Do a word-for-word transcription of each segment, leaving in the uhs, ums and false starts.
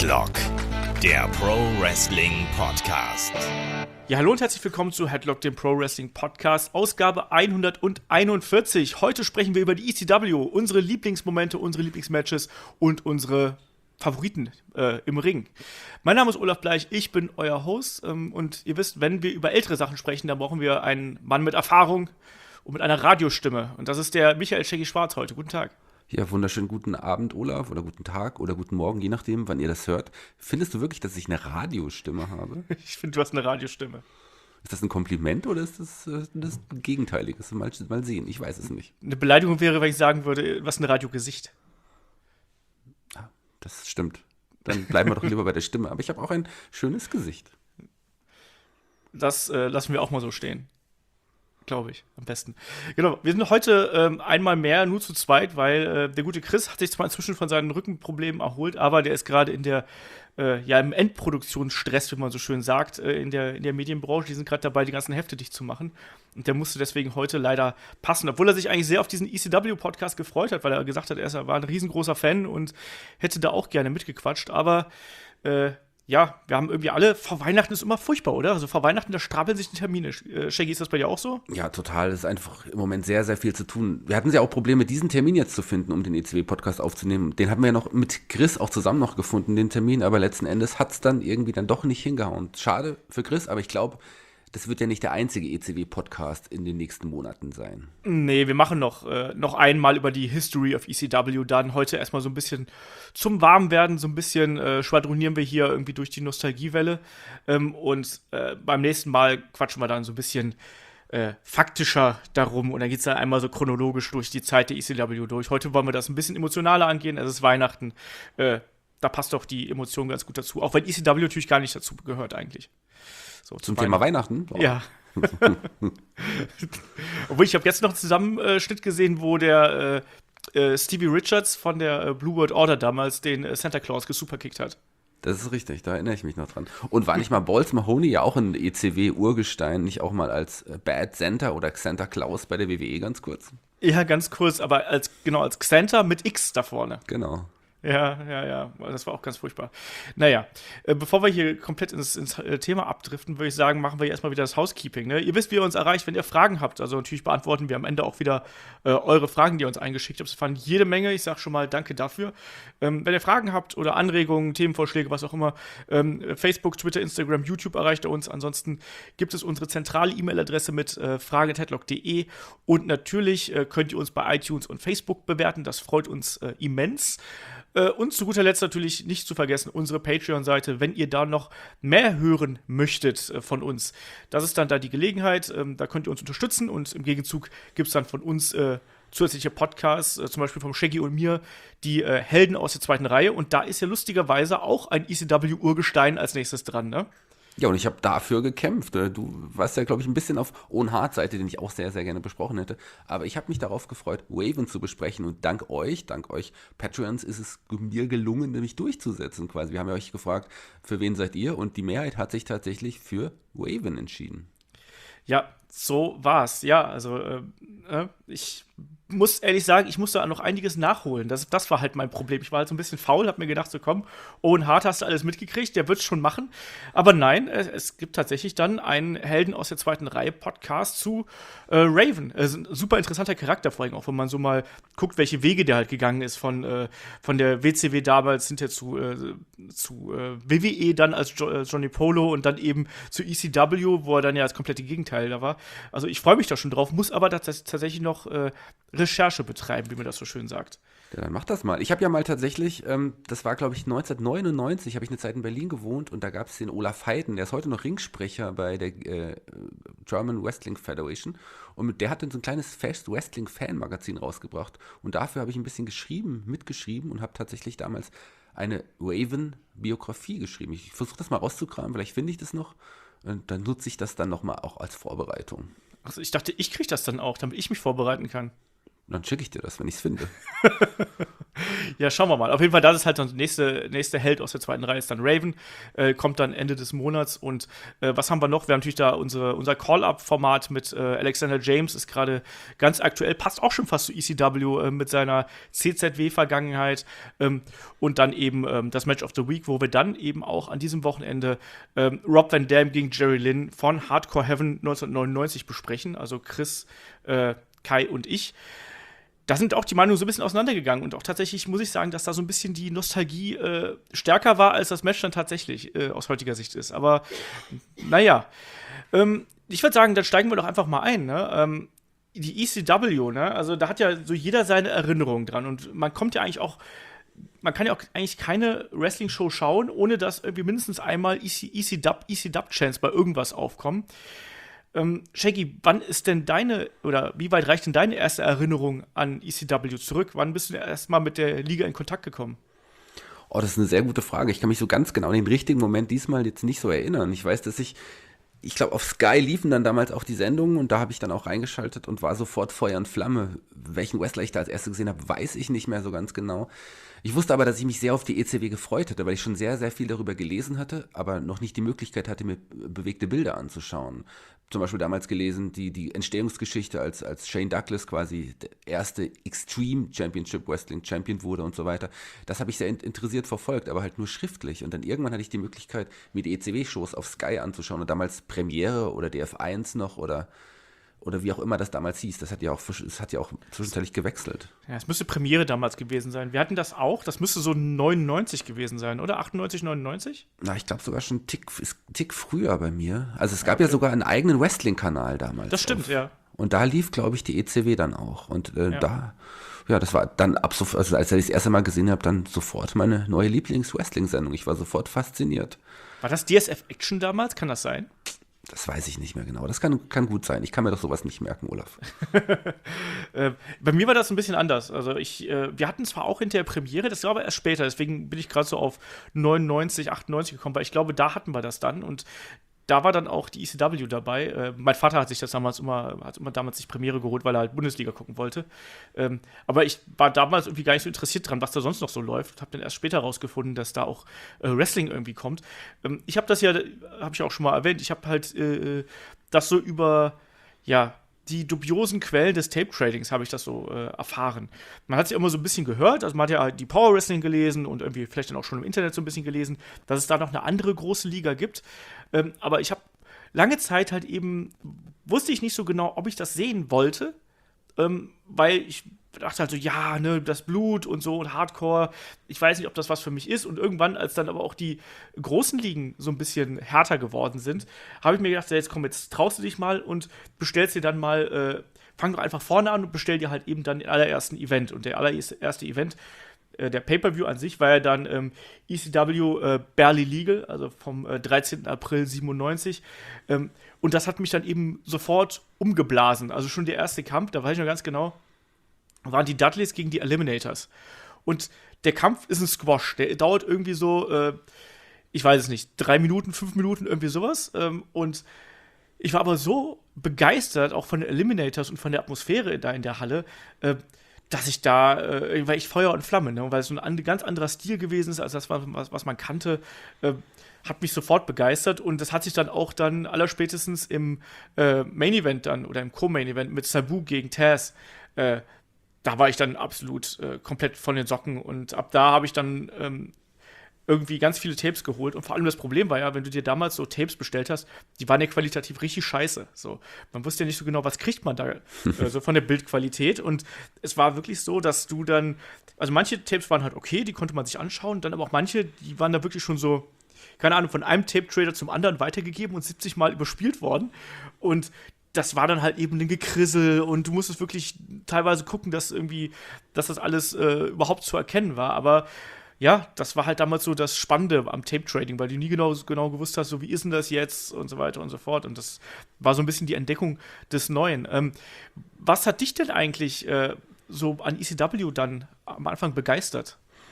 Headlock, der Pro Wrestling Podcast. Ja, hallo und herzlich willkommen zu Headlock, dem Pro Wrestling Podcast, Ausgabe hunderteinundvierzig. Heute sprechen wir über die E C W, unsere Lieblingsmomente, unsere Lieblingsmatches und unsere Favoriten äh, im Ring. Mein Name ist Olaf Bleich, ich bin euer Host ähm, und ihr wisst, wenn wir über ältere Sachen sprechen, dann brauchen wir einen Mann mit Erfahrung und mit einer Radiostimme. Und das ist der Michael Shaggy Schwarz heute. Guten Tag. Ja, wunderschönen guten Abend, Olaf, oder guten Tag oder guten Morgen, je nachdem, wann ihr das hört. Findest du wirklich, dass ich eine Radiostimme habe? Ich finde, du hast eine Radiostimme. Ist das ein Kompliment oder ist das äh, das Gegenteiliges? Mal, mal sehen, ich weiß es nicht. Eine Beleidigung wäre, wenn ich sagen würde, was ein Radiogesicht. Ja, das stimmt. Dann bleiben wir doch lieber bei der Stimme. Aber ich habe auch ein schönes Gesicht. Das äh, lassen wir auch mal so stehen. Glaube ich, am besten. Genau, wir sind heute ähm, einmal mehr nur zu zweit, weil äh, der gute Chris hat sich zwar inzwischen von seinen Rückenproblemen erholt, aber der ist gerade in der, äh, ja, im Endproduktionsstress, wie man so schön sagt, äh, in der, in der Medienbranche. Die sind gerade dabei, die ganzen Hefte dicht zu machen. Und der musste deswegen heute leider passen, obwohl er sich eigentlich sehr auf diesen E C W-Podcast gefreut hat, weil er gesagt hat, er ist, war ein riesengroßer Fan und hätte da auch gerne mitgequatscht. Aber, äh, ja, wir haben irgendwie alle, vor Weihnachten ist immer furchtbar, oder? Also vor Weihnachten, da stapeln sich die Termine. Äh, Shaggy, ist das bei dir auch so? Ja, total. Es ist einfach im Moment sehr, sehr viel zu tun. Wir hatten ja auch Probleme, diesen Termin jetzt zu finden, um den E C W-Podcast aufzunehmen. Den hatten wir ja noch mit Chris auch zusammen noch gefunden, den Termin. Aber letzten Endes hat es dann irgendwie dann doch nicht hingehauen. Schade für Chris, aber ich glaube, das wird ja nicht der einzige E C W-Podcast in den nächsten Monaten sein. Nee, wir machen noch, äh, noch einmal über die History of E C W. Dann heute erstmal so ein bisschen zum Warmwerden, so ein bisschen äh, schwadronieren wir hier irgendwie durch die Nostalgiewelle. Ähm, und äh, beim nächsten Mal quatschen wir dann so ein bisschen äh, faktischer darum. Und dann geht es dann einmal so chronologisch durch die Zeit der E C W durch. Heute wollen wir das ein bisschen emotionaler angehen. Es ist Weihnachten. Äh, da passt doch die Emotion ganz gut dazu. Auch wenn E C W natürlich gar nicht dazu gehört eigentlich. So, zum Thema Weihnachten? Wow. Ja. Obwohl, ich habe jetzt noch einen Zusammenschnitt gesehen, wo der äh, äh, Stevie Richards von der äh, Blue World Order damals den äh, Santa Claus gesuperkickt hat. Das ist richtig, da erinnere ich mich noch dran. Und war nicht mal Balls Mahoney ja auch ein E C W-Urgestein, nicht auch mal als äh, Bad Santa oder Santa Claus bei der W W E ganz kurz? Ja, ganz kurz, aber als genau als Xanta mit X da vorne. Genau. Ja, ja, ja, das war auch ganz furchtbar. Naja, äh, bevor wir hier komplett ins, ins äh, Thema abdriften, würde ich sagen, machen wir hier erstmal wieder das Housekeeping. Ne? Ihr wisst, wie ihr uns erreicht, wenn ihr Fragen habt. Also natürlich beantworten wir am Ende auch wieder äh, eure Fragen, die ihr uns eingeschickt habt. Es waren jede Menge. Ich sage schon mal danke dafür. Ähm, wenn ihr Fragen habt oder Anregungen, Themenvorschläge, was auch immer, ähm, Facebook, Twitter, Instagram, YouTube erreicht ihr uns. Ansonsten gibt es unsere zentrale E-Mail-Adresse mit äh, fragen at headlock punkt de und natürlich äh, könnt ihr uns bei iTunes und Facebook bewerten. Das freut uns äh, immens. Und zu guter Letzt natürlich nicht zu vergessen, unsere Patreon-Seite, wenn ihr da noch mehr hören möchtet von uns. Das ist dann da die Gelegenheit, da könnt ihr uns unterstützen und im Gegenzug gibt es dann von uns äh, zusätzliche Podcasts, äh, zum Beispiel vom Shaggy und mir, die äh, Helden aus der zweiten Reihe. Und da ist ja lustigerweise auch ein E C W-Urgestein als nächstes dran, ne? Ja, und ich habe dafür gekämpft. Du warst ja, glaube ich, ein bisschen auf Owen Hart-Seite, den ich auch sehr, sehr gerne besprochen hätte. Aber ich habe mich darauf gefreut, Raven zu besprechen. Und dank euch, dank euch Patreons, ist es mir gelungen, mich durchzusetzen quasi. Wir haben ja euch gefragt, für wen seid ihr? Und die Mehrheit hat sich tatsächlich für Raven entschieden. Ja, so war's. Ja, also äh, äh, ich muss ehrlich sagen, ich musste noch einiges nachholen. Das, das war halt mein Problem. Ich war halt so ein bisschen faul, hab mir gedacht, so komm, Owen Hart hast du alles mitgekriegt, der wird's schon machen. Aber nein, es, es gibt tatsächlich dann einen Helden aus der zweiten Reihe Podcast zu äh, Raven. Es ist ein super interessanter Charakter, vor allem auch, wenn man so mal guckt, welche Wege der halt gegangen ist von, äh, von der W C W damals hinter zu, äh, zu äh, W W E dann als jo- äh, Johnny Polo und dann eben zu E C W, wo er dann ja das komplette Gegenteil da war. Also ich freue mich da schon drauf, muss aber tats- tatsächlich noch äh, Recherche betreiben, wie man das so schön sagt. Ja, dann mach das mal. Ich habe ja mal tatsächlich, ähm, das war glaube ich neunzehnhundertneunundneunzig, habe ich eine Zeit in Berlin gewohnt und da gab es den Olaf Heiden, der ist heute noch Ringsprecher bei der äh, German Wrestling Federation und mit, der hat dann so ein kleines Fast Wrestling Fan Magazin rausgebracht und dafür habe ich ein bisschen geschrieben, mitgeschrieben und habe tatsächlich damals eine Raven-Biografie geschrieben. Ich versuche das mal rauszukramen, vielleicht finde ich das noch und dann nutze ich das dann nochmal auch als Vorbereitung. Also ich dachte, ich kriege das dann auch, damit ich mich vorbereiten kann. Dann schicke ich dir das, wenn ich es finde. Ja, schauen wir mal. Auf jeden Fall, das ist halt der nächste, nächste Held aus der zweiten Reihe, ist dann Raven. Äh, kommt dann Ende des Monats. Und äh, was haben wir noch? Wir haben natürlich da unsere, unser Call-Up-Format mit äh, Alexander James, ist gerade ganz aktuell, passt auch schon fast zu E C W äh, mit seiner C Z W-Vergangenheit. Ähm, und dann eben ähm, das Match of the Week, wo wir dann eben auch an diesem Wochenende ähm, Rob Van Dam gegen Jerry Lynn von Hardcore Heaven neunzehnhundertneunundneunzig besprechen. Also Chris, äh, Kai und ich. Da sind auch die Meinungen so ein bisschen auseinandergegangen. Und auch tatsächlich muss ich sagen, dass da so ein bisschen die Nostalgie äh, stärker war, als das Match dann tatsächlich äh, aus heutiger Sicht ist. Aber naja, ähm, ich würde sagen, dann steigen wir doch einfach mal ein. Ne? Ähm, die E C W, ne? Also da hat ja so jeder seine Erinnerung dran. Und man kommt ja eigentlich auch, man kann ja auch eigentlich keine Wrestling-Show schauen, ohne dass irgendwie mindestens einmal E C Dub-Chants bei irgendwas aufkommen. Ähm, Shaggy, wann ist denn deine, oder wie weit reicht denn deine erste Erinnerung an E C W zurück? Wann bist du erst mal mit der Liga in Kontakt gekommen? Oh, das ist eine sehr gute Frage. Ich kann mich so ganz genau an den richtigen Moment diesmal jetzt nicht so erinnern. Ich weiß, dass ich, ich glaube, auf Sky liefen dann damals auch die Sendungen und da habe ich dann auch reingeschaltet und war sofort Feuer und Flamme. Welchen Wrestler ich da als erstes gesehen habe, weiß ich nicht mehr so ganz genau. Ich wusste aber, dass ich mich sehr auf die E C W gefreut hatte, weil ich schon sehr, sehr viel darüber gelesen hatte, aber noch nicht die Möglichkeit hatte, mir bewegte Bilder anzuschauen. Zum Beispiel damals gelesen, die, die Entstehungsgeschichte, als, als Shane Douglas quasi der erste Extreme Championship Wrestling Champion wurde und so weiter. Das habe ich sehr interessiert verfolgt, aber halt nur schriftlich. Und dann irgendwann hatte ich die Möglichkeit, mir die E C W-Shows auf Sky anzuschauen. Und damals Premiere oder D F eins noch oder Oder wie auch immer das damals hieß. Das hat ja auch, das hat ja auch zwischenzeitlich gewechselt. Ja, es müsste Premiere damals gewesen sein. Wir hatten das auch. Das müsste so neunundneunzig gewesen sein, oder? achtundneunzig, neunundneunzig? Na, ich glaube sogar schon einen Tick, Tick früher bei mir. Also es gab ja, okay. ja sogar einen eigenen Wrestling-Kanal damals. Das stimmt, auf. ja. Und da lief, glaube ich, die E C W dann auch. Und äh, ja. da, ja, das war dann ab sofort, also als ich das erste Mal gesehen habe, dann sofort meine neue Lieblings-Wrestling-Sendung. Ich war sofort fasziniert. War das D S F Action damals? Kann das sein? Das weiß ich nicht mehr genau. Das kann, kann gut sein. Ich kann mir doch sowas nicht merken, Olaf. äh, bei mir war das ein bisschen anders. Also ich, äh, wir hatten zwar auch hinterher Premiere, das war aber erst später. Deswegen bin ich gerade so auf neunundneunzig, achtundneunzig gekommen, weil ich glaube, da hatten wir das dann. Und da war dann auch die E C W dabei. Äh, mein Vater hat sich das damals immer, hat immer damals sich Premiere geholt, weil er halt Bundesliga gucken wollte. Ähm, aber ich war damals irgendwie gar nicht so interessiert dran, was da sonst noch so läuft. Habe dann erst später rausgefunden, dass da auch äh, Wrestling irgendwie kommt. Ähm, ich habe das ja, habe ich auch schon mal erwähnt, ich habe halt äh, das so über, ja, die dubiosen Quellen des Tape-Tradings habe ich das so äh, erfahren. Man hat es ja immer so ein bisschen gehört, also man hat ja die Power Wrestling gelesen und irgendwie vielleicht dann auch schon im Internet so ein bisschen gelesen, dass es da noch eine andere große Liga gibt. Ähm, aber ich habe lange Zeit halt eben, wusste ich nicht so genau, ob ich das sehen wollte, ähm, weil ich dachte halt so, ja, ne, das Blut und so und Hardcore, ich weiß nicht, ob das was für mich ist. Und irgendwann, als dann aber auch die großen Ligen so ein bisschen härter geworden sind, habe ich mir gedacht, jetzt komm, jetzt traust du dich mal und bestellst dir dann mal, äh, fang doch einfach vorne an und bestell dir halt eben dann den allerersten Event. Und der allererste Event, äh, der Pay-Per-View an sich, war ja dann ähm, E C W äh, Barely Legal, also vom äh, dreizehnten April siebenundneunzig. Ähm, und das hat mich dann eben sofort umgeblasen. Also schon der erste Kampf, da weiß ich noch ganz genau, waren die Dudleys gegen die Eliminators. Und der Kampf ist ein Squash. Der dauert irgendwie so, äh, ich weiß es nicht, drei Minuten, fünf Minuten, irgendwie sowas. Ähm, und ich war aber so begeistert, auch von den Eliminators und von der Atmosphäre da in der Halle, äh, dass ich da, äh, weil ich Feuer und Flamme, ne? Weil es so ein and- ganz anderer Stil gewesen ist, als das, was, was man kannte, äh, hat mich sofort begeistert. Und das hat sich dann auch dann allerspätestens im äh, Main Event dann, oder im Co-Main Event mit Sabu gegen Taz, äh, da war ich dann absolut äh, komplett von den Socken und ab da habe ich dann ähm, irgendwie ganz viele Tapes geholt und vor allem das Problem war ja, wenn du dir damals so Tapes bestellt hast, die waren ja qualitativ richtig scheiße. So, man wusste ja nicht so genau, was kriegt man da äh, so von der Bildqualität und es war wirklich so, dass du dann, also manche Tapes waren halt okay, die konnte man sich anschauen, dann aber auch manche, die waren da wirklich schon so, keine Ahnung, von einem Tape-Trader zum anderen weitergegeben und siebzig Mal überspielt worden und das war dann halt eben ein Gekrissel und du musstest wirklich teilweise gucken, dass irgendwie, dass das alles äh, überhaupt zu erkennen war. Aber ja, das war halt damals so das Spannende am Tape-Trading, weil du nie genau, genau gewusst hast, so wie ist denn das jetzt und so weiter und so fort. Und das war so ein bisschen die Entdeckung des Neuen. Ähm, was hat dich denn eigentlich äh, so an E C W dann am Anfang begeistert?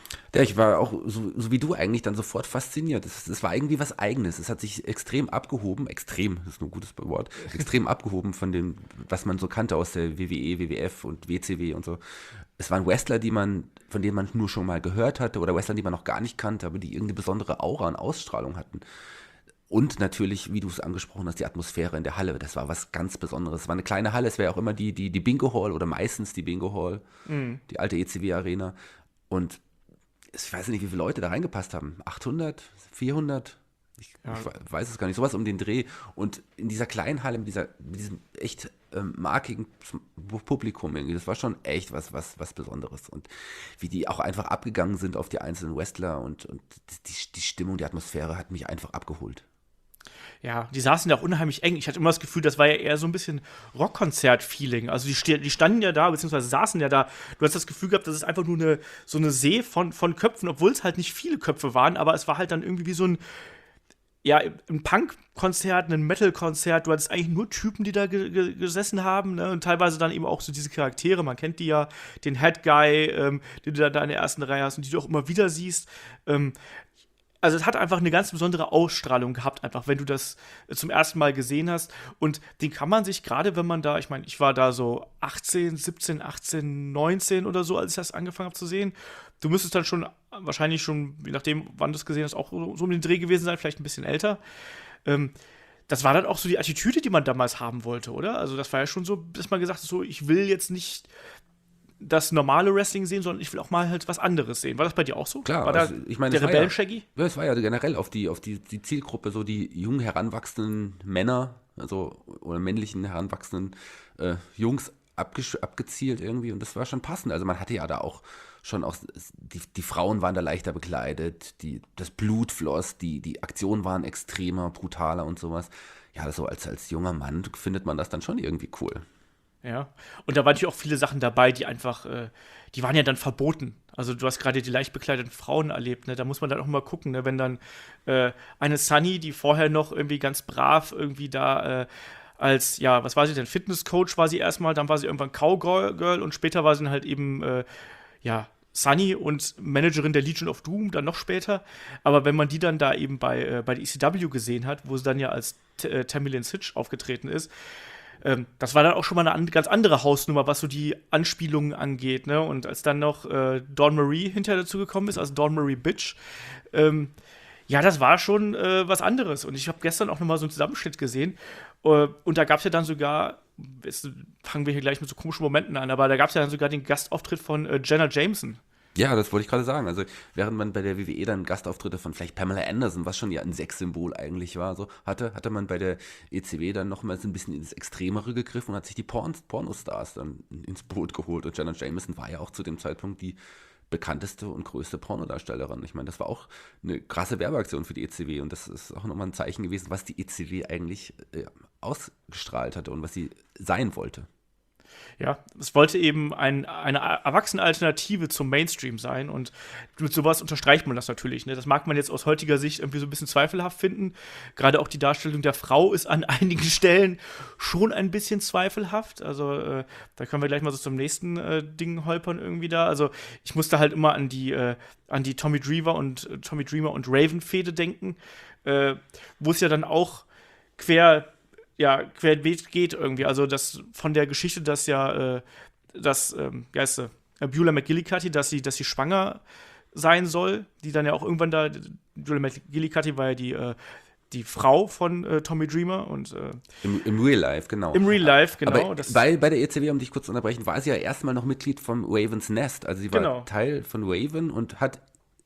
Ja, ich war auch, so, so wie du eigentlich, dann sofort fasziniert. Es, es war irgendwie was Eigenes. Es hat sich extrem abgehoben, extrem, das ist nur ein gutes Wort, extrem abgehoben von dem, was man so kannte aus der W W E, W W F und W C W und so. Es waren Wrestler, die man, von denen man nur schon mal gehört hatte oder Wrestler, die man noch gar nicht kannte, aber die irgendeine besondere Aura und Ausstrahlung hatten. Und natürlich, wie du es angesprochen hast, die Atmosphäre in der Halle, das war was ganz Besonderes. Es war eine kleine Halle, es wäre auch immer die, die, die Bingo Hall oder meistens die Bingo Hall, mhm. die alte E C W-Arena. Und ich weiß nicht, wie viele Leute da reingepasst haben. achthundert, vierhundert? Ich, ja. ich weiß es gar nicht. Sowas um den Dreh. Und in dieser kleinen Halle mit, dieser, mit diesem echt ähm, markigen Publikum irgendwie, das war schon echt was, was, was Besonderes. Und wie die auch einfach abgegangen sind auf die einzelnen Wrestler und, und die, die Stimmung, die Atmosphäre hat mich einfach abgeholt. Ja, die saßen ja auch unheimlich eng. Ich hatte immer das Gefühl, das war ja eher so ein bisschen Rockkonzert-Feeling. Also die, die standen ja da, beziehungsweise saßen ja da. Du hast das Gefühl gehabt, das ist einfach nur eine, so eine See von, von Köpfen, obwohl es halt nicht viele Köpfe waren, aber es war halt dann irgendwie wie so ein, ja, ein Punk-Konzert, ein Metal-Konzert. Du hattest eigentlich nur Typen, die da ge- ge- gesessen haben, ne? Und teilweise dann eben auch so diese Charaktere. Man kennt die ja, den Head Guy, ähm, den du da, da in der ersten Reihe hast und die du auch immer wieder siehst. Ähm, Also es hat einfach eine ganz besondere Ausstrahlung gehabt, einfach wenn du das zum ersten Mal gesehen hast. Und den kann man sich, gerade wenn man da, ich meine, ich war da so achtzehn, siebzehn, achtzehn, neunzehn oder so, als ich das angefangen habe zu sehen. Du müsstest dann schon, wahrscheinlich schon, je nachdem, wann du es gesehen hast, auch so um den Dreh gewesen sein, vielleicht ein bisschen älter. Ähm, das war dann auch so die Attitüde, die man damals haben wollte, oder? Also das war ja schon so, dass man gesagt hat, so, ich will jetzt nicht das normale Wrestling sehen, sondern ich will auch mal halt was anderes sehen. War das bei dir auch so? Klar, war da also, ich meine, der Rebellen-Shaggy? Ja, es war ja generell auf die, auf die, die Zielgruppe, so die jungen, heranwachsenden Männer, also oder männlichen, heranwachsenden äh, Jungs abge- abgezielt irgendwie und das war schon passend. Also man hatte ja da auch schon auch, die, die Frauen waren da leichter bekleidet, die, das Blut floss, die, die Aktionen waren extremer, brutaler und sowas. Ja, so als, als junger Mann findet man das dann schon irgendwie cool. Ja, und da waren natürlich auch viele Sachen dabei, die einfach, äh, die waren ja dann verboten. Also du hast gerade die leicht bekleideten Frauen erlebt, ne? Da muss man dann auch mal gucken, ne? Wenn dann äh, eine Sunny, die vorher noch irgendwie ganz brav irgendwie da äh, als, ja, was war sie denn, Fitnesscoach war sie erstmal, dann war sie irgendwann Cowgirl und später war sie dann halt eben, äh, ja, Sunny und Managerin der Legion of Doom, dann noch später. Aber wenn man die dann da eben bei, äh, bei der E C W gesehen hat, wo sie dann ja als T- äh, Tammy Lynn Sitch aufgetreten ist, Ähm, das war dann auch schon mal eine an, ganz andere Hausnummer, was so die Anspielungen angeht, ne? Und als dann noch äh, Dawn Marie hinterher dazu gekommen ist, also Dawn Marie Bitch, ähm, ja, das war schon äh, was anderes. Und ich habe gestern auch noch mal so einen Zusammenschnitt gesehen. Äh, und da gab es ja dann sogar, jetzt fangen wir hier gleich mit so komischen Momenten an, aber da gab es ja dann sogar den Gastauftritt von äh, Jenna Jameson. Ja, das wollte ich gerade sagen. Also während man bei der W W E dann Gastauftritte von vielleicht Pamela Anderson, was schon ja ein Sexsymbol eigentlich war, so hatte, hatte man bei der E C W dann nochmal so ein bisschen ins Extremere gegriffen und hat sich die Porn Pornostars dann ins Boot geholt. Und Jenna Jameson war ja auch zu dem Zeitpunkt die bekannteste und größte Pornodarstellerin. Ich meine, das war auch eine krasse Werbeaktion für die E C W und das ist auch nochmal ein Zeichen gewesen, was die E C W eigentlich äh, ausgestrahlt hatte und was sie sein wollte. Ja, es wollte eben ein, eine erwachsene Alternative zum Mainstream sein und mit sowas unterstreicht man das natürlich. Ne? Das mag man jetzt aus heutiger Sicht irgendwie so ein bisschen zweifelhaft finden. Gerade auch die Darstellung der Frau ist an einigen Stellen schon ein bisschen zweifelhaft. Also äh, da können wir gleich mal so zum nächsten äh, Ding holpern irgendwie da. Also ich musste halt immer an die, äh, an die Tommy Dreamer und äh, Tommy Dreamer und Raven-Fehde denken, äh, wo es ja dann auch quer ja, querbeet geht irgendwie. Also das von der Geschichte, dass ja, äh, dass, ähm, wie heißt sie, Beulah McGillicuddy, dass sie, dass sie schwanger sein soll, die dann ja auch irgendwann da, Beulah McGillicuddy war ja die, äh, die Frau von äh, Tommy Dreamer und äh, Im, Im Real Life, genau. Im Real Life, genau. Aber das bei, bei der E C W, um dich kurz zu unterbrechen, war sie ja erstmal noch Mitglied vom Ravens Nest. Also sie war genau. Teil von Raven und hat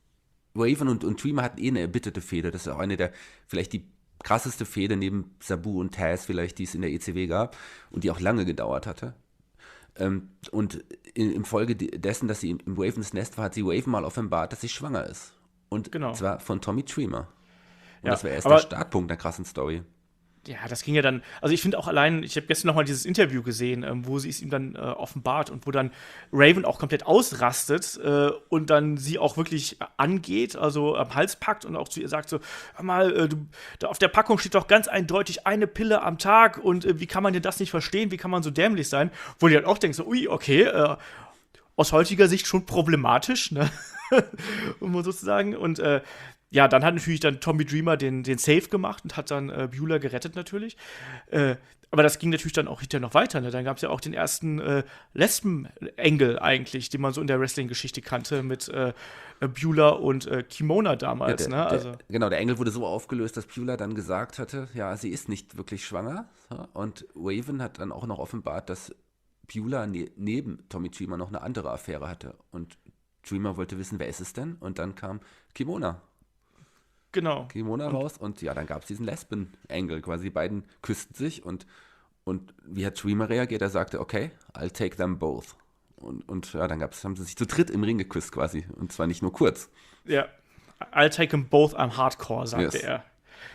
Raven und, und Dreamer hatten eh eine erbitterte Fehde. Das ist auch eine der, vielleicht die krasseste Fehde neben Sabu und Taz vielleicht, die es in der E C W gab und die auch lange gedauert hatte. Ähm, und in, im Folge dessen, dass sie im, im Ravens Nest war, hat sie Raven mal offenbart, dass sie schwanger ist. Und genau. zwar von Tommy Dreamer. Und ja, das war erst der Startpunkt der krassen Story. Ja, das ging ja dann, also ich finde auch allein, ich habe gestern noch mal dieses Interview gesehen, ähm, wo sie es ihm dann äh, offenbart und wo dann Raven auch komplett ausrastet äh, und dann sie auch wirklich angeht, also am Hals packt und auch zu ihr sagt so, hör mal, äh, du, da auf der Packung steht doch ganz eindeutig eine Pille am Tag und äh, wie kann man denn das nicht verstehen, wie kann man so dämlich sein? Wo du dann auch denkst so, ui, okay, äh, aus heutiger Sicht schon problematisch, ne? um mal sozusagen. Und äh, ja, dann hat natürlich dann Tommy Dreamer den, den Save gemacht und hat dann äh, Beulah gerettet natürlich. Äh, aber das ging natürlich dann auch hinterher noch weiter. Ne? Dann gab es ja auch den ersten äh, Lesben-Engel eigentlich, den man so in der Wrestling-Geschichte kannte, mit äh, Beulah und äh, Kimona damals. Ja, der, ne? also, der, genau, der Engel wurde so aufgelöst, dass Beulah dann gesagt hatte, ja, sie ist nicht wirklich schwanger. Ja, und Raven hat dann auch noch offenbart, dass Beulah ne- neben Tommy Dreamer noch eine andere Affäre hatte. Und Dreamer wollte wissen, wer ist es denn? Und dann kam Kimona. genau. Kimona raus und ja, dann gab es diesen Lesben-Engel. Quasi die beiden küssten sich und, und wie hat Dreamer reagiert? Er sagte, okay, I'll take them both. Und, und ja, dann gab's, haben sie sich zu dritt im Ring geküsst quasi. Und zwar nicht nur kurz. Ja. I'll take them both, I'm hardcore, sagte Yes. er.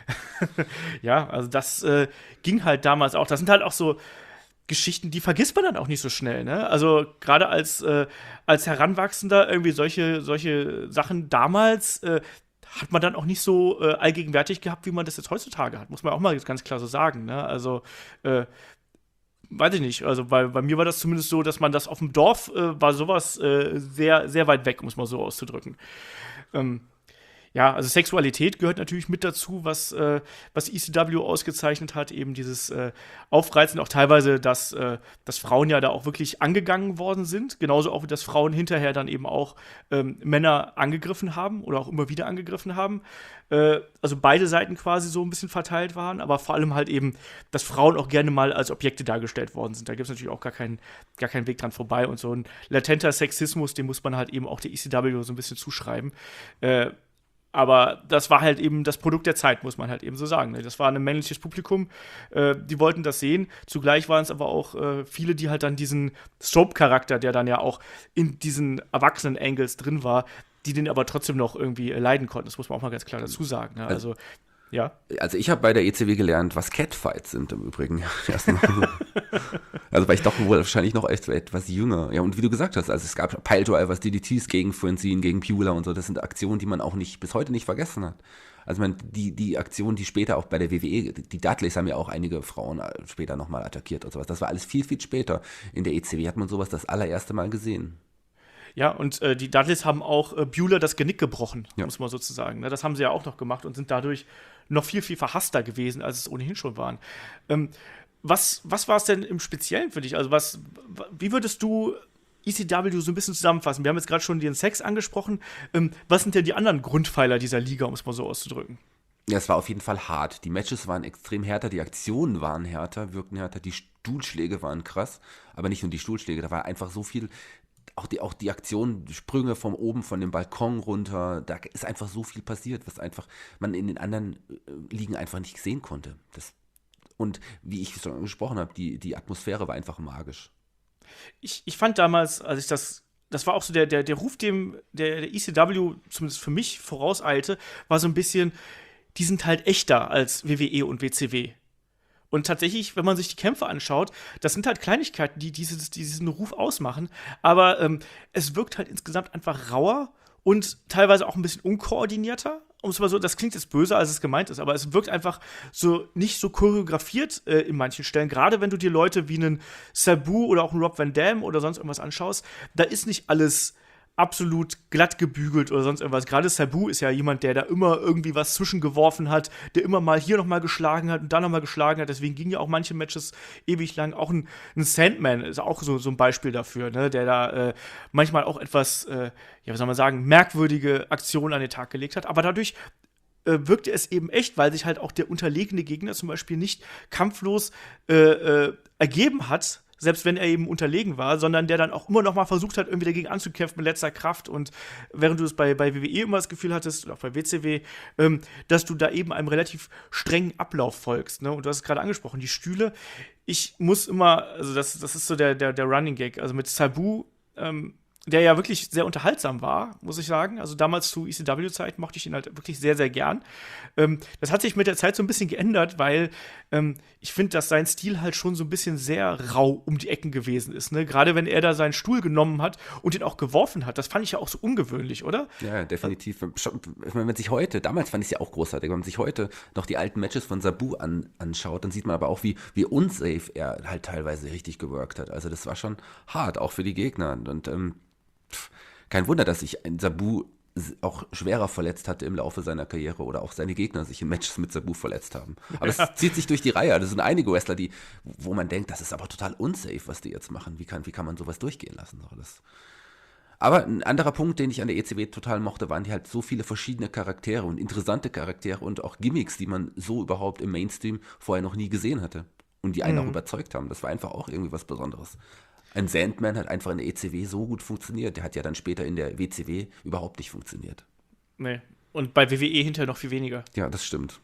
Ja, also das äh, ging halt damals auch. Das sind halt auch so Geschichten, die vergisst man dann auch nicht so schnell, ne? Also gerade als, äh, als Heranwachsender irgendwie solche, solche Sachen damals äh, hat man dann auch nicht so äh, allgegenwärtig gehabt, wie man das jetzt heutzutage hat. Muss man auch mal ganz klar so sagen, ne? Also, äh, weiß ich nicht. Also bei, bei mir war das zumindest so, dass man das auf dem Dorf äh, war sowas äh, sehr, sehr weit weg, muss man so auszudrücken. Ähm, Ja, also Sexualität gehört natürlich mit dazu, was, äh, was E C W ausgezeichnet hat, eben dieses äh, Aufreizen, auch teilweise, dass, äh, dass Frauen ja da auch wirklich angegangen worden sind, genauso auch wie dass Frauen hinterher dann eben auch ähm, Männer angegriffen haben oder auch immer wieder angegriffen haben. Äh, also beide Seiten quasi so ein bisschen verteilt waren, aber vor allem halt eben, dass Frauen auch gerne mal als Objekte dargestellt worden sind. Da gibt es natürlich auch gar keinen, gar keinen Weg dran vorbei und so ein latenter Sexismus, den muss man halt eben auch der E C W so ein bisschen zuschreiben. Äh, Aber das war halt eben das Produkt der Zeit, muss man halt eben so sagen. Das war ein männliches Publikum, äh, die wollten das sehen. Zugleich waren es aber auch äh, viele, die halt dann diesen Soap-Charakter, der dann ja auch in diesen Erwachsenen-Angles drin war, die den aber trotzdem noch irgendwie äh, leiden konnten. Das muss man auch mal ganz klar dazu sagen. Ne? Also, ja. Also ich habe bei der E C W gelernt, was Catfights sind im Übrigen. Also war ich doch wohl wahrscheinlich noch etwas jünger. Ja, und wie du gesagt hast, also es gab Piledrivers, D D Ts gegen Francine, gegen Beulah und so. Das sind Aktionen, die man auch nicht bis heute nicht vergessen hat. Also man, die, die Aktionen, die später auch bei der W W E, die Dudleys haben ja auch einige Frauen später nochmal attackiert und sowas. Das war alles viel, viel später. In der E C W hat man sowas das allererste Mal gesehen. Ja, und äh, die Dudleys haben auch äh, Beulah das Genick gebrochen, Ja. muss man sozusagen. Ne? Das haben sie ja auch noch gemacht und sind dadurch noch viel, viel verhasster gewesen, als es ohnehin schon waren. Ähm, was was war es denn im Speziellen für dich? Also, was, wie würdest du E C W so ein bisschen zusammenfassen? Wir haben jetzt gerade schon den Sex angesprochen. Ähm, was sind denn die anderen Grundpfeiler dieser Liga, um es mal so auszudrücken? Ja, es war auf jeden Fall hart. Die Matches waren extrem härter, die Aktionen waren härter, wirkten härter, die Stuhlschläge waren krass. Aber nicht nur die Stuhlschläge, da war einfach so viel. Auch die, auch die Aktionen, Sprünge von oben, von dem Balkon runter, da ist einfach so viel passiert, was einfach man in den anderen äh, Ligen einfach nicht sehen konnte. Das, und wie ich schon gesprochen habe, die, die Atmosphäre war einfach magisch. Ich, ich fand damals, als ich das, das war auch so der, der, der Ruf, dem der, der E C W zumindest für mich vorauseilte, war so ein bisschen, die sind halt echter als W W E und W C W. Und tatsächlich, wenn man sich die Kämpfe anschaut, das sind halt Kleinigkeiten, die dieses, diesen Ruf ausmachen. Aber ähm, es wirkt halt insgesamt einfach rauer und teilweise auch ein bisschen unkoordinierter. Um es mal so, das klingt jetzt böse, als es gemeint ist, aber es wirkt einfach so nicht so choreografiert äh, in manchen Stellen. Gerade wenn du dir Leute wie einen Sabu oder auch einen Rob Van Dam oder sonst irgendwas anschaust, da ist nicht alles absolut glatt gebügelt oder sonst irgendwas. Gerade Sabu ist ja jemand, der da immer irgendwie was zwischengeworfen hat, der immer mal hier noch mal geschlagen hat und da noch mal geschlagen hat. Deswegen gingen ja auch manche Matches ewig lang. Auch ein, ein Sandman ist auch so, so ein Beispiel dafür, ne? Der da äh, manchmal auch etwas, äh, ja, wie soll man sagen, merkwürdige Aktionen an den Tag gelegt hat. Aber dadurch äh, wirkte es eben echt, weil sich halt auch der unterlegene Gegner zum Beispiel nicht kampflos äh, äh, ergeben hat, selbst wenn er eben unterlegen war, sondern der dann auch immer noch mal versucht hat, irgendwie dagegen anzukämpfen mit letzter Kraft. Und während du es bei, bei W W E immer das Gefühl hattest, oder auch bei W C W, ähm, dass du da eben einem relativ strengen Ablauf folgst. Ne? Und du hast es gerade angesprochen, die Stühle. Ich muss immer, also das, das ist so der, der, der Running Gag, also mit Sabu, ähm, der ja wirklich sehr unterhaltsam war, muss ich sagen. Also damals zu E C W-Zeiten mochte ich ihn halt wirklich sehr, sehr gern. Ähm, das hat sich mit der Zeit so ein bisschen geändert, weil ähm, ich finde, dass sein Stil halt schon so ein bisschen sehr rau um die Ecken gewesen ist. Ne? Gerade wenn er da seinen Stuhl genommen hat und den auch geworfen hat. Das fand ich ja auch so ungewöhnlich, oder? Ja, definitiv. Wenn man sich heute, damals fand ich es ja auch großartig, wenn man sich heute noch die alten Matches von Sabu an, anschaut, dann sieht man aber auch, wie, wie unsafe er halt teilweise richtig geworkt hat. Also das war schon hart, auch für die Gegner. Und ähm, Kein Wunder, dass sich ein Sabu auch schwerer verletzt hatte im Laufe seiner Karriere oder auch seine Gegner sich in Matches mit Sabu verletzt haben. Aber es zieht sich durch die Reihe. Das sind einige Wrestler, die, wo man denkt, das ist aber total unsafe, was die jetzt machen. Wie kann, wie kann man sowas durchgehen lassen? Das. Aber ein anderer Punkt, den ich an der E C W total mochte, waren die halt so viele verschiedene Charaktere und interessante Charaktere und auch Gimmicks, die man so überhaupt im Mainstream vorher noch nie gesehen hatte und die einen mhm. auch überzeugt haben. Das war einfach auch irgendwie was Besonderes. Ein Sandman hat einfach in der E C W so gut funktioniert. Der hat ja dann später in der W C W überhaupt nicht funktioniert. Nee. Und bei W W E hinterher noch viel weniger. Ja, das stimmt.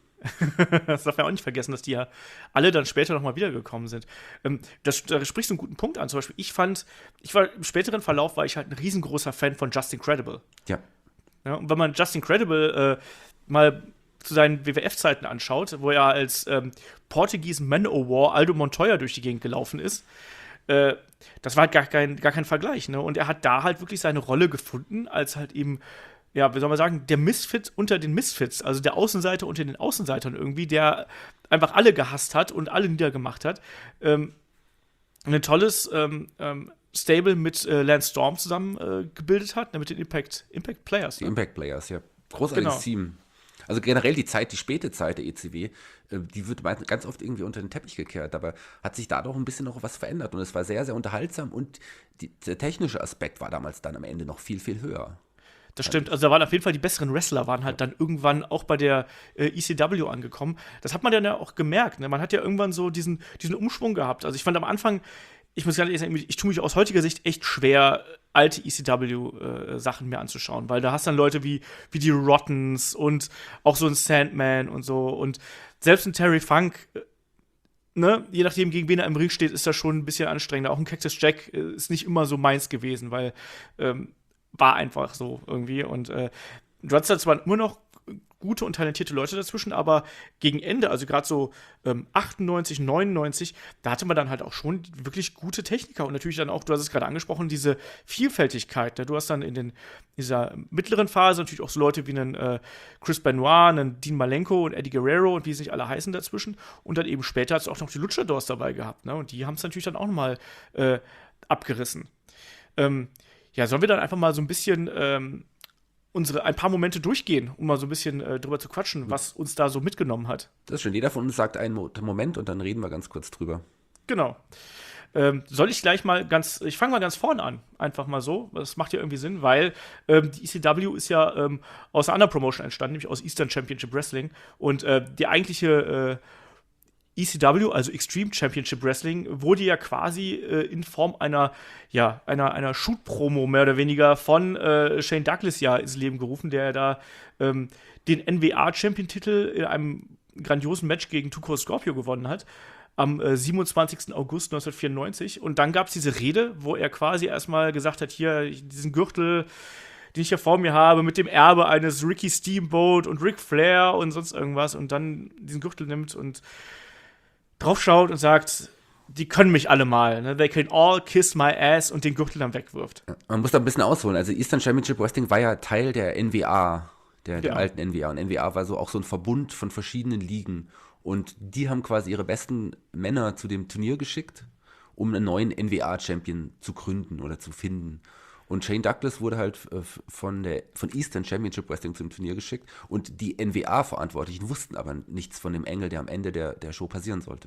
Das darf man auch nicht vergessen, dass die ja alle dann später nochmal wiedergekommen sind. Ähm, das, da sprichst du einen guten Punkt an. Zum Beispiel, ich fand, ich war im späteren Verlauf war ich halt ein riesengroßer Fan von Justin Credible. Ja. Ja, und wenn man Justin Credible äh, mal zu seinen W W F-Zeiten anschaut, wo er als ähm, Portuguese Man o' War Aldo Montoya durch die Gegend gelaufen ist, äh, das war halt gar kein, gar kein Vergleich, ne? Und er hat da halt wirklich seine Rolle gefunden, als halt eben, ja, wie soll man sagen, der Misfit unter den Misfits, also der Außenseiter unter den Außenseitern irgendwie, der einfach alle gehasst hat und alle niedergemacht hat. Ähm, ein tolles ähm, ähm, Stable mit äh, Lance Storm zusammen äh, gebildet hat, ne, mit den Impact, Impact Players. Die ne? Impact Players, ja. Großartiges Genau. Team. Also generell die Zeit, die späte Zeit der E C W, äh, die wird mei- ganz oft irgendwie unter den Teppich gekehrt, aber hat sich da doch ein bisschen noch was verändert und es war sehr, sehr unterhaltsam und die, der technische Aspekt war damals dann am Ende noch viel, viel höher. Das stimmt, also da waren auf jeden Fall die besseren Wrestler, waren halt dann irgendwann auch bei der äh, E C W angekommen. Das hat man dann ja auch gemerkt, ne? Man hat ja irgendwann so diesen, diesen Umschwung gehabt. Also ich fand am Anfang, ich muss ganz ehrlich sagen, ich tue mich aus heutiger Sicht echt schwer, alte E C W-Sachen mir anzuschauen, weil da hast dann Leute wie, wie die Rottens und auch so ein Sandman und so und selbst ein Terry Funk, äh, ne, je nachdem, gegen wen er im Ring steht, ist das schon ein bisschen anstrengender. Auch ein Cactus Jack äh, ist nicht immer so meins gewesen, weil ähm, war einfach so irgendwie. Und äh, du hattest da zwar immer noch gute und talentierte Leute dazwischen, aber gegen Ende, also gerade so ähm, achtundneunzig, neunundneunzig, da hatte man dann halt auch schon wirklich gute Techniker und natürlich dann auch, du hast es gerade angesprochen, diese Vielfältigkeit. Ne? Du hast dann in den, dieser mittleren Phase natürlich auch so Leute wie einen äh, Chris Benoit, einen Dean Malenko und Eddie Guerrero und wie sie nicht alle heißen dazwischen und dann eben später hast du auch noch die Luchadors dabei gehabt. Ne? Und die haben es natürlich dann auch nochmal äh, abgerissen. Ähm, ja, sollen wir dann einfach mal so ein bisschen ähm, unsere ein paar Momente durchgehen, um mal so ein bisschen äh, drüber zu quatschen, was uns da so mitgenommen hat. Das ist schön. Jeder von uns sagt einen Mo- Moment und dann reden wir ganz kurz drüber. Genau. Ähm, soll ich gleich mal ganz, ich fange mal ganz vorne an, einfach mal so. Das macht ja irgendwie Sinn, weil ähm, die E C W ist ja ähm, aus einer anderen Promotion entstanden, nämlich aus Eastern Championship Wrestling. Und äh, die eigentliche äh, E C W, also Extreme Championship Wrestling, wurde ja quasi äh, in Form einer, ja, einer, einer Shoot-Promo mehr oder weniger von äh, Shane Douglas ja ins Leben gerufen, der da ähm, den N W A-Champion-Titel in einem grandiosen Match gegen Tuco Scorpio gewonnen hat, am äh, siebenundzwanzigsten August neunzehnhundertvierundneunzig. Und dann gab es diese Rede, wo er quasi erstmal gesagt hat, hier, diesen Gürtel, den ich hier vor mir habe, mit dem Erbe eines Ricky Steamboat und Ric Flair und sonst irgendwas und dann diesen Gürtel nimmt und draufschaut und sagt, die können mich alle mal, ne? They can all kiss my ass und den Gürtel dann wegwirft. Man muss da ein bisschen ausholen. Also Eastern Championship Wrestling war ja Teil der N W A, der, der Ja. alten N W A. Und N W A war so auch so ein Verbund von verschiedenen Ligen. Und die haben quasi ihre besten Männer zu dem Turnier geschickt, um einen neuen N W A-Champion zu gründen oder zu finden. Und Shane Douglas wurde halt äh, von, der, von Eastern Championship Wrestling zum Turnier geschickt. Und die N W A-Verantwortlichen wussten aber nichts von dem Engel, der am Ende der, der Show passieren sollte.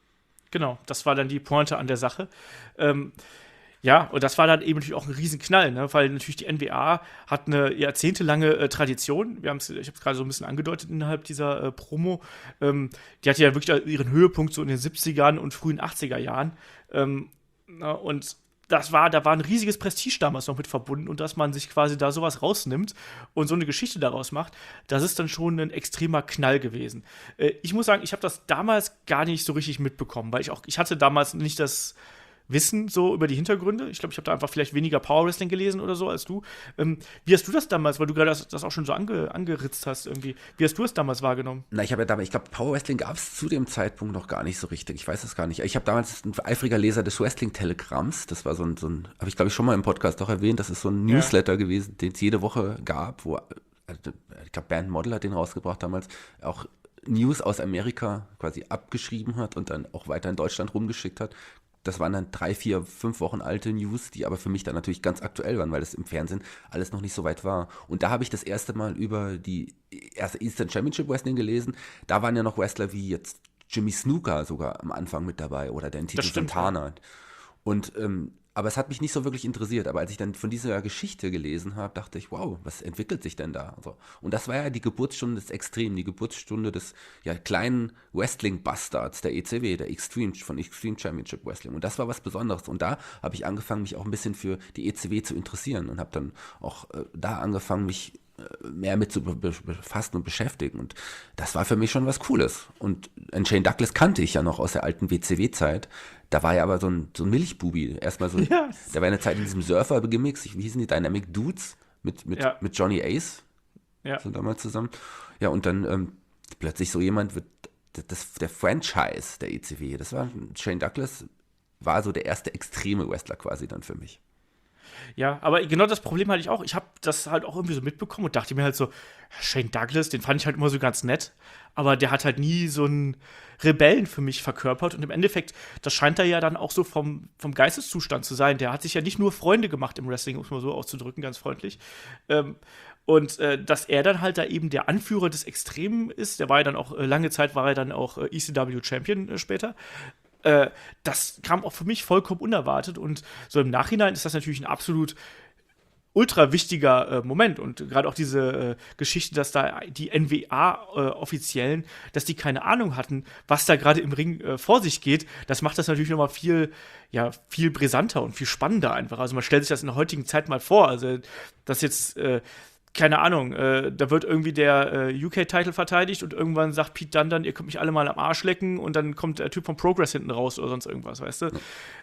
Genau, das war dann die Pointe an der Sache. Ähm, ja, und das war dann eben natürlich auch ein Riesenknall, ne? Weil natürlich die N W A hat eine jahrzehntelange äh, Tradition. Wir haben's, ich habe es gerade so ein bisschen angedeutet innerhalb dieser äh, Promo. Ähm, die hatte ja wirklich ihren Höhepunkt so in den siebzigern und frühen achtziger Jahren. Ähm, na, und das war, da war ein riesiges Prestige damals noch mit verbunden und dass man sich quasi da sowas rausnimmt und so eine Geschichte daraus macht, das ist dann schon ein extremer Knall gewesen. Äh, ich muss sagen, ich habe das damals gar nicht so richtig mitbekommen, weil ich auch, ich hatte damals nicht das Wissen so über die Hintergründe. Ich glaube, ich habe da einfach vielleicht weniger Power Wrestling gelesen oder so als du. Ähm, wie hast du das damals, weil du gerade das, das auch schon so ange, angeritzt hast irgendwie, wie hast du es damals wahrgenommen? Na, ich habe ja damals, ich glaube, Power Wrestling gab es zu dem Zeitpunkt noch gar nicht so richtig. Ich weiß es gar nicht. Ich habe damals ein eifriger Leser des Wrestling-Telegramms. Das war so ein, so ein habe ich glaube ich schon mal im Podcast auch erwähnt. Das ist so ein Ja. Newsletter gewesen, den es jede Woche gab, wo, also, ich glaube, Bernd Model hat den rausgebracht damals, auch News aus Amerika quasi abgeschrieben hat und dann auch weiter in Deutschland rumgeschickt hat. Das waren dann drei, vier, fünf Wochen alte News, die aber für mich dann natürlich ganz aktuell waren, weil das im Fernsehen alles noch nicht so weit war. Und da habe ich das erste Mal über die erste Eastern Championship Wrestling gelesen. Da waren ja noch Wrestler wie jetzt Jimmy Snuka sogar am Anfang mit dabei oder der Tito Santana. Und ähm, aber es hat mich nicht so wirklich interessiert. Aber als ich dann von dieser Geschichte gelesen habe, dachte ich, wow, was entwickelt sich denn da? Also, und das war ja die Geburtsstunde des Extrem, die Geburtsstunde des ja, kleinen Wrestling-Bastards der E C W, der Extreme, von Extreme Championship Wrestling. Und das war was Besonderes. Und da habe ich angefangen, mich auch ein bisschen für die E C W zu interessieren und habe dann auch äh, da angefangen, mich mehr mit zu befassen und beschäftigen. Und das war für mich schon was Cooles. Und Shane Douglas kannte ich ja noch aus der alten W C W-Zeit. Da war ja aber so ein, so ein Milchbubi. Erstmal so, ja. Da war eine Zeit in diesem Surfer-Gemix, wie hießen die, Dynamic Dudes mit, mit, ja. mit Johnny Ace. Ja. Sind damals zusammen. Ja, und dann ähm, plötzlich so jemand wird, das, der Franchise der E C W. Das war, Shane Douglas war so der erste extreme Wrestler quasi dann für mich. Ja, aber genau das Problem hatte ich auch. Ich habe das halt auch irgendwie so mitbekommen und dachte mir halt so, Shane Douglas, den fand ich halt immer so ganz nett, aber der hat halt nie so einen Rebellen für mich verkörpert und im Endeffekt, das scheint da ja dann auch so vom, vom Geisteszustand zu sein. Der hat sich ja nicht nur Freunde gemacht im Wrestling, um es mal so auszudrücken, ganz freundlich. Ähm, und äh, dass er dann halt da eben der Anführer des Extremen ist, der war ja dann auch, äh, lange Zeit war er dann auch äh, E C W-Champion äh, später. Äh, das kam auch für mich vollkommen unerwartet und so im Nachhinein ist das natürlich ein absolut ultra wichtiger äh, Moment und gerade auch diese äh, Geschichte, dass da die N W A-Offiziellen, äh, dass die keine Ahnung hatten, was da gerade im Ring äh, vor sich geht, das macht das natürlich nochmal viel, ja, viel brisanter und viel spannender einfach. Also man stellt sich das in der heutigen Zeit mal vor, also dass jetzt äh, keine Ahnung, äh, da wird irgendwie der äh, U K-Title verteidigt und irgendwann sagt Pete Dunne dann, ihr könnt mich alle mal am Arsch lecken und dann kommt der Typ von Progress hinten raus oder sonst irgendwas, weißt du? Ja.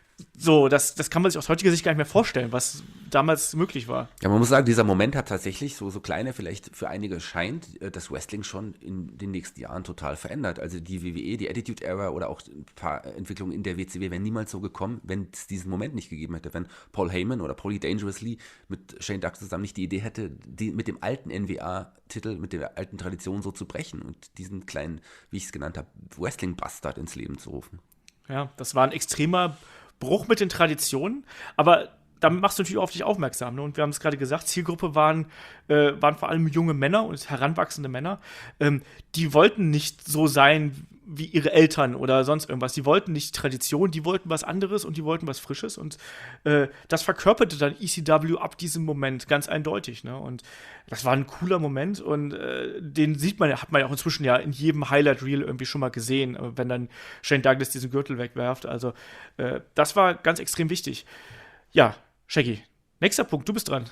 So, das, das kann man sich aus heutiger Sicht gar nicht mehr vorstellen, was damals möglich war. Ja, man muss sagen, dieser Moment hat tatsächlich, so, so kleiner vielleicht für einige scheint, das Wrestling schon in den nächsten Jahren total verändert. Also die W W E, die Attitude Era oder auch ein paar Entwicklungen in der W C W wären niemals so gekommen, wenn es diesen Moment nicht gegeben hätte. Wenn Paul Heyman oder Paulie Dangerously mit Shane Douglas zusammen nicht die Idee hätte, die, mit dem alten N W A-Titel, mit der alten Tradition so zu brechen und diesen kleinen, wie ich es genannt habe, Wrestling-Bastard ins Leben zu rufen. Ja, das war ein extremer Bruch mit den Traditionen, aber damit machst du natürlich auch auf dich aufmerksam. Ne? Und wir haben es gerade gesagt, Zielgruppe waren, äh, waren vor allem junge Männer und heranwachsende Männer. Ähm, die wollten nicht so sein wie ihre Eltern oder sonst irgendwas. Die wollten nicht Tradition, die wollten was anderes und die wollten was Frisches. Und äh, das verkörperte dann E C W ab diesem Moment ganz eindeutig. Ne? Und das war ein cooler Moment und äh, den sieht man, hat man ja auch inzwischen ja in jedem Highlight-Reel irgendwie schon mal gesehen, wenn dann Shane Douglas diesen Gürtel wegwerft. Also äh, das war ganz extrem wichtig. Ja, Shaggy, nächster Punkt, du bist dran.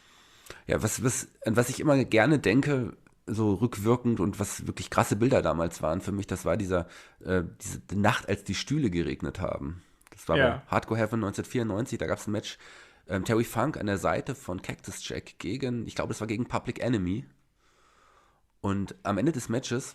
Ja, was, was, an was ich immer gerne denke, so rückwirkend und was wirklich krasse Bilder damals waren für mich, das war dieser, äh, diese Nacht, als die Stühle geregnet haben. Das war ja. bei Hardcore Heaven neunzehnhundertvierundneunzig, da gab es ein Match, ähm, Terry Funk an der Seite von Cactus Jack gegen, ich glaube, das war gegen Public Enemy. Und am Ende des Matches,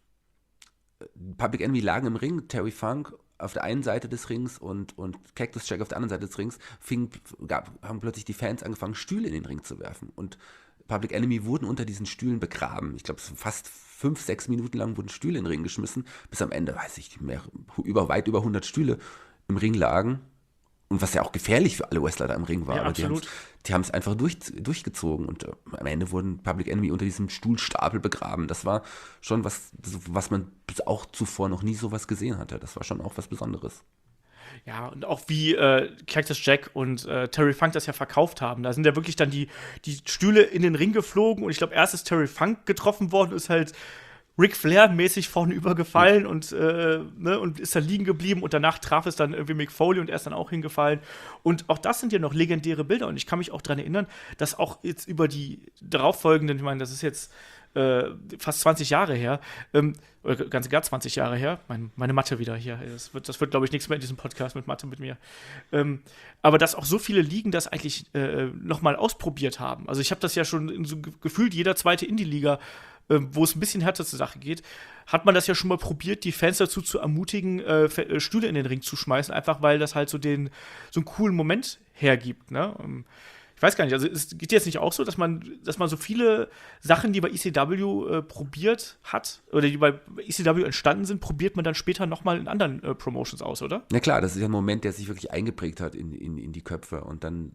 Public Enemy lagen im Ring, Terry Funk auf der einen Seite des Rings und, und Cactus Jack auf der anderen Seite des Rings, fing, gab, haben plötzlich die Fans angefangen, Stühle in den Ring zu werfen. Und Public Enemy wurden unter diesen Stühlen begraben. Ich glaube, fast fünf, sechs Minuten lang wurden Stühle in den Ring geschmissen, bis am Ende, weiß ich nicht mehr, über, weit über hundert Stühle im Ring lagen. Und was ja auch gefährlich für alle Wrestler da im Ring war. Ja, aber absolut. Die haben es einfach durch, durchgezogen und äh, am Ende wurden Public Enemy unter diesem Stuhlstapel begraben. Das war schon was, was man auch zuvor noch nie sowas gesehen hatte. Das war schon auch was Besonderes. Ja, und auch wie äh, Cactus Jack und äh, Terry Funk das ja verkauft haben. Da sind ja wirklich dann die, die Stühle in den Ring geflogen und ich glaube, erst ist Terry Funk getroffen worden, ist halt Ric Flair-mäßig vorne übergefallen mhm. und, äh, ne, und ist dann liegen geblieben und danach traf es dann irgendwie Mick Foley und er ist dann auch hingefallen. Und auch das sind ja noch legendäre Bilder und ich kann mich auch daran erinnern, dass auch jetzt über die darauffolgenden, ich meine, das ist jetzt äh, fast zwanzig Jahre her, ähm, oder ganz gar zwanzig Jahre her, mein, meine Mathe wieder hier, das wird, das wird glaube ich, nichts mehr in diesem Podcast mit Mathe mit mir. Ähm, aber dass auch so viele Ligen das eigentlich äh, nochmal ausprobiert haben. Also ich habe das ja schon in so gefühlt jeder zweite Indie-Liga, wo es ein bisschen härter zur Sache geht, hat man das ja schon mal probiert, die Fans dazu zu ermutigen, äh, Stühle in den Ring zu schmeißen, einfach weil das halt so den so einen coolen Moment hergibt. Ne? ich weiß gar nicht, also es geht jetzt nicht auch so, dass man, dass man so viele Sachen, die bei E C W äh, probiert hat, oder die bei E C W entstanden sind, probiert man dann später nochmal in anderen äh, Promotions aus, oder? Na klar, das ist ja ein Moment, der sich wirklich eingeprägt hat in, in, in die Köpfe. Und dann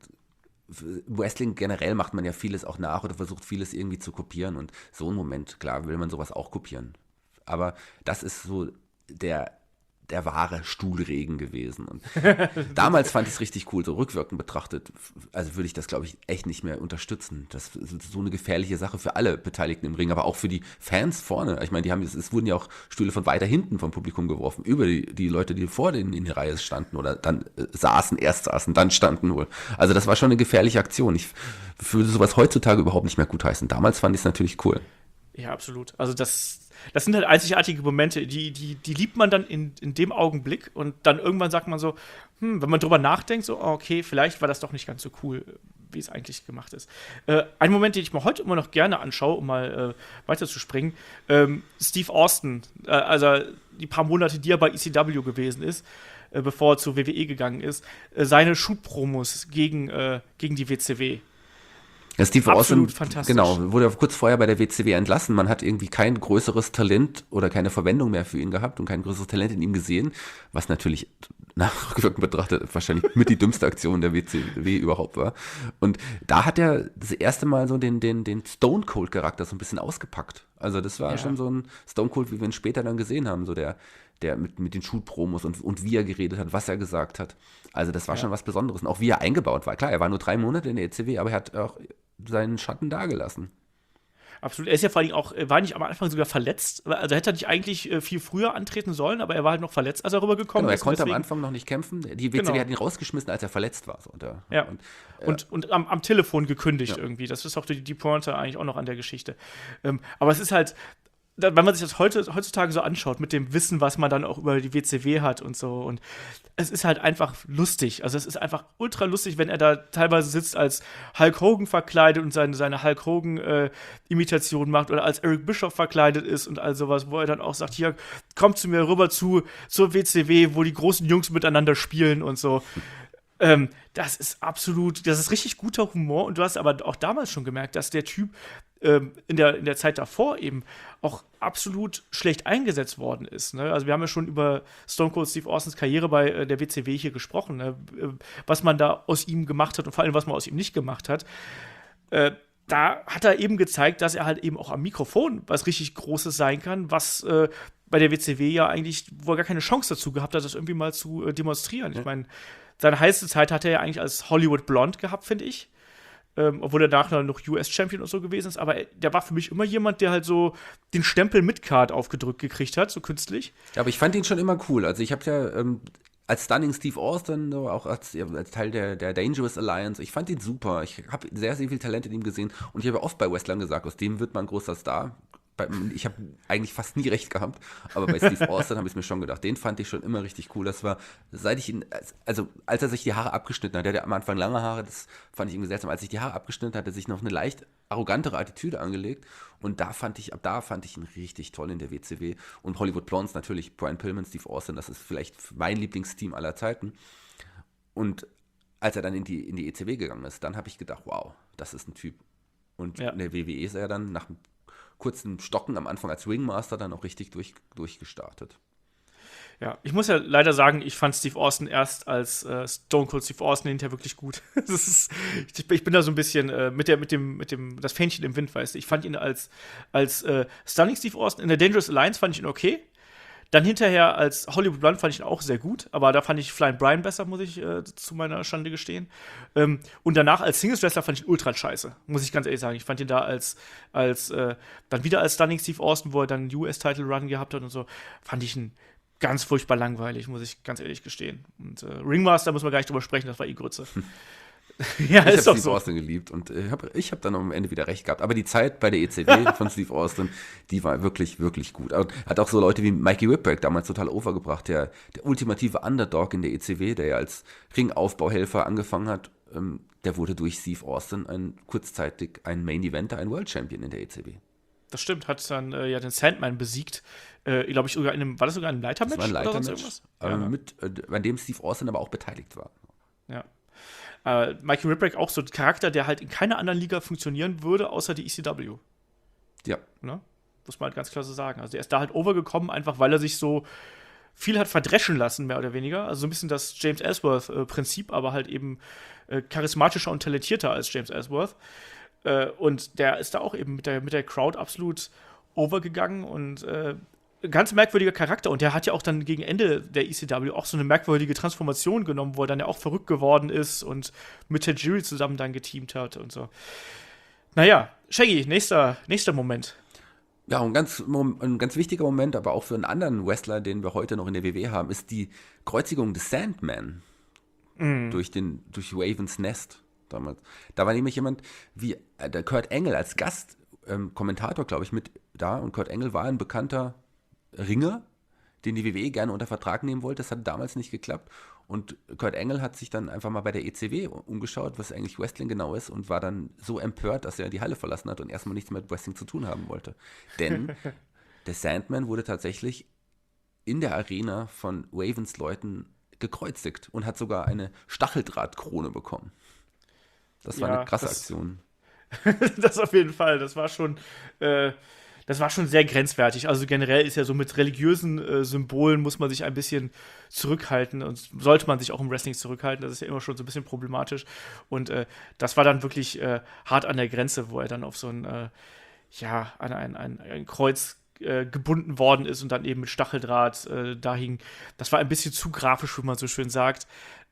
Wrestling generell macht man ja vieles auch nach oder versucht vieles irgendwie zu kopieren. Und so ein Moment, klar, will man sowas auch kopieren. Aber das ist so der der wahre Stuhlregen gewesen. Und damals fand ich es richtig cool, so rückwirkend betrachtet. Also würde ich das, glaube ich, echt nicht mehr unterstützen. Das ist so eine gefährliche Sache für alle Beteiligten im Ring, aber auch für die Fans vorne. Ich meine, die haben, es, es wurden ja auch Stühle von weiter hinten vom Publikum geworfen, über die, die Leute, die vor denen in der Reihe standen oder dann äh, saßen, erst saßen, dann standen wohl. Also das war schon eine gefährliche Aktion. Ich würde sowas heutzutage überhaupt nicht mehr gutheißen. Damals fand ich es natürlich cool. Ja, absolut. Also das Das sind halt einzigartige Momente, die, die, die liebt man dann in, in dem Augenblick und dann irgendwann sagt man so, hm, wenn man drüber nachdenkt, so, okay, vielleicht war das doch nicht ganz so cool, wie es eigentlich gemacht ist. Äh, ein Moment, den ich mir heute immer noch gerne anschaue, um mal äh, weiterzuspringen, ähm, Steve Austin, äh, also die paar Monate, die er bei E C W gewesen ist, äh, bevor er zur W W E gegangen ist, äh, seine Shoot-Promos gegen, äh, gegen die W C W. Ja, Steve Absolut Austin, fantastisch. genau, wurde kurz vorher bei der W C W entlassen. Man hat irgendwie kein größeres Talent oder keine Verwendung mehr für ihn gehabt und kein größeres Talent in ihm gesehen, was natürlich nachrückend betrachtet wahrscheinlich mit die dümmste Aktion der W C W überhaupt war. Und da hat er das erste Mal so den, den, den Stone Cold Charakter so ein bisschen ausgepackt. Also das war ja schon so ein Stone Cold, wie wir ihn später dann gesehen haben, so der, der mit, mit den Shoot-Promos und, und wie er geredet hat, was er gesagt hat. Also das war ja schon was Besonderes. Und auch wie er eingebaut war. Klar, er war nur drei Monate in der E C W, aber er hat auch seinen Schatten dagelassen. Absolut. Er ist ja vor allem auch, war nicht am Anfang sogar verletzt. Also hätte er nicht eigentlich äh, viel früher antreten sollen, aber er war halt noch verletzt, als er rübergekommen genau, er ist. Er konnte deswegen, am Anfang noch nicht kämpfen. Die W C W genau. hat ihn rausgeschmissen, als er verletzt war. So. Und, ja. Und, äh, und, und am, am Telefon gekündigt ja. irgendwie. Das ist auch die, die Pointe eigentlich auch noch an der Geschichte. Ähm, aber es ist halt, wenn man sich das heute, heutzutage so anschaut, mit dem Wissen, was man dann auch über die W C W hat und so, und es ist halt einfach lustig. Also es ist einfach ultra lustig, wenn er da teilweise sitzt als Hulk Hogan verkleidet und seine, seine Hulk Hogan-Imitation äh, macht oder als Eric Bischoff verkleidet ist und all sowas, wo er dann auch sagt, hier, kommt zu mir rüber zu, zur W C W, wo die großen Jungs miteinander spielen und so. Ähm, das ist absolut, das ist richtig guter Humor und du hast aber auch damals schon gemerkt, dass der Typ ähm, in der, in der Zeit davor eben auch absolut schlecht eingesetzt worden ist. Ne? Also wir haben ja schon über Stone Cold Steve Austins Karriere bei äh, der W C W hier gesprochen, ne? Was man da aus ihm gemacht hat und vor allem, was man aus ihm nicht gemacht hat. Äh, da hat er eben gezeigt, dass er halt eben auch am Mikrofon was richtig Großes sein kann, was äh, bei der W C W ja eigentlich, wo er gar keine Chance dazu gehabt hat, das irgendwie mal zu äh, demonstrieren. Ja. Ich meine, seine heiße Zeit hat er ja eigentlich als Hollywood Blonde gehabt, finde ich. Ähm, obwohl er nachher noch U S-Champion und so gewesen ist. Aber der war für mich immer jemand, der halt so den Stempel Midcard aufgedrückt gekriegt hat, so künstlich. Ja, aber ich fand ihn schon immer cool. Also ich habe ja ähm, als Stunning Steve Austin, so auch als, als Teil der, der Dangerous Alliance, ich fand ihn super. Ich habe sehr, sehr viel Talent in ihm gesehen. Und ich habe ja oft bei Wrestlern gesagt, aus dem wird man ein großer Star. Bei, ich habe eigentlich fast nie recht gehabt, aber bei Steve Austin habe ich es mir schon gedacht. Den fand ich schon immer richtig cool. Das war, seit ich ihn, also als er sich die Haare abgeschnitten hat, der hatte am Anfang lange Haare, das fand ich irgendwie seltsam. Als sich die Haare abgeschnitten hat, hat er sich noch eine leicht arrogantere Attitüde angelegt und da fand ich, ab da fand ich ihn richtig toll in der W C W. Und Hollywood Blondes natürlich, Brian Pillman, Steve Austin, das ist vielleicht mein Lieblingsteam aller Zeiten. Und als er dann in die, in die E C W gegangen ist, dann habe ich gedacht, wow, das ist ein Typ. Und ja. in der W W E ist er dann nach kurzen Stocken am Anfang als Ringmaster dann auch richtig durch, durchgestartet. Ja, ich muss ja leider sagen, ich fand Steve Austin erst als äh, Stone Cold Steve Austin hinterher wirklich gut. Das ist, ich, ich bin da so ein bisschen äh, mit der, mit dem, mit dem, das Fähnchen im Wind, weißt du. Ich fand ihn als, als äh, Stunning Steve Austin in der Dangerous Alliance fand ich ihn okay. Dann hinterher als Hollywood Blonde fand ich ihn auch sehr gut, aber da fand ich Flying Brian besser, muss ich äh, zu meiner Schande gestehen. Ähm, und danach als Singles Wrestler fand ich ihn ultra scheiße, muss ich ganz ehrlich sagen. Ich fand ihn da als, als äh, dann wieder als Stunning Steve Austin, wo er dann einen U S-Title-Run gehabt hat und so, fand ich ihn ganz furchtbar langweilig, muss ich ganz ehrlich gestehen. Und äh, Ringmaster muss man gar nicht drüber sprechen, das war eh Grütze. Hm. Ja, ich ist habe doch Steve so. Austin geliebt und ich äh, habe ich hab dann am Ende wieder recht gehabt. Aber die Zeit bei der E C W von Steve Austin, die war wirklich, wirklich gut. Und hat auch so Leute wie Mikey Whipwreck damals total overgebracht, der, der ultimative Underdog in der E C W, der ja als Ringaufbauhelfer angefangen hat. Ähm, der wurde durch Steve Austin ein, kurzzeitig ein Main Eventer, ein World Champion in der E C W. Das stimmt, hat dann äh, ja den Sandman besiegt. Äh, glaube ich, sogar in einem, war das sogar ein Leitermatch? Das war ein Leitermatch, oder sonst irgendwas? Ähm, ja. mit, äh, an dem Steve Austin aber auch beteiligt war. Ja. Äh, Mikey Whipwreck auch so ein Charakter, der halt in keiner anderen Liga funktionieren würde, außer die E C W. Ja. Ne? Muss man halt ganz klar so sagen. Also der ist da halt overgekommen, einfach weil er sich so viel hat verdreschen lassen, mehr oder weniger. Also so ein bisschen das James Ellsworth-Prinzip, aber halt eben äh, charismatischer und talentierter als James Ellsworth. Äh, und der ist da auch eben mit der, mit der Crowd absolut overgegangen und äh, ganz merkwürdiger Charakter. Und der hat ja auch dann gegen Ende der E C W auch so eine merkwürdige Transformation genommen, wo er dann ja auch verrückt geworden ist und mit Tajiri zusammen dann geteamt hat und so. Naja, Shaggy, nächster, nächster Moment. Ja, ein ganz, ein ganz wichtiger Moment, aber auch für einen anderen Wrestler, den wir heute noch in der W W E haben, ist die Kreuzigung des Sandman mm. durch, den, durch Ravens Nest damals. Da war nämlich jemand wie äh, der Kurt Angle als Gastkommentator, ähm, glaube ich, mit da. Und Kurt Angle war ein bekannter Ringer, den die W W E gerne unter Vertrag nehmen wollte. Das hat damals nicht geklappt. Und Kurt Angle hat sich dann einfach mal bei der E C W umgeschaut, was eigentlich Wrestling genau ist, und war dann so empört, dass er die Halle verlassen hat und erstmal nichts mehr mit Wrestling zu tun haben wollte. Denn der Sandman wurde tatsächlich in der Arena von Ravens Leuten gekreuzigt und hat sogar eine Stacheldrahtkrone bekommen. Das war ja eine krasse das, Aktion. Das auf jeden Fall. Das war schon äh Das war schon sehr grenzwertig. Also generell ist ja so mit religiösen äh, Symbolen muss man sich ein bisschen zurückhalten und sollte man sich auch im Wrestling zurückhalten. Das ist ja immer schon so ein bisschen problematisch. Und äh, das war dann wirklich äh, hart an der Grenze, wo er dann auf so ein, äh, ja, an ein, ein, ein Kreuz äh, gebunden worden ist und dann eben mit Stacheldraht äh, da hing. Das war ein bisschen zu grafisch, wie man so schön sagt.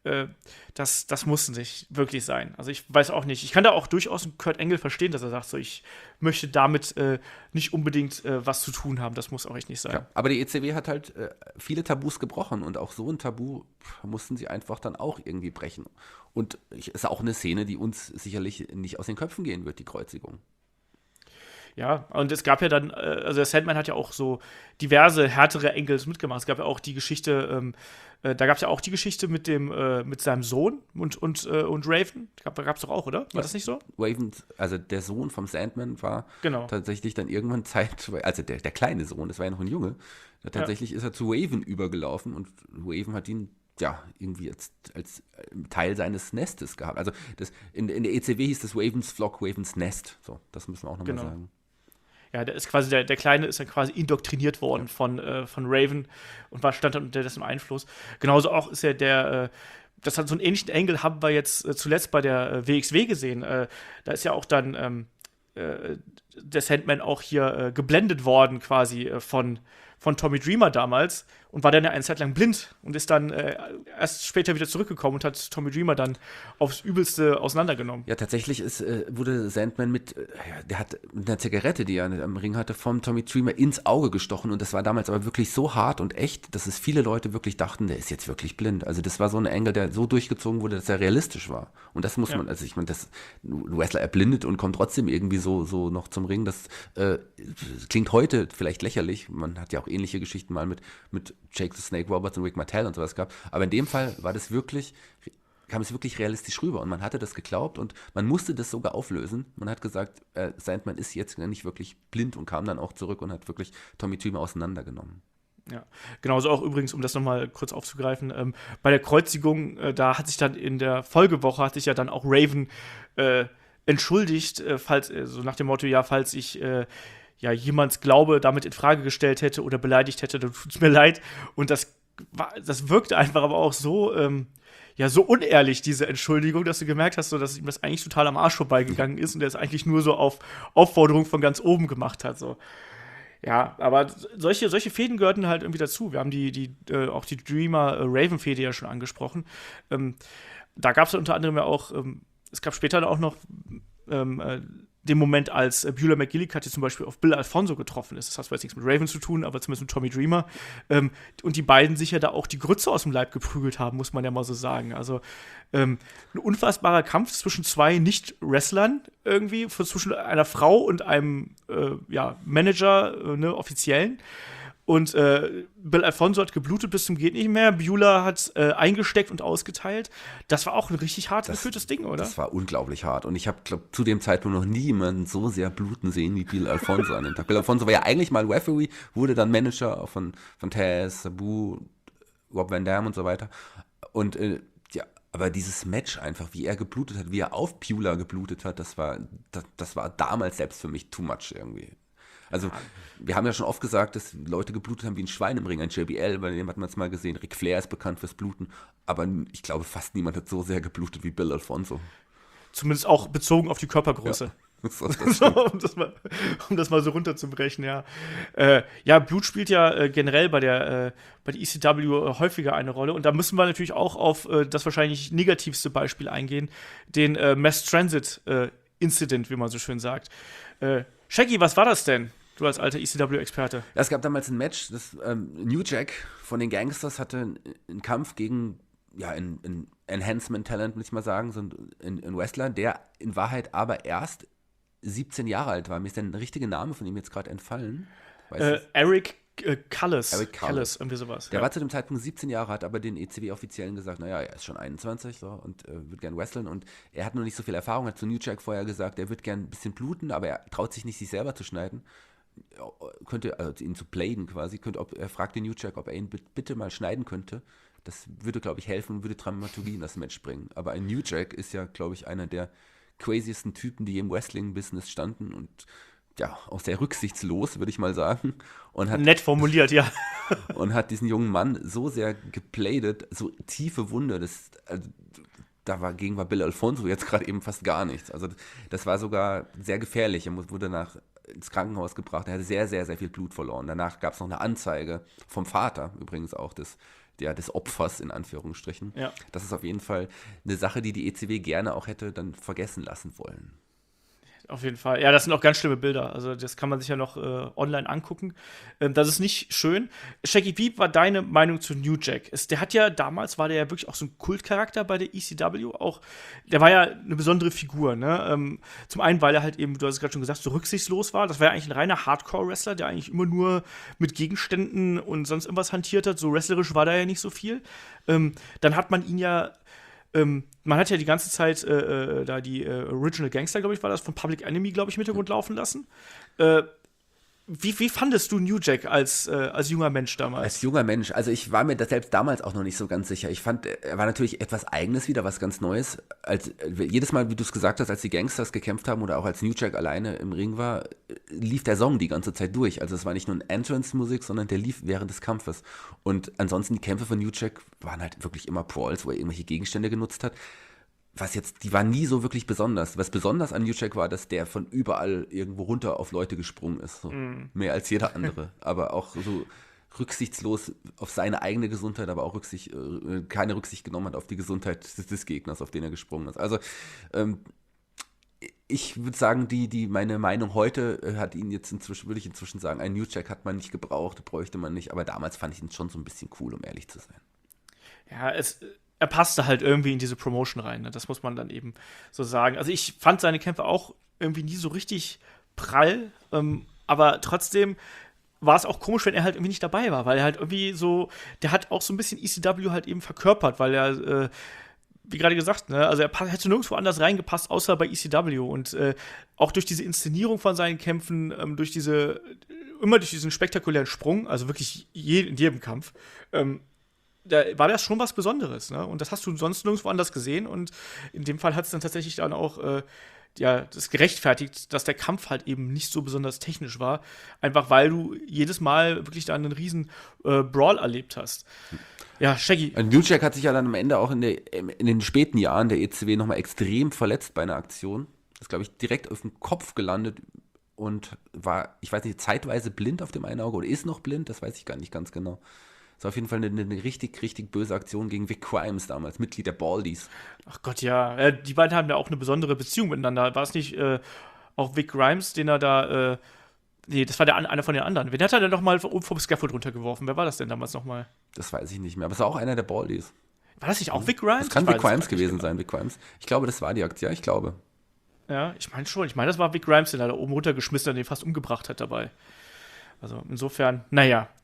Das, das muss nicht wirklich sein. Also ich weiß auch nicht. Ich kann da auch durchaus einen Kurt Angle verstehen, dass er sagt, so ich möchte damit äh, nicht unbedingt äh, was zu tun haben. Das muss auch echt nicht sein. Ja, aber die E C W hat halt äh, viele Tabus gebrochen und auch so ein Tabu mussten sie einfach dann auch irgendwie brechen. Und es ist auch eine Szene, die uns sicherlich nicht aus den Köpfen gehen wird, die Kreuzigung. Ja, und es gab ja dann, also der Sandman hat ja auch so diverse härtere Angles mitgemacht. Es gab ja auch die Geschichte, ähm, äh, da gab es ja auch die Geschichte mit dem, äh, mit seinem Sohn und, und, äh, und Raven. Gab es doch auch, oder? War ja. das nicht so? Raven, also der Sohn vom Sandman war genau. tatsächlich dann irgendwann Zeit, also der, der kleine Sohn, das war ja noch ein Junge, tatsächlich ja. ist er zu Raven übergelaufen und Raven hat ihn ja, irgendwie als, als Teil seines Nestes gehabt. Also das, in, in der E C W hieß das Ravens Flock, Ravens Nest. So, das müssen wir auch nochmal genau. sagen. Ja, der ist quasi, der, der Kleine ist dann quasi indoktriniert worden ja. von, äh, von Raven und war, stand dann unter dessen Einfluss. Genauso auch ist ja der, äh, das hat so einen ähnlichen Engel, haben wir jetzt äh, zuletzt bei der äh, W X W gesehen. Äh, da ist ja auch dann ähm, äh, der Sandman auch hier äh, geblendet worden quasi äh, von, von Tommy Dreamer damals und war dann ja eine Zeit lang blind und ist dann äh, erst später wieder zurückgekommen und hat Tommy Dreamer dann aufs Übelste auseinandergenommen. Ja, tatsächlich ist, äh, wurde Sandman mit, äh, der hat mit einer Zigarette, die er am Ring hatte, vom Tommy Dreamer ins Auge gestochen und das war damals aber wirklich so hart und echt, dass es viele Leute wirklich dachten, der ist jetzt wirklich blind. Also das war so ein Engel, der so durchgezogen wurde, dass er realistisch war. Und das muss ja. man, also ich meine, das ein Wrestler erblindet und kommt trotzdem irgendwie so, so noch zum Ring. Das äh, klingt heute vielleicht lächerlich. Man hat ja auch ähnliche Geschichten mal mit, mit Jake the Snake Roberts und Rick Martel und sowas gehabt. Aber in dem Fall war das wirklich, kam es wirklich realistisch rüber und man hatte das geglaubt und man musste das sogar auflösen. Man hat gesagt, äh, Sandman ist jetzt nicht wirklich blind und kam dann auch zurück und hat wirklich Tommy Dreamer auseinandergenommen. Ja, genauso auch übrigens, um das nochmal kurz aufzugreifen, ähm, bei der Kreuzigung, äh, da hat sich dann in der Folgewoche, hat sich ja dann auch Raven äh, entschuldigt, äh, falls, äh, so nach dem Motto, ja, falls ich äh, ja, jemands Glaube damit in Frage gestellt hätte oder beleidigt hätte, dann tut's mir leid. Und das, war, das wirkte einfach aber auch so, ähm, ja, so unehrlich, diese Entschuldigung, dass du gemerkt hast, so, dass ihm das eigentlich total am Arsch vorbeigegangen ist und er es eigentlich nur so auf Aufforderung von ganz oben gemacht hat, so. Ja, aber solche, solche Fäden gehörten halt irgendwie dazu. Wir haben die, die, äh, auch die Dreamer-Raven-Fäde ja schon angesprochen. Ähm, da gab es unter anderem ja auch, ähm, es gab später auch noch ähm, äh, den Moment, als äh, Beulah McGillicuddy zum Beispiel auf Bill Alfonso getroffen ist. Das hat zwar jetzt nichts mit Raven zu tun, aber zumindest mit Tommy Dreamer. Ähm, und die beiden sich ja da auch die Grütze aus dem Leib geprügelt haben, muss man ja mal so sagen. Also ähm, ein unfassbarer Kampf zwischen zwei Nicht-Wrestlern irgendwie, zwischen einer Frau und einem äh, ja, Manager, äh, ne, Offiziellen. Und äh, Bill Alfonso hat geblutet bis zum geht nicht mehr. Beulah hat äh, eingesteckt und ausgeteilt. Das war auch ein richtig hart geführtes Ding, oder? Das war unglaublich hart. Und ich habe, glaube zu dem Zeitpunkt noch nie jemanden so sehr bluten sehen wie Bill Alfonso an dem Tag. Bill Alfonso war ja eigentlich mal Referee, wurde dann Manager von, von Taz, Sabu, Rob Van Dam und so weiter. Und äh, ja, Aber dieses Match einfach, wie er geblutet hat, wie er auf Pula geblutet hat, das war, das, das war damals selbst für mich too much irgendwie. Also, wir haben ja schon oft gesagt, dass Leute geblutet haben wie ein Schwein im Ring, ein J B L, bei dem hat man es mal gesehen. Ric Flair ist bekannt fürs Bluten, aber ich glaube, fast niemand hat so sehr geblutet wie Bill Alfonso. Zumindest auch bezogen auf die Körpergröße. Ja. Das um, das mal, um das mal so runterzubrechen, ja. Äh, ja, Blut spielt ja äh, generell bei der, äh, bei der E C W äh, häufiger eine Rolle. Und da müssen wir natürlich auch auf äh, das wahrscheinlich negativste Beispiel eingehen, den äh, Mass Transit äh, Incident, wie man so schön sagt. Äh, Shaggy, was war das denn? Du als alter E C W-Experte. Ja, es gab damals ein Match, das ähm, New Jack von den Gangsters hatte einen, einen Kampf gegen ja, ein, ein Enhancement-Talent, muss ich mal sagen, so ein, ein, ein Wrestler, der in Wahrheit aber erst siebzehn Jahre alt war. Mir ist der richtige Name von ihm jetzt gerade entfallen. Äh, Eric äh, Callis. Eric Callis. irgendwie sowas. Der ja. war zu dem Zeitpunkt siebzehn Jahre, hat aber den E C W-Offiziellen gesagt, naja, er ist schon einundzwanzig so, und äh, wird gern wresteln. Und er hat noch nicht so viel Erfahrung, hat zu New Jack vorher gesagt, er wird gern ein bisschen bluten, aber er traut sich nicht, sich selber zu schneiden. Könnte, also ihn zu bladen quasi, könnte, ob, er fragte New Jack, ob er ihn bitte mal schneiden könnte. Das würde, glaube ich, helfen und würde Dramaturgie in das Match bringen. Aber ein New Jack ist ja, glaube ich, einer der craziesten Typen, die im Wrestling-Business standen und ja, auch sehr rücksichtslos, würde ich mal sagen. Und hat, Nett formuliert, ja. Und hat diesen jungen Mann so sehr gepladet, so tiefe Wunde, das, also, dagegen war Bill Alfonso jetzt gerade eben fast gar nichts. Also das war sogar sehr gefährlich. Er wurde nach ins Krankenhaus gebracht, er hatte sehr, sehr, sehr viel Blut verloren. Danach gab es noch eine Anzeige vom Vater, übrigens auch des, der, des Opfers in Anführungsstrichen. Ja. Das ist auf jeden Fall eine Sache, die die E C W gerne auch hätte dann vergessen lassen wollen. Auf jeden Fall. Ja, das sind auch ganz schlimme Bilder. Also, das kann man sich ja noch äh, online angucken. Ähm, das ist nicht schön. Shaggy, wie war deine Meinung zu New Jack? Ist, der hat ja damals, war der ja wirklich auch so ein Kultcharakter bei der E C W. Auch, der war ja eine besondere Figur, ne? Ähm, zum einen, weil er halt eben, du hast es gerade schon gesagt, so rücksichtslos war. Das war ja eigentlich ein reiner Hardcore-Wrestler, der eigentlich immer nur mit Gegenständen und sonst irgendwas hantiert hat. So wrestlerisch war da ja nicht so viel. Ähm, dann hat man ihn ja Ähm, man hat ja die ganze Zeit äh, äh, da die äh, Original Gangster, glaube ich, war das, von Public Enemy, glaube ich, im Hintergrund laufen lassen. Äh, wie, wie fandest du New Jack als, äh, als junger Mensch damals? Als junger Mensch, also ich war mir das selbst damals auch noch nicht so ganz sicher. Ich fand, er war natürlich etwas Eigenes wieder, was ganz Neues. Als, jedes Mal, wie du es gesagt hast, als die Gangsters gekämpft haben oder auch als New Jack alleine im Ring war, lief der Song die ganze Zeit durch. Also es war nicht nur ein Entrance-Musik, sondern der lief während des Kampfes. Und ansonsten die Kämpfe von New Jack waren halt wirklich immer Brawls, wo er irgendwelche Gegenstände genutzt hat. Was jetzt, die waren nie so wirklich besonders. Was besonders an New Jack war, dass der von überall irgendwo runter auf Leute gesprungen ist. So. Mm. Mehr als jeder andere. Aber auch so rücksichtslos auf seine eigene Gesundheit, aber auch Rücksicht, äh, keine Rücksicht genommen hat auf die Gesundheit des, des Gegners, auf den er gesprungen ist. Also, ähm, ich würde sagen, die, die, meine Meinung heute äh, hat ihn jetzt inzwischen, würde ich inzwischen sagen, ein New Jack hat man nicht gebraucht, bräuchte man nicht. Aber damals fand ich ihn schon so ein bisschen cool, um ehrlich zu sein. Ja, es. Er passte halt irgendwie in diese Promotion rein, ne? Das muss man dann eben so sagen. Also ich fand seine Kämpfe auch irgendwie nie so richtig prall, ähm, aber trotzdem war es auch komisch, wenn er halt irgendwie nicht dabei war, weil er halt irgendwie so, der hat auch so ein bisschen E C W halt eben verkörpert, weil er, äh, wie gerade gesagt, ne, also er hätte nirgendwo anders reingepasst, außer bei E C W und äh, auch durch diese Inszenierung von seinen Kämpfen, ähm, durch diese, immer durch diesen spektakulären Sprung, also wirklich je, in jedem Kampf, ähm, da war das schon was Besonderes, ne? Und das hast du sonst nirgendwo anders gesehen. Und in dem Fall hat es dann tatsächlich dann auch äh, ja, das gerechtfertigt, dass der Kampf halt eben nicht so besonders technisch war. Einfach weil du jedes Mal wirklich da einen riesen äh, Brawl erlebt hast. Ja, Shaggy. New Jack hat sich ja dann am Ende auch in, der, in den späten Jahren der E C W nochmal extrem verletzt bei einer Aktion. Ist, glaube ich, direkt auf dem Kopf gelandet und war, ich weiß nicht, zeitweise blind auf dem einen Auge oder ist noch blind, das weiß ich gar nicht ganz genau. Das war auf jeden Fall eine, eine richtig, richtig böse Aktion gegen Vic Grimes damals, Mitglied der Baldies. Ach Gott, ja. Äh, die beiden haben ja auch eine besondere Beziehung miteinander. War es nicht äh, auch Vic Grimes, den er da, äh, nee, das war der, einer von den anderen. Wen hat er denn noch mal vom, vom Scaffold runtergeworfen? Wer war das denn damals noch mal? Das weiß ich nicht mehr, aber es war auch einer der Baldies. War das nicht auch Vic Grimes? Das kann Vic Grimes gewesen sein, Vic Grimes. Ich glaube, das war die Aktion, ja, ich glaube. Ja, ich meine schon. Ich meine, das war Vic Grimes, den er da oben runtergeschmissen hat, den fast umgebracht hat dabei. Also insofern, naja.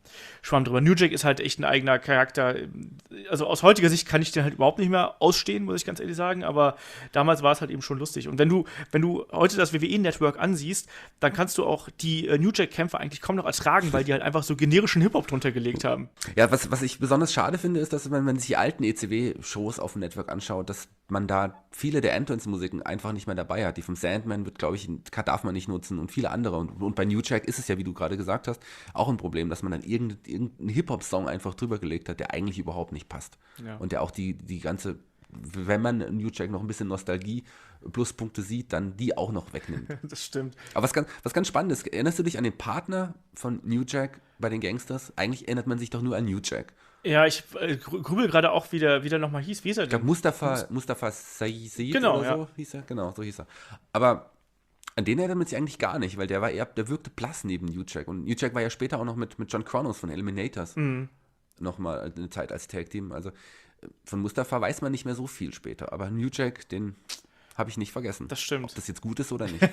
Schwamm drüber. New Jack ist halt echt ein eigener Charakter. Also aus heutiger Sicht kann ich den halt überhaupt nicht mehr ausstehen, muss ich ganz ehrlich sagen, aber damals war es halt eben schon lustig. Und wenn du, wenn du heute das W W E-Network ansiehst, dann kannst du auch die äh, New Jack-Kämpfe eigentlich kaum noch ertragen, weil die halt einfach so generischen Hip-Hop drunter gelegt haben. Ja, was, was ich besonders schade finde, ist, dass man, wenn man sich die alten E C W-Shows auf dem Network anschaut, dass man da viele der Entrance-Musiken einfach nicht mehr dabei hat. Die vom Sandman wird, glaube ich, darf man nicht nutzen und viele andere. Und, und bei New Jack ist es ja, wie du gerade gesagt hast, auch ein Problem, dass man dann irgendeinen irgendein Hip-Hop-Song einfach drüber gelegt hat, der eigentlich überhaupt nicht passt. Ja. Und der auch die, die ganze, wenn man New Jack noch ein bisschen Nostalgie Pluspunkte sieht, dann die auch noch wegnimmt. Das stimmt. Aber was ganz, was ganz spannend ist, erinnerst du dich an den Partner von New Jack bei den Gangsters? Eigentlich erinnert man sich doch nur an New Jack. Ja, ich äh, grübel gerade auch, wie der, wie der nochmal hieß. Wie hieß er denn? Ich glaube, Mustafa, Mus- Mustafa Sayyid genau, oder ja. so hieß er. Genau, so hieß er. Aber an den erinnert man sich eigentlich gar nicht, weil der war eher, der wirkte blass neben New Jack. Und New Jack war ja später auch noch mit, mit John Kronos von Eliminators Mhm. nochmal eine Zeit als Tag-Team. Also von Mustafa weiß man nicht mehr so viel später. Aber New Jack, den habe ich nicht vergessen. Das stimmt. Ob das jetzt gut ist oder nicht.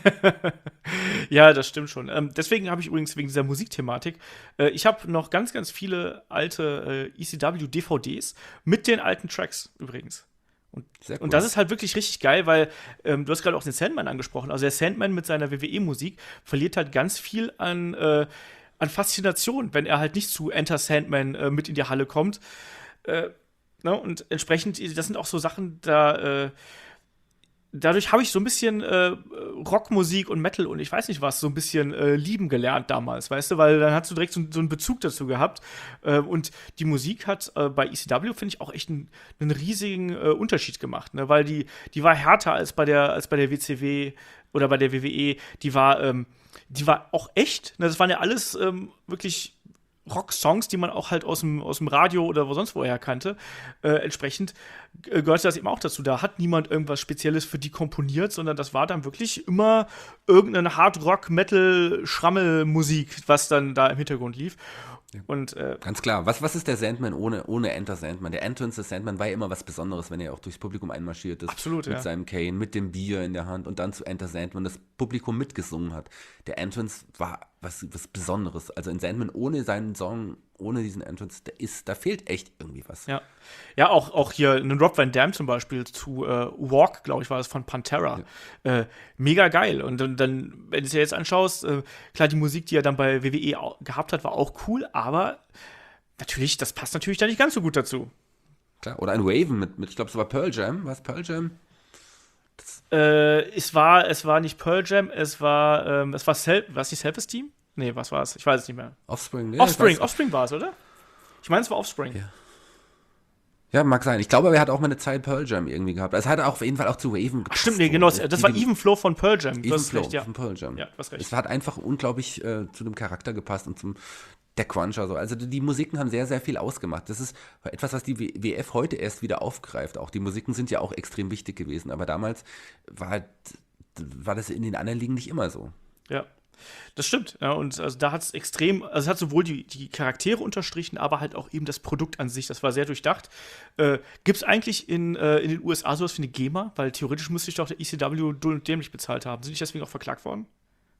Ja, das stimmt schon. Ähm, deswegen habe ich übrigens wegen dieser Musikthematik, äh, ich habe noch ganz, ganz viele alte äh, E C W-D V Ds mit den alten Tracks übrigens. Und, Sehr cool. und das ist halt wirklich richtig geil, weil ähm, du hast gerade auch den Sandman angesprochen. Also der Sandman mit seiner W W E-Musik verliert halt ganz viel an, äh, an Faszination, wenn er halt nicht zu Enter Sandman äh, mit in die Halle kommt. Äh, ne? Und entsprechend, das sind auch so Sachen, da äh, dadurch habe ich so ein bisschen äh, Rockmusik und Metal und ich weiß nicht was, so ein bisschen äh, lieben gelernt damals, weißt du, weil dann hast du direkt so, so einen Bezug dazu gehabt. Äh, und die Musik hat äh, bei E C W, finde ich, auch echt einen, einen riesigen äh, Unterschied gemacht, ne? Weil die, die war härter als bei der, als bei der W C W oder bei der W W E. Die war, ähm, die war auch echt. Ne? Das waren ja alles ähm, wirklich Rock-Songs, die man auch halt aus dem, aus dem Radio oder wo sonst woher kannte. Äh, entsprechend äh, gehörte das eben auch dazu. Da hat niemand irgendwas Spezielles für die komponiert, sondern das war dann wirklich immer irgendeine Hard-Rock-Metal-Schrammel-Musik, was dann da im Hintergrund lief. Und, äh, Ganz klar. Was, was ist der Sandman ohne, ohne Enter Sandman? Der Entrance des Sandman war ja immer was Besonderes, wenn er auch durchs Publikum einmarschiert ist. Absolut, Mit ja. seinem Cane, mit dem Bier in der Hand und dann zu Enter Sandman das Publikum mitgesungen hat. Der Entrance war was, was Besonderes. Also in Sandman ohne seinen Song, ohne diesen Entrance, da, ist, da fehlt echt irgendwie was. Ja, ja auch, auch hier einen Rob Van Dam zum Beispiel zu äh, Walk, glaube ich, war das von Pantera. Ja. Äh, mega geil. Und dann, dann wenn du es dir jetzt anschaust, äh, klar, die Musik, die er dann bei W W E au- gehabt hat, war auch cool, aber natürlich, das passt natürlich da nicht ganz so gut dazu. Klar. Oder ein Raven mit, mit ich glaube, es war Pearl Jam. War es Pearl Jam? Äh, es war, es war nicht Pearl Jam, es war, ähm, es war Self, war es nicht Self-Esteem? Nee, was war es? Ich weiß es nicht mehr. Offspring. Ja, Offspring, Offspring war es, oder? Ich meine, es war Offspring. Ja. Ja, mag sein. Ich glaube, er hat auch mal eine Zeit Pearl Jam irgendwie gehabt. Es hat auf jeden Fall auch zu Raven gepasst. Ach, stimmt, nee, genau. Das war Even Flow von Pearl Jam. Even Flow recht, ja. von Pearl Jam. Ja, du hast recht. Es hat einfach unglaublich äh, zu dem Charakter gepasst und zum der Cruncher. So. Also die, die Musiken haben sehr, sehr viel ausgemacht. Das ist etwas, was die W F heute erst wieder aufgreift. Auch die Musiken sind ja auch extrem wichtig gewesen. Aber damals war, halt, war das in den anderen Ligen nicht immer so. Ja. Das stimmt, ja, und also da hat es extrem, also es hat sowohl die, die Charaktere unterstrichen, aber halt auch eben das Produkt an sich, das war sehr durchdacht. Äh, Gibt es eigentlich in, äh, in den U S A sowas wie eine GEMA? Weil theoretisch müsste ich doch der E C W dull und dämlich bezahlt haben. Sind die deswegen auch verklagt worden?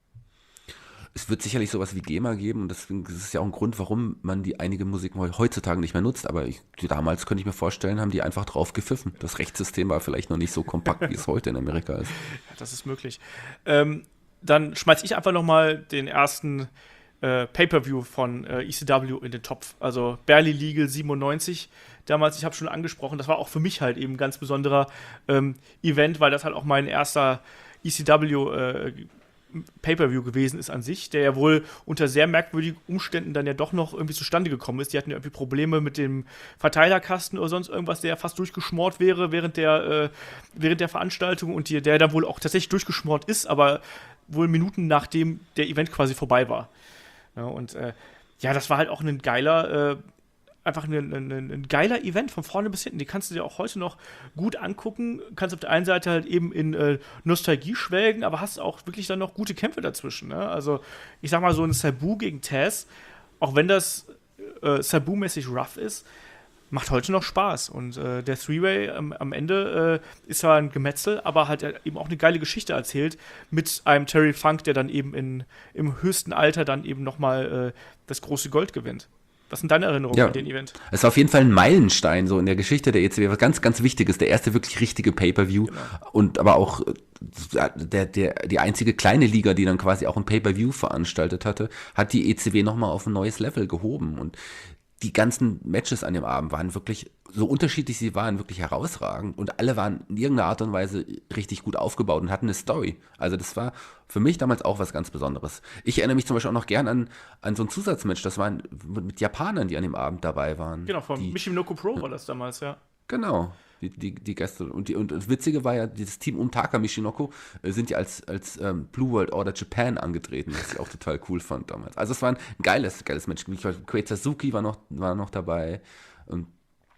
Es wird sicherlich sowas wie GEMA geben und deswegen ist es ja auch ein Grund, warum man die einige Musiken heutzutage nicht mehr nutzt. Aber ich, damals könnte ich mir vorstellen, haben die einfach drauf gepfiffen. Das Rechtssystem war vielleicht noch nicht so kompakt, wie es heute in Amerika ist. Ja, das ist möglich. Ähm, Dann schmeiß ich einfach noch mal den ersten äh, Pay-Per-View von äh, E C W in den Topf. Also Barely Legal siebenundneunzig. Damals, ich habe schon angesprochen, das war auch für mich halt eben ein ganz besonderer ähm, Event, weil das halt auch mein erster E C W äh, Pay-Per-View gewesen ist an sich, der ja wohl unter sehr merkwürdigen Umständen dann ja doch noch irgendwie zustande gekommen ist. Die hatten ja irgendwie Probleme mit dem Verteilerkasten oder sonst irgendwas, der ja fast durchgeschmort wäre während der, äh, während der Veranstaltung und die, der dann wohl auch tatsächlich durchgeschmort ist, aber wohl Minuten nachdem der Event quasi vorbei war. Ja, und äh, ja, das war halt auch ein geiler, äh, einfach ein, ein, ein geiler Event von vorne bis hinten. Die kannst du dir auch heute noch gut angucken. Kannst auf der einen Seite halt eben in äh, Nostalgie schwelgen, aber hast auch wirklich dann noch gute Kämpfe dazwischen. Ne? Also, ich sag mal, so ein Sabu gegen Taz, auch wenn das äh, Sabu-mäßig rough ist, macht heute noch Spaß. Und äh, der Three-Way ähm, am Ende äh, ist zwar ein Gemetzel, aber hat eben auch eine geile Geschichte erzählt mit einem Terry Funk, der dann eben in, im höchsten Alter dann eben noch mal äh, das große Gold gewinnt. Was sind deine Erinnerungen Ja. an den Event? Es war auf jeden Fall ein Meilenstein so in der Geschichte der E C W, was ganz, ganz wichtig ist. Der erste wirklich richtige Pay-Per-View und aber auch äh, der, der, die einzige kleine Liga, die dann quasi auch ein Pay-Per-View veranstaltet hatte, hat die E C W nochmal auf ein neues Level gehoben. Und die ganzen Matches an dem Abend waren wirklich, so unterschiedlich sie waren, wirklich herausragend und alle waren in irgendeiner Art und Weise richtig gut aufgebaut und hatten eine Story. Also das war für mich damals auch was ganz Besonderes. Ich erinnere mich zum Beispiel auch noch gern an, an so ein Zusatzmatch, das waren mit, mit Japanern, die an dem Abend dabei waren. Genau, von die, Michinoku Pro war das damals, ja. Genau, die, die, die Gäste. Und, die, und das Witzige war ja, dieses Team um Taka Michinoku äh, sind ja als, als ähm, Blue World Order Japan angetreten, was ich auch total cool fand damals. Also es war ein geiles, geiles Match. Koei Suzuki war noch, war noch dabei und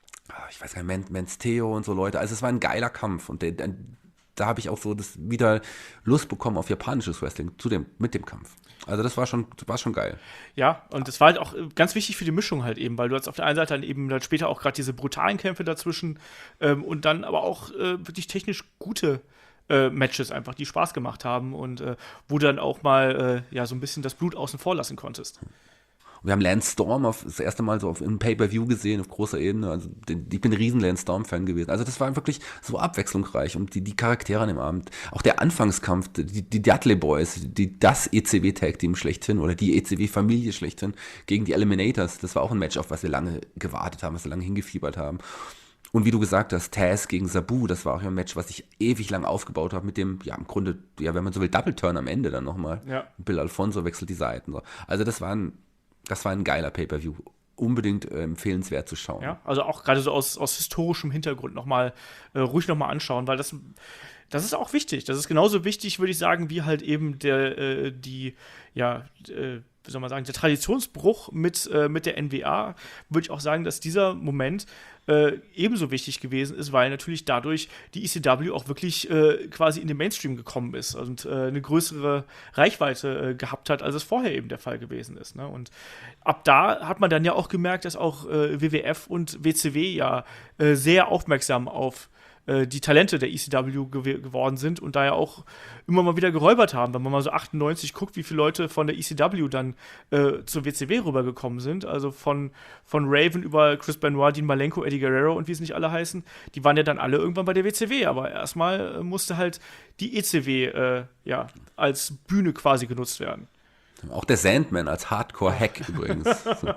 ich weiß gar nicht, Mens Theo und so Leute. Also es war ein geiler Kampf und der, der, da habe ich auch so das wieder Lust bekommen auf japanisches Wrestling zu dem, mit dem Kampf. Also das war schon, war schon geil. Ja, und das war halt auch ganz wichtig für die Mischung halt eben, weil du hast auf der einen Seite dann eben dann später auch gerade diese brutalen Kämpfe dazwischen ähm, und dann aber auch äh, wirklich technisch gute äh, Matches einfach, die Spaß gemacht haben und äh, wo du dann auch mal äh, ja so ein bisschen das Blut außen vor lassen konntest. Wir haben Lance Storm auf, das erste Mal so auf einem Pay-Per-View gesehen, auf großer Ebene. Also den, ich bin ein riesen Lance Storm-Fan gewesen. Also das war wirklich so abwechslungsreich und die, die Charaktere an dem Abend. Auch der Anfangskampf, die, die Dudley Boys, die, das E C W-Tag-Team schlechthin oder die E C W-Familie schlechthin gegen die Eliminators. Das war auch ein Match, auf was wir lange gewartet haben, was wir lange hingefiebert haben. Und wie du gesagt hast, Taz gegen Sabu, das war auch ein Match, was ich ewig lang aufgebaut habe mit dem, ja im Grunde, ja wenn man so will, Double-Turn am Ende dann nochmal. Ja. Bill Alfonso wechselt die Seiten. So. Also das war ein Das war ein geiler Pay-Per-View. Unbedingt äh, empfehlenswert zu schauen. Ja, also auch gerade so aus, aus historischem Hintergrund nochmal, äh, ruhig nochmal anschauen, weil das, das ist auch wichtig. Das ist genauso wichtig, würde ich sagen, wie halt eben der, äh, die, ja, äh, wie soll man sagen, der Traditionsbruch mit, äh, mit der N W A, würde ich auch sagen, dass dieser Moment äh, ebenso wichtig gewesen ist, weil natürlich dadurch die E C W auch wirklich äh, quasi in den Mainstream gekommen ist und äh, eine größere Reichweite äh, gehabt hat, als es vorher eben der Fall gewesen ist. Ne? Und ab da hat man dann ja auch gemerkt, dass auch äh, W W F und W C W ja äh, sehr aufmerksam auf die Talente der E C W gew- geworden sind und da ja auch immer mal wieder geräubert haben. Wenn man mal so achtundneunzig guckt, wie viele Leute von der E C W dann äh, zur W C W rübergekommen sind, also von, von Raven über Chris Benoit, Dean Malenko, Eddie Guerrero und wie es nicht alle heißen, die waren ja dann alle irgendwann bei der W C W, aber erstmal äh, musste halt die E C W äh, ja, als Bühne quasi genutzt werden. Auch der Sandman als Hardcore-Hack übrigens. So.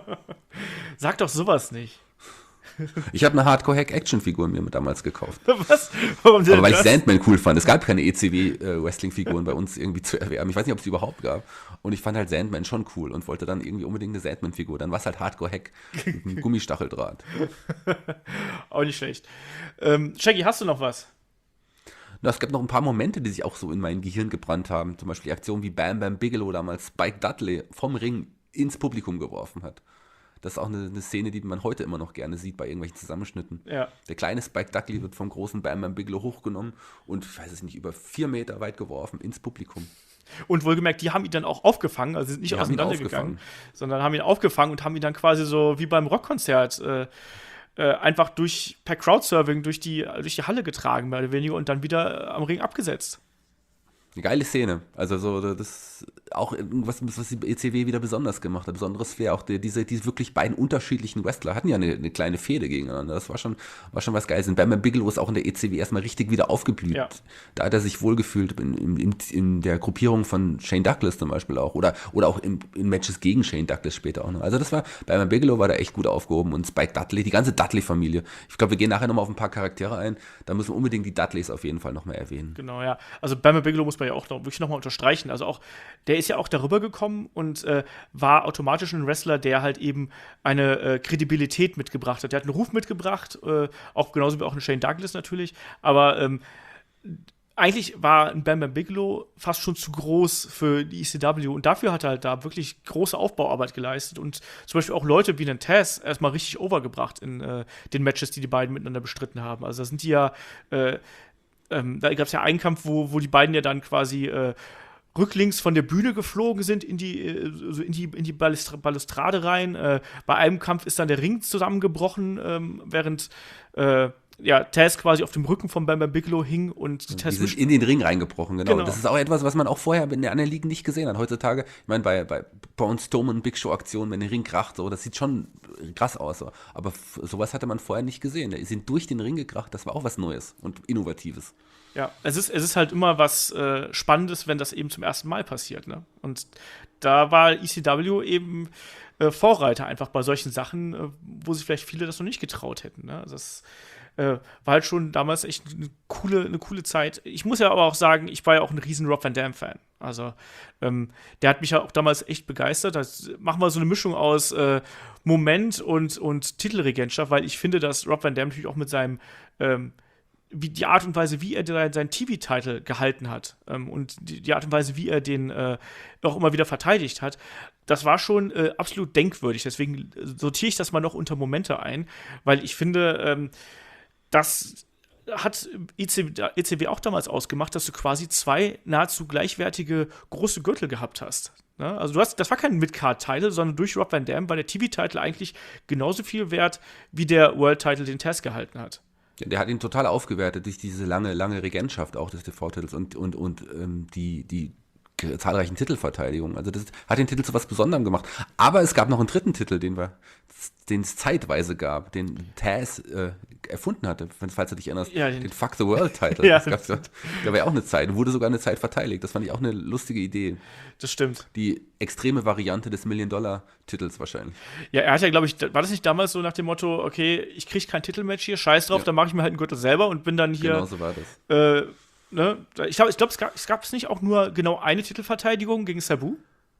Sag doch sowas nicht. Ich habe eine Hardcore-Hack-Action-Figur mir damals gekauft. Was? Warum denn Aber weil das? ich Sandman cool fand. Es gab keine E C W-Wrestling-Figuren bei uns irgendwie zu erwerben. Ich weiß nicht, ob es die überhaupt gab. Und ich fand halt Sandman schon cool und wollte dann irgendwie unbedingt eine Sandman-Figur. Dann war es halt Hardcore-Hack mit einem Gummistacheldraht. Auch nicht schlecht. Ähm, Shaggy, hast du noch was? Na, es gab noch ein paar Momente, die sich auch so in mein Gehirn gebrannt haben. Zum Beispiel die Aktion, wie Bam Bam Bigelow damals Spike Dudley vom Ring ins Publikum geworfen hat. Das ist auch eine, eine Szene, die man heute immer noch gerne sieht bei irgendwelchen Zusammenschnitten. Ja. Der kleine Spike Dudley wird vom großen Bam Bam Bigelow hochgenommen und, ich weiß es nicht, über vier Meter weit geworfen ins Publikum. Und wohlgemerkt, die haben ihn dann auch aufgefangen, also sind nicht Die haben ihn auseinandergegangen, aufgefangen. sondern haben ihn aufgefangen und haben ihn dann quasi so wie beim Rockkonzert äh, äh, einfach durch per Crowdsurfing durch die, durch die Halle getragen, mehr oder weniger, und dann wieder äh, am Ring abgesetzt. Eine geile Szene. Also so das auch irgendwas, was die E C W wieder besonders gemacht hat. Besonderes wäre auch die, diese, diese wirklich beiden unterschiedlichen Wrestler hatten ja eine, eine kleine Fehde gegeneinander. Das war schon, war schon was Geiles. Und Bam Bam Bigelow ist auch in der E C W erstmal richtig wieder aufgeblüht. Ja. Da hat er sich wohlgefühlt in, in, in der Gruppierung von Shane Douglas zum Beispiel auch. Oder, oder auch in, in Matches gegen Shane Douglas später auch noch. Also das war, Bam Bam Bigelow war da echt gut aufgehoben. Und Spike Dudley, die ganze Dudley-Familie. Ich glaube, wir gehen nachher nochmal auf ein paar Charaktere ein. Da müssen wir unbedingt die Dudleys auf jeden Fall nochmal erwähnen. Genau, ja. Also Bam Bam Bigelow muss man ja auch noch, wirklich nochmal unterstreichen. Also auch, der ist ja auch darüber gekommen und äh, war automatisch ein Wrestler, der halt eben eine äh, Kredibilität mitgebracht hat. Der hat einen Ruf mitgebracht, äh, auch genauso wie auch ein Shane Douglas natürlich, aber ähm, eigentlich war ein Bam Bam Bigelow fast schon zu groß für die E C W und dafür hat er halt da wirklich große Aufbauarbeit geleistet und zum Beispiel auch Leute wie den Taz erstmal richtig overgebracht in äh, den Matches, die die beiden miteinander bestritten haben. Also da sind die ja äh, ähm, da gab es ja einen Kampf, wo, wo die beiden ja dann quasi äh, rücklings von der Bühne geflogen sind in die, äh, in die, in die Ballustra- Balustrade rein. Äh, bei einem Kampf ist dann der Ring zusammengebrochen, ähm, während äh, ja, Taz quasi auf dem Rücken von Bam Bam Bigelow hing und die Taz Die sind in den Ring reingebrochen, genau. Genau. Das ist auch etwas, was man auch vorher in der anderen Ligen nicht gesehen hat. Heutzutage, ich meine, bei, bei Braun Strowman Big Show Aktionen, wenn der Ring kracht, so, das sieht schon krass aus. So. Aber f- sowas hatte man vorher nicht gesehen. Die sind durch den Ring gekracht, das war auch was Neues und Innovatives. Ja, es ist, es ist halt immer was äh, Spannendes, wenn das eben zum ersten Mal passiert, ne? Und da war E C W eben äh, Vorreiter einfach bei solchen Sachen, äh, wo sich vielleicht viele das noch nicht getraut hätten, ne? Also das äh, war halt schon damals echt eine coole, eine coole Zeit. Ich muss ja aber auch sagen, ich war ja auch ein riesen Rob Van Dam-Fan. Also, ähm, der hat mich ja auch damals echt begeistert. Das machen wir so eine Mischung aus äh, Moment und, und Titelregentschaft, weil ich finde, dass Rob Van Dam natürlich auch mit seinem ähm, wie die Art und Weise, wie er den, seinen T V-Titel gehalten hat ähm, und die, die Art und Weise, wie er den äh, auch immer wieder verteidigt hat, das war schon äh, absolut denkwürdig. Deswegen sortiere ich das mal noch unter Momente ein, weil ich finde, ähm, das hat E C W auch damals ausgemacht, dass du quasi zwei nahezu gleichwertige große Gürtel gehabt hast. Ne? Also du hast, das war kein Mid-Card-Title, sondern durch Rob Van Dam war der T V-Titel eigentlich genauso viel wert, wie der World-Title, den Taz gehalten hat. Der hat ihn total aufgewertet durch diese lange, lange Regentschaft auch des T V-Titels und, und, und ähm, die, die zahlreichen Titelverteidigungen. Also das hat den Titel zu was Besonderem gemacht. Aber es gab noch einen dritten Titel, den wir, den es zeitweise gab, den Taz äh, erfunden hatte, falls du dich erinnerst, Ja, den, den- den Fuck the World Title. Ja, Das gab's ja, der war ja auch eine Zeit, wurde sogar eine Zeit verteidigt. Das fand ich auch eine lustige Idee. Das stimmt. Die extreme Variante des Million-Dollar-Titels wahrscheinlich. Ja, er hat ja, glaube ich, war das nicht damals so nach dem Motto, okay, ich kriege kein Titelmatch hier, scheiß drauf, Ja. dann mache ich mir halt einen Gürtel selber und bin dann hier Genau so war das. äh, ne? Ich glaube, ich glaub, es gab es gab nicht auch nur genau eine Titelverteidigung gegen Sabu.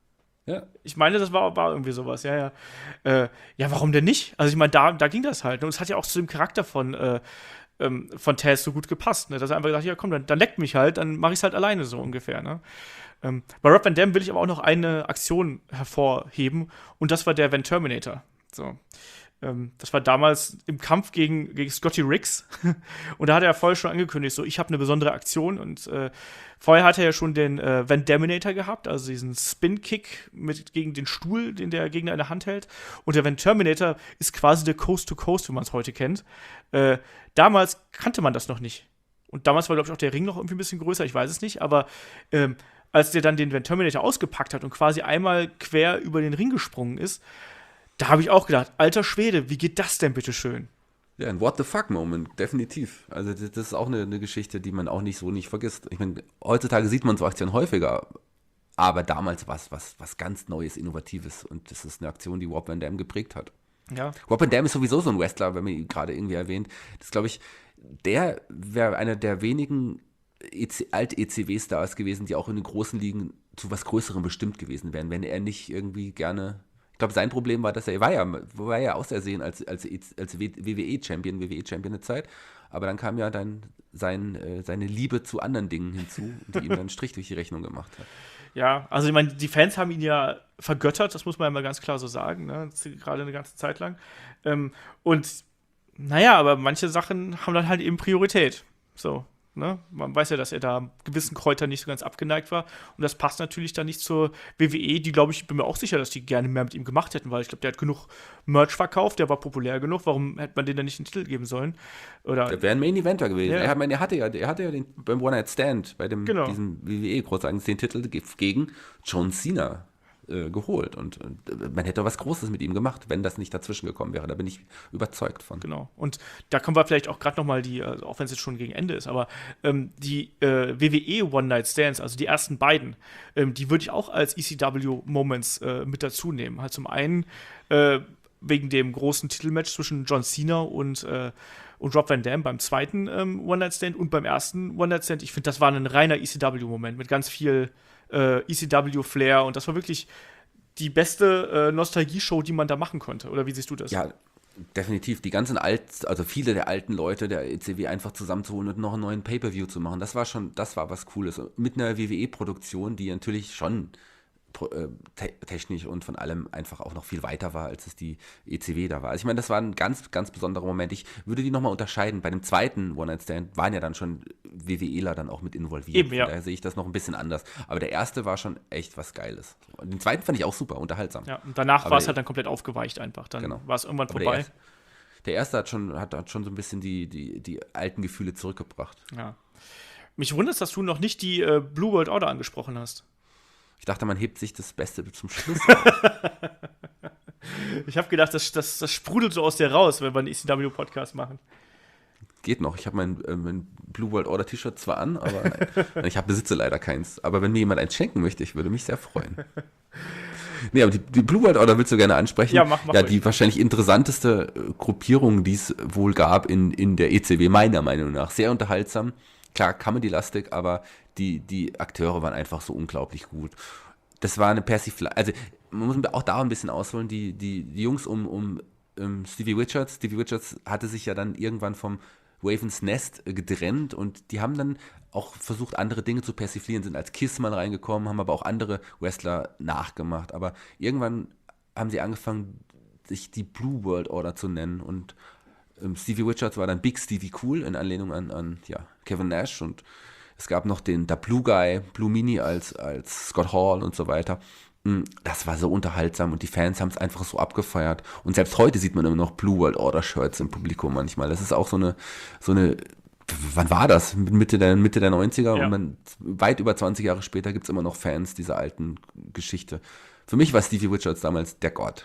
Ja. Ich meine, das war, war irgendwie sowas, ja, ja. Äh, ja, warum denn nicht? Also ich meine, da, da ging das halt. Ne? Und es hat ja auch zu dem Charakter von, äh, ähm, von Taz so gut gepasst, ne? Dass er einfach gesagt hat, ja komm, dann, dann leckt mich halt, dann mache ich es halt alleine so ungefähr. Ne? Ähm, bei Rob Van Dam will ich aber auch noch eine Aktion hervorheben und das war der Van Terminator. So. Ähm, das war damals im Kampf gegen, gegen Scotty Riggs. Und da hat er vorher schon angekündigt, so, ich habe eine besondere Aktion. Und äh, vorher hat er ja schon den äh, Van Daminator gehabt, also diesen Spin-Kick mit, gegen den Stuhl, den der Gegner in der Hand hält. Und der Van Terminator ist quasi der Coast-to-Coast, wie man es heute kennt. Äh, damals kannte man das noch nicht. Und damals war, glaube ich, auch der Ring noch irgendwie ein bisschen größer, ich weiß es nicht. Aber ähm, als der dann den Van Terminator ausgepackt hat und quasi einmal quer über den Ring gesprungen ist, da habe ich auch gedacht, alter Schwede, wie geht das denn bitte schön? Ja, ein What the fuck-Moment, definitiv. Also das, das ist auch eine, eine Geschichte, die man auch nicht so nicht vergisst. Ich meine, heutzutage sieht man so Aktionen häufiger, aber damals war es was, was ganz Neues, Innovatives und das ist eine Aktion, die Rob Van Dam geprägt hat. Ja. Rob Van Dam ist sowieso so ein Wrestler, wenn man ihn gerade irgendwie erwähnt. Das glaube ich, der wäre einer der wenigen E C, Alt-E C W-Stars gewesen, die auch in den großen Ligen zu was Größerem bestimmt gewesen wären, wenn er nicht irgendwie gerne. Ich glaube, sein Problem war, dass er, er war ja, war ja ausersehen als, als, als W W E-Champion, W W E-Champion eine Zeit, aber dann kam ja dann sein, äh, seine Liebe zu anderen Dingen hinzu, die ihm dann einen Strich durch die Rechnung gemacht hat. Ja, also ich meine, die Fans haben ihn ja vergöttert, das muss man ja mal ganz klar so sagen, ne? Gerade eine ganze Zeit lang. Ähm, und naja, aber manche Sachen haben dann halt eben Priorität. So, ne? Man weiß ja, dass er da gewissen Kräutern nicht so ganz abgeneigt war. Und das passt natürlich dann nicht zur W W E, die, glaube ich, bin mir auch sicher, dass die gerne mehr mit ihm gemacht hätten, weil ich glaube, der hat genug Merch verkauft, der war populär genug, warum hätte man den dann nicht einen Titel geben sollen? Oder Der wäre ein Main Eventer gewesen. Ja. Er, meine, er hatte ja, er hatte ja den, beim One Night Stand, bei dem, Genau. diesem W W E-Großeigens, den Titel ge- gegen John Cena äh, geholt. Und, und man hätte was Großes mit ihm gemacht, wenn das nicht dazwischen gekommen wäre. Da bin ich überzeugt von. Genau. Und da kommen wir vielleicht auch gerade noch mal die, also auch wenn es jetzt schon gegen Ende ist, aber ähm, die äh, W W E One-Night-Stands, also die ersten beiden, ähm, die würde ich auch als E C W-Moments äh, mit dazu nehmen. Halt zum einen äh, wegen dem großen Titelmatch zwischen John Cena und, äh, und Rob Van Dam beim zweiten ähm, One-Night-Stand und beim ersten One-Night-Stand. Ich finde, das war ein reiner E C W-Moment mit ganz viel äh, E C W-Flair und das war wirklich die beste äh, Nostalgie-Show, die man da machen konnte. Oder wie siehst du das? Ja, definitiv. Die ganzen alt, also viele der alten Leute der E C W einfach zusammenzuholen und noch einen neuen Pay-Per-View zu machen, das war schon, das war was Cooles. Mit einer W W E-Produktion, die natürlich schon pro- äh, te- technisch und von allem einfach auch noch viel weiter war, als es die E C W da war. Also ich meine, das war ein ganz, ganz besonderer Moment. Ich würde die nochmal unterscheiden. Bei dem zweiten One-Night-Stand waren ja dann schon WWEler dann auch mit involviert. Eben, ja. Von daher sehe ich das noch ein bisschen anders. Aber der erste war schon echt was Geiles. Und den zweiten fand ich auch super, unterhaltsam. Ja, und danach Aber war es der- halt dann komplett aufgeweicht einfach. Dann Genau. war es irgendwann Aber der vorbei. erste- der erste hat schon, hat, hat schon so ein bisschen die, die, die alten Gefühle zurückgebracht. Ja. Mich wundert, dass du noch nicht die äh, Blue World Order angesprochen hast. Ich dachte, man hebt sich das Beste zum Schluss. Ich habe gedacht, das, das, das sprudelt so aus dir raus, wenn wir einen E C W-Podcast machen. Geht noch. Ich habe mein, äh, mein Blue World Order T-Shirt zwar an, aber ich hab, besitze leider keins. Aber wenn mir jemand eins schenken möchte, ich würde mich sehr freuen. Nee, aber die, die Blue World Order willst du gerne ansprechen. Ja, mach, mach Ja, ruhig. die wahrscheinlich interessanteste äh, Gruppierung, die es wohl gab in, in der E C W, meiner Meinung nach. Sehr unterhaltsam. Klar, Comedy-lastig, aber die, die Akteure waren einfach so unglaublich gut. Das war eine Persiflage. Also, man muss auch da ein bisschen ausholen. Die, die, die Jungs um, um, um Stevie Richards. Stevie Richards hatte sich ja dann irgendwann vom Ravens Nest äh, getrennt und die haben dann auch versucht, andere Dinge zu persiflieren, sind als Kiss mal reingekommen, haben aber auch andere Wrestler nachgemacht. Aber irgendwann haben sie angefangen, sich die Blue World Order zu nennen und ähm, Stevie Richards war dann Big Stevie Cool in Anlehnung an, an ja, Kevin Nash und es gab noch den der Blue Guy, Blue Mini als, als Scott Hall und so weiter. Das war so unterhaltsam und die Fans haben es einfach so abgefeiert. Und selbst heute sieht man immer noch Blue World Order Shirts im Publikum manchmal. Das ist auch so eine, so eine, wann war das? Mitte der, Mitte der neunziger Ja. Und man, weit über zwanzig Jahre später gibt es immer noch Fans dieser alten Geschichte. Für mich war Stevie Richards damals der Gott.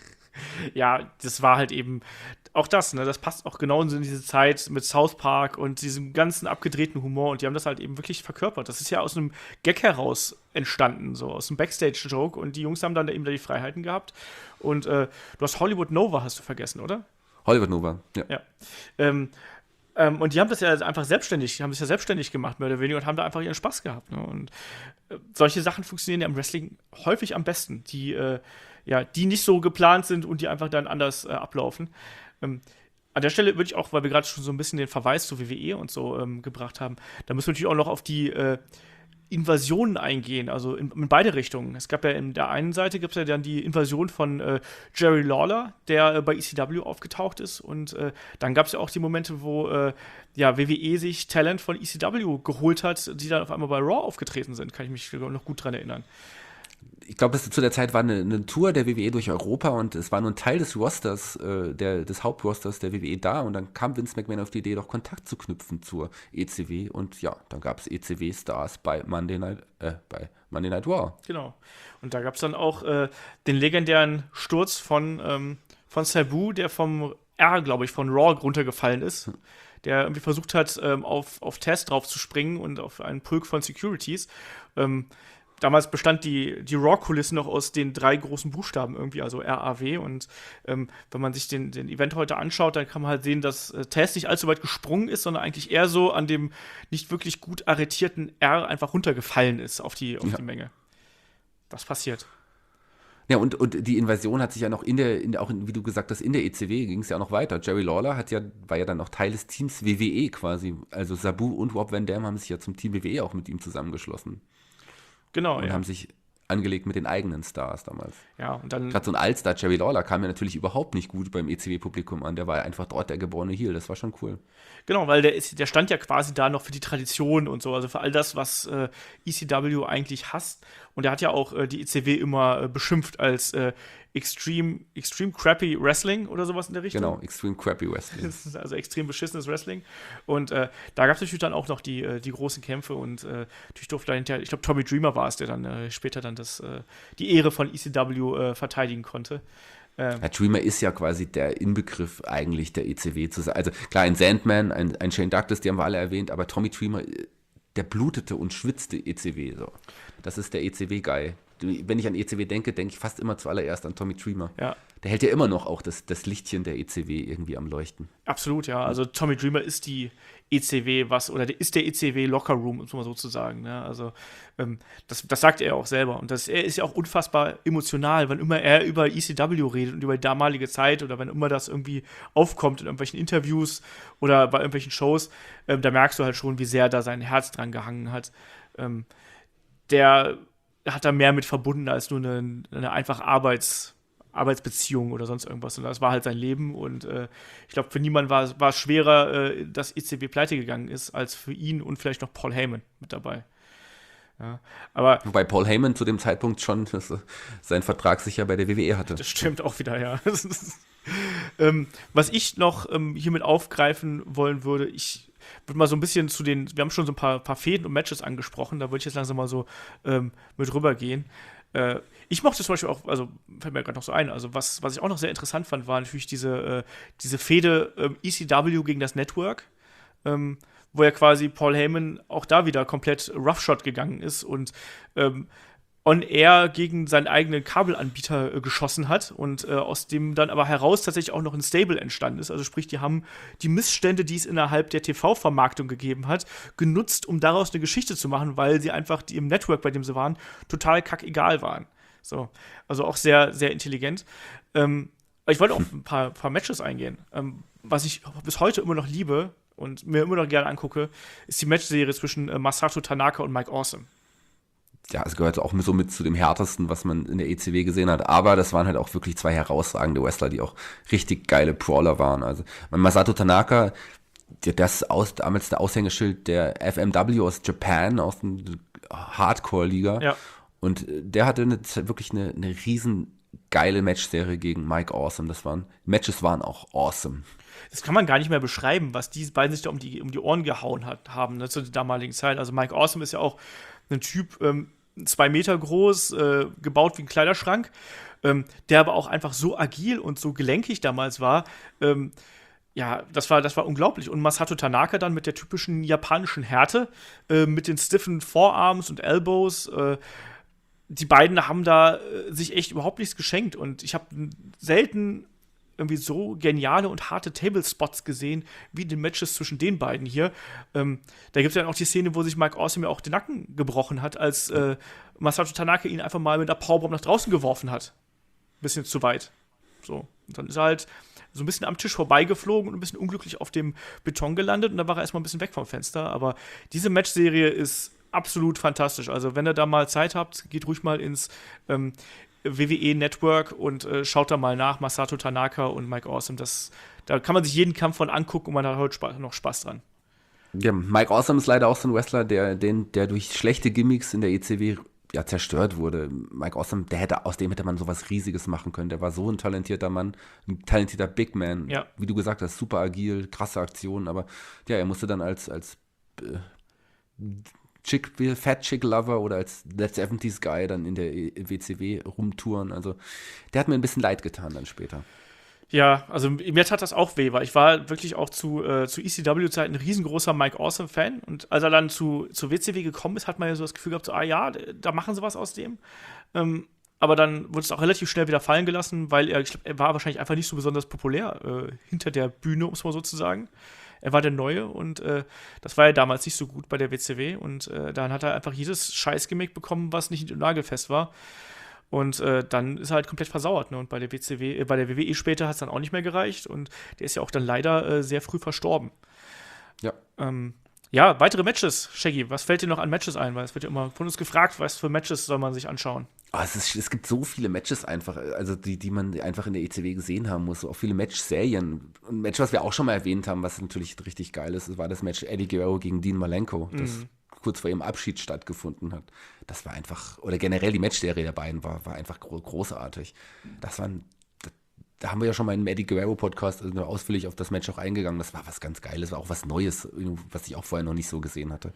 Ja, das war halt eben auch das, ne? Das passt auch genau in diese Zeit mit South Park und diesem ganzen abgedrehten Humor und die haben das halt eben wirklich verkörpert. Das ist ja aus einem Gag heraus entstanden, so aus einem Backstage-Joke und die Jungs haben dann eben da die Freiheiten gehabt und äh, du hast Hollywood Nova, hast du vergessen, oder? Hollywood Nova, ja. Ja. Ähm, ähm, und die haben das ja einfach selbstständig, die haben das ja selbstständig gemacht, mehr oder weniger, und haben da einfach ihren Spaß gehabt. Ne? Und äh, solche Sachen funktionieren ja im Wrestling häufig am besten, die, äh, ja, die nicht so geplant sind und die einfach dann anders äh, ablaufen. Ähm, an der Stelle würde ich auch, weil wir gerade schon so ein bisschen den Verweis zu W W E und so ähm, gebracht haben, da müssen wir natürlich auch noch auf die äh, Invasionen eingehen, also in, in beide Richtungen. Es gab ja in der einen Seite gibt es ja dann die Invasion von äh, Jerry Lawler, der äh, bei E C W aufgetaucht ist und äh, dann gab es ja auch die Momente, wo äh, ja, W W E sich Talent von E C W geholt hat, die dann auf einmal bei Raw aufgetreten sind, kann ich mich noch gut dran erinnern. Ich glaube, zu der Zeit war eine, eine Tour der W W E durch Europa und es war nur ein Teil des Rosters, äh, der, des Hauptrosters der W W E da und dann kam Vince McMahon auf die Idee, doch Kontakt zu knüpfen zur E C W und ja, dann gab es E C W-Stars bei Monday Night, äh, bei Monday Night Raw. Genau. Und da gab es dann auch äh, den legendären Sturz von, ähm, von Sabu, der vom R, glaube ich, von Raw runtergefallen ist. Der irgendwie versucht hat, ähm, auf, auf Test drauf zu springen und auf einen Pulk von Securities. Ähm, Damals bestand die, die Raw-Kulisse noch aus den drei großen Buchstaben irgendwie, also R A W. Und ähm, wenn man sich den, den Event heute anschaut, dann kann man halt sehen, dass äh, Test nicht allzu weit gesprungen ist, sondern eigentlich eher so an dem nicht wirklich gut arretierten R einfach runtergefallen ist auf die, auf Ja. die Menge. Das passiert. Ja, und, und die Invasion hat sich ja noch in der, in der auch in, wie du gesagt hast, in der E C W ging es ja auch noch weiter. Jerry Lawler hat ja, war ja dann auch Teil des Teams W W E quasi. Also Sabu und Rob Van Dam haben sich ja zum Team W W E auch mit ihm zusammengeschlossen. Genau, Und ja. haben sich angelegt mit den eigenen Stars damals. Ja, und dann Gerade so ein Allstar, Jerry Lawler, kam ja natürlich überhaupt nicht gut beim E C W-Publikum an. Der war ja einfach dort der geborene Heel. Das war schon cool. Genau, weil der, ist, der stand ja quasi da noch für die Tradition und so, also für all das, was äh, E C W eigentlich hasst. Und er hat ja auch äh, die E C W immer äh, beschimpft als äh, Extreme, Extreme Crappy Wrestling oder sowas in der Richtung. Genau, Extreme Crappy Wrestling. Das ist also extrem beschissenes Wrestling. Und äh, da gab es natürlich dann auch noch die, äh, die großen Kämpfe und äh, natürlich durfte dahinter, ich glaube, Tommy Dreamer war es, der dann äh, später dann das, äh, die Ehre von E C W äh, verteidigen konnte. Ähm, Ja, Dreamer ist ja quasi der Inbegriff eigentlich der E C W zu sein. Also klar, ein Sandman, ein, ein Shane Douglas, die haben wir alle erwähnt, aber Tommy Dreamer, der blutete und schwitzte E C W. So. Das ist der E C W-Guy. Wenn ich an E C W denke, denke ich fast immer zuallererst an Tommy Dreamer. ja. Der hält ja immer noch auch das, das Lichtchen der E C W irgendwie am Leuchten. Absolut, ja. Also Tommy Dreamer ist die E C W, was, oder der ist der E C W Locker Room, um es mal so zu sagen. Ne? Also ähm, das, das sagt er auch selber. Und das, er ist ja auch unfassbar emotional, wann immer er über E C W redet und über die damalige Zeit oder wenn immer das irgendwie aufkommt in irgendwelchen Interviews oder bei irgendwelchen Shows, ähm, da merkst du halt schon, wie sehr da sein Herz dran gehangen hat. Ähm, der hat da mehr mit verbunden als nur eine, eine einfache Arbeits- Arbeitsbeziehung oder sonst irgendwas. Und das war halt sein Leben. Und äh, ich glaube, für niemanden war, es- war es schwerer, äh, dass E C W pleite gegangen ist, als für ihn und vielleicht noch Paul Heyman mit dabei. Ja, aber Wobei Paul Heyman zu dem Zeitpunkt schon das, seinen Vertrag sicher bei der W W E hatte. das stimmt auch wieder, ja. ähm, was ich noch ähm, hiermit aufgreifen wollen würde, ich würde mal so ein bisschen zu den, wir haben schon so ein paar, paar Fäden und Matches angesprochen, da würde ich jetzt langsam mal so ähm, mit rübergehen. Äh, ich mochte zum Beispiel auch, also fällt mir gerade noch so ein, also was, was ich auch noch sehr interessant fand, war natürlich diese, äh, diese Fehde ähm, E C W gegen das Network, ähm, wo ja quasi Paul Heyman auch da wieder komplett Roughshot gegangen ist und ähm, on-air gegen seinen eigenen Kabelanbieter äh, geschossen hat und äh, aus dem dann aber heraus tatsächlich auch noch ein Stable entstanden ist. Also sprich, die haben die Missstände, die es innerhalb der T V-Vermarktung gegeben hat, genutzt, um daraus eine Geschichte zu machen, weil sie einfach die im Network, bei dem sie waren, total kackegal waren. So, also auch sehr, sehr intelligent. Ähm, aber ich wollte auf ein paar, paar Matches eingehen. Ähm, was ich bis heute immer noch liebe und mir immer noch gerne angucke, ist die Matchserie zwischen äh, Masato Tanaka und Mike Awesome. Ja, es gehört auch so mit zu dem härtesten, was man in der E C W gesehen hat. Aber das waren halt auch wirklich zwei herausragende Wrestler, die auch richtig geile Brawler waren. Also Masato Tanaka, das aus, damals der Aushängeschild der F M W aus Japan, aus der Hardcore-Liga. Ja. Und der hatte eine, wirklich eine, eine riesen geile Matchserie gegen Mike Awesome. Das waren, Matches waren auch awesome. Das kann man gar nicht mehr beschreiben, was die beiden sich da um die, um die Ohren gehauen hat, haben, ne, zu der damaligen Zeit. Also Mike Awesome ist ja auch ein Typ, ähm, zwei Meter groß, äh, gebaut wie ein Kleiderschrank, ähm, der aber auch einfach so agil und so gelenkig damals war. Ähm, ja, das war, das war unglaublich. Und Masato Tanaka dann mit der typischen japanischen Härte, äh, mit den stiffen Forearms und Elbows. Äh, die beiden haben da äh, sich echt überhaupt nichts geschenkt. Und ich habe selten irgendwie so geniale und harte Table-Spots gesehen, wie in den Matches zwischen den beiden hier. Ähm, da gibt es ja auch die Szene, wo sich Mike Awesome ja auch den Nacken gebrochen hat, als äh, Masato Tanaka ihn einfach mal mit einer Powerbomb nach draußen geworfen hat. Ein bisschen zu weit. So. Und dann ist er halt so ein bisschen am Tisch vorbeigeflogen und ein bisschen unglücklich auf dem Beton gelandet und dann war er erstmal ein bisschen weg vom Fenster. Aber diese Matchserie ist absolut fantastisch. Also, wenn ihr da mal Zeit habt, geht ruhig mal ins ähm, W W E Network und äh, schaut da mal nach, Masato Tanaka und Mike Awesome. Das, da kann man sich jeden Kampf von angucken und man hat heute Spaß, noch Spaß dran. Ja, Mike Awesome ist leider auch so ein Wrestler, der, den, der durch schlechte Gimmicks in der E C W ja, zerstört wurde. Mike Awesome, der hätte, aus dem hätte man sowas Riesiges machen können. Der war so ein talentierter Mann, ein talentierter Big Man. Ja. Wie du gesagt hast, super agil, krasse Aktionen, aber ja, er musste dann als, als äh, Chick, Fat Chick Lover oder als Led siebziger Guy dann in der W C W rumtouren. Also der hat mir ein bisschen leid getan dann später. Ja, also mir tat das auch weh, weil ich war wirklich auch zu, äh, zu E C W-Zeiten ein riesengroßer Mike Awesome-Fan. Und als er dann zu, zu W C W gekommen ist, hat man ja so das Gefühl gehabt, so, ah ja, da machen sie was aus dem. Ähm, aber dann wurde es auch relativ schnell wieder fallen gelassen, weil er, ich glaub, er war wahrscheinlich einfach nicht so besonders populär äh, hinter der Bühne, um es mal so zu sagen. Er war der Neue und äh, das war ja damals nicht so gut bei der W C W. Und äh, dann hat er einfach jedes Scheißgimmick bekommen, was nicht nagelfest war. Und äh, dann ist er halt komplett versauert. Ne? Und bei der W C W, äh, bei der W W E später hat es dann auch nicht mehr gereicht. Und der ist ja auch dann leider äh, sehr früh verstorben. Ja. Ähm, ja, weitere Matches. Shaggy, was fällt dir noch an Matches ein? Weil es wird ja immer von uns gefragt, was für Matches soll man sich anschauen. Oh, es, ist, es gibt so viele Matches einfach, also die, die man einfach in der E C W gesehen haben muss. Auch viele Match-Serien. Ein Match, was wir auch schon mal erwähnt haben, was natürlich richtig geil ist, war das Match Eddie Guerrero gegen Dean Malenko, das mhm. kurz vor ihrem Abschied stattgefunden hat. Das war einfach, oder generell die Matchserie der beiden war, war einfach großartig. Das waren, da, da haben wir ja schon mal im Eddie Guerrero-Podcast also ausführlich auf das Match auch eingegangen. Das war was ganz Geiles, war auch was Neues, was ich auch vorher noch nicht so gesehen hatte.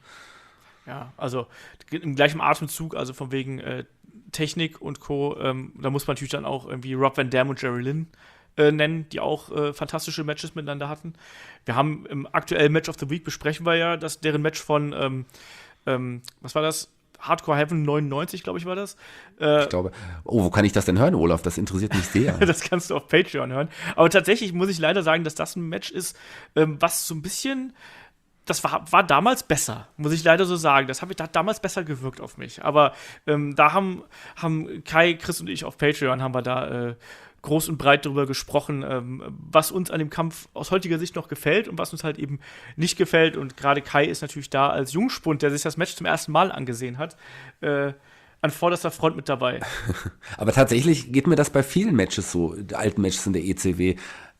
Ja, also im gleichen Atemzug, also von wegen äh, Technik und Co., ähm, da muss man natürlich dann auch irgendwie Rob Van Dam und Jerry Lynn äh, nennen, die auch äh, fantastische Matches miteinander hatten. Wir haben im aktuellen Match of the Week besprechen wir ja, dass deren Match von, ähm, ähm, was war das? Hardcore Heaven neunundneunzig, glaube ich, war das. Äh, ich glaube, oh, wo kann ich das denn hören, Olaf? Das interessiert mich sehr. Das kannst du auf Patreon hören. Aber tatsächlich muss ich leider sagen, dass das ein Match ist, ähm, was so ein bisschen das war, war damals besser, muss ich leider so sagen. Das hat damals besser gewirkt auf mich. Aber ähm, da haben, haben Kai, Chris und ich auf Patreon haben wir da äh, groß und breit darüber gesprochen, ähm, was uns an dem Kampf aus heutiger Sicht noch gefällt und was uns halt eben nicht gefällt. Und gerade Kai ist natürlich da als Jungspund, der sich das Match zum ersten Mal angesehen hat, äh, an vorderster Front mit dabei. Aber tatsächlich geht mir das bei vielen Matches so, alten Matches in der E C W.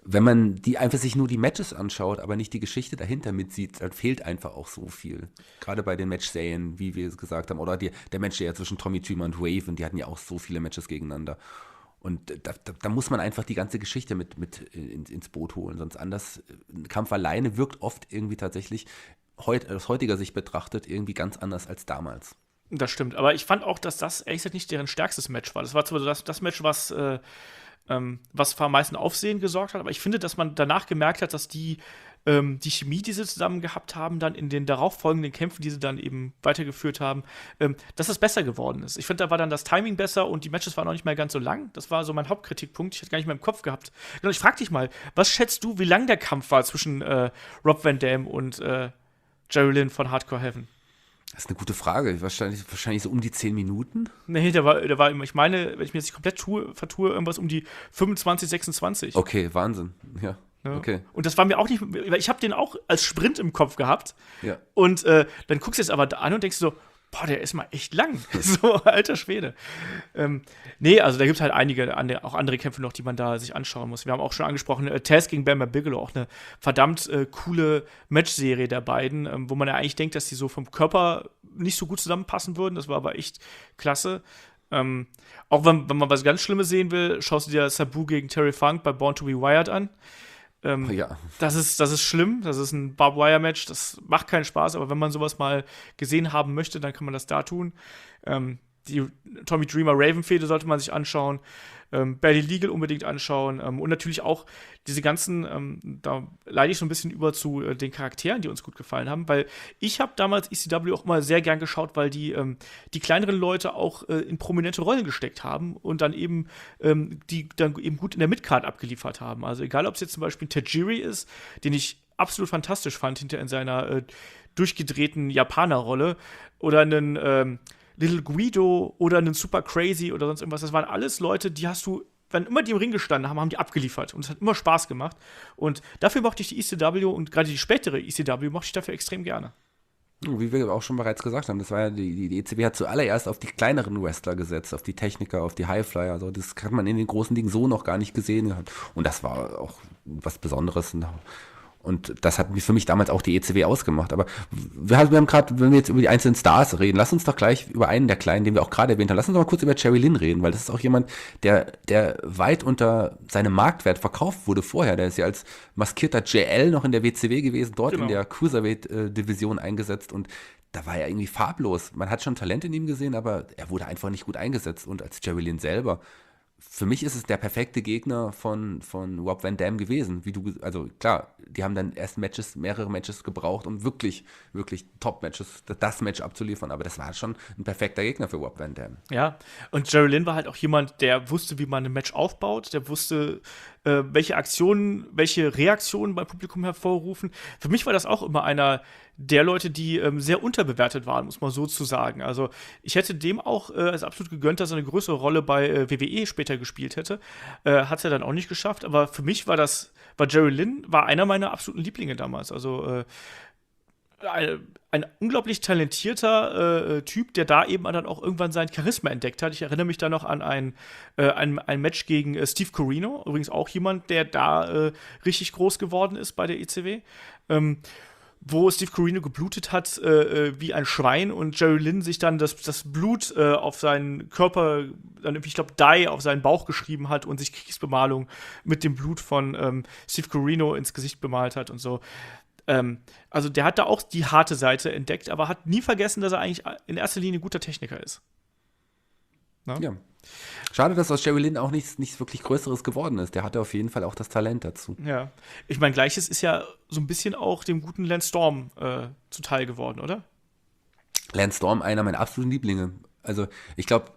wenn man die einfach sich nur die Matches anschaut, aber nicht die Geschichte dahinter mitsieht, dann fehlt einfach auch so viel. Gerade bei den Match-Serien, wie wir es gesagt haben, oder die, der Match ja zwischen Tommy Dreamer und Raven, die hatten ja auch so viele Matches gegeneinander. Und da, da, da muss man einfach die ganze Geschichte mit, mit in, ins Boot holen, sonst anders, ein Kampf alleine wirkt oft irgendwie tatsächlich, heut, aus heutiger Sicht betrachtet, irgendwie ganz anders als damals. Das stimmt, aber ich fand auch, dass das ehrlich gesagt nicht deren stärkstes Match war. Das war zwar das, das Match, was äh, Ähm, was für am meisten Aufsehen gesorgt hat. Aber ich finde, dass man danach gemerkt hat, dass die, ähm, die Chemie, die sie zusammen gehabt haben, dann in den darauffolgenden Kämpfen, die sie dann eben weitergeführt haben, ähm, dass das besser geworden ist. Ich finde, da war dann das Timing besser und die Matches waren auch nicht mehr ganz so lang. Das war so mein Hauptkritikpunkt. Ich hätte gar nicht mehr im Kopf gehabt. Genau, ich frag dich mal, was schätzt du, wie lang der Kampf war zwischen äh, Rob Van Dam und äh, Jerry Lynn von Hardcore Heaven? Das ist eine gute Frage. Wahrscheinlich, wahrscheinlich so um die zehn Minuten? Nee, der war, der war, ich meine, wenn ich mir jetzt nicht komplett tue, vertue, irgendwas um die fünfundzwanzig, sechsundzwanzig. Okay, Wahnsinn. Ja. Ja. Okay. Und das war mir auch nicht, weil ich habe den auch als Sprint im Kopf gehabt. Ja. Und äh, dann guckst du jetzt aber an und denkst so, boah, der ist mal echt lang. So, alter Schwede. Ähm, nee, also da gibt es halt einige, andere, auch andere Kämpfe noch, die man da sich anschauen muss. Wir haben auch schon angesprochen, äh, Taz gegen Bam Bam Bigelow, auch eine verdammt äh, coole Matchserie der beiden, ähm, wo man ja eigentlich denkt, dass die so vom Körper nicht so gut zusammenpassen würden. Das war aber echt klasse. Ähm, auch wenn, wenn man was ganz Schlimmes sehen will, schaust du dir Sabu gegen Terry Funk bei Born to be Wired an. Ähm, oh ja. das, ist, das ist schlimm, das ist ein Barbed-Wire-Match, das macht keinen Spaß, aber wenn man sowas mal gesehen haben möchte, dann kann man das da tun. Ähm, die Tommy Dreamer-Raven-Fehde sollte man sich anschauen, ähm, Barely Legal unbedingt anschauen ähm, und natürlich auch diese ganzen, ähm, da leite ich so ein bisschen über zu äh, den Charakteren, die uns gut gefallen haben, weil ich habe damals E C W auch mal sehr gern geschaut, weil die, ähm, die kleineren Leute auch äh, in prominente Rollen gesteckt haben und dann eben ähm, die dann eben gut in der Midcard abgeliefert haben. Also egal, ob es jetzt zum Beispiel Tajiri ist, den ich absolut fantastisch fand hinter in seiner äh, durchgedrehten Japaner-Rolle oder einen ähm, Little Guido oder einen Super Crazy oder sonst irgendwas. Das waren alles Leute, die hast du, wenn immer die im Ring gestanden haben, haben die abgeliefert. Und es hat immer Spaß gemacht. Und dafür mochte ich die E C W und gerade die spätere E C W mochte ich dafür extrem gerne. Wie wir auch schon bereits gesagt haben, das war ja die, die, die E C W hat zuallererst auf die kleineren Wrestler gesetzt, auf die Techniker, auf die Highflyer. Also das hat man in den großen Ligen so noch gar nicht gesehen gehabt. Und das war auch was Besonderes. Und das hat für mich damals auch die E C W ausgemacht. Aber wir haben gerade, wenn wir jetzt über die einzelnen Stars reden, lass uns doch gleich über einen der Kleinen, den wir auch gerade erwähnt haben, lass uns doch mal kurz über Jerry Lynn reden, weil das ist auch jemand, der, der weit unter seinem Marktwert verkauft wurde vorher. Der ist ja als maskierter J L noch in der W C W gewesen, dort genau. in der Cruiserweight-Division eingesetzt und da war er irgendwie farblos. Man hat schon Talent in ihm gesehen, aber er wurde einfach nicht gut eingesetzt. Und als Jerry Lynn selber, für mich ist es der perfekte Gegner von, von Rob Van Dam gewesen. Wie du, also klar, die haben dann erst Matches, mehrere Matches gebraucht, um wirklich, wirklich Top-Matches, das Match abzuliefern. Aber das war schon ein perfekter Gegner für Rob Van Dam. Ja, und Jerry Lynn war halt auch jemand, der wusste, wie man ein Match aufbaut, der wusste, äh, welche Aktionen, welche Reaktionen beim Publikum hervorrufen. Für mich war das auch immer einer der Leute, die ähm, sehr unterbewertet waren, muss man so zu sagen. Also ich hätte dem auch äh, als absolut gegönnt, dass er eine größere Rolle bei äh, W W E später gespielt hätte. Äh, hat er dann auch nicht geschafft, aber für mich war das, war Jerry Lynn, war einer meiner absoluten Lieblinge damals. Also äh, ein, ein unglaublich talentierter äh, Typ, der da eben dann auch irgendwann sein Charisma entdeckt hat. Ich erinnere mich da noch an ein, äh, ein, ein Match gegen äh, Steve Corino, übrigens auch jemand, der da äh, richtig groß geworden ist bei der E C W. Ähm, wo Steve Corino geblutet hat äh, wie ein Schwein und Jerry Lynn sich dann das, das Blut äh, auf seinen Körper, dann ich glaube, Die auf seinen Bauch geschrieben hat und sich Kriegsbemalung mit dem Blut von ähm, Steve Corino ins Gesicht bemalt hat und so. Ähm, also der hat da auch die harte Seite entdeckt, aber hat nie vergessen, dass er eigentlich in erster Linie ein guter Techniker ist. Na? Ja. Schade, dass aus Jerry Lynn auch nichts, nichts wirklich Größeres geworden ist. Der hatte auf jeden Fall auch das Talent dazu. Ja. Ich meine, Gleiches ist ja so ein bisschen auch dem guten Lance Storm äh, zuteil geworden, oder? Lance Storm, einer meiner absoluten Lieblinge. Also, ich glaube,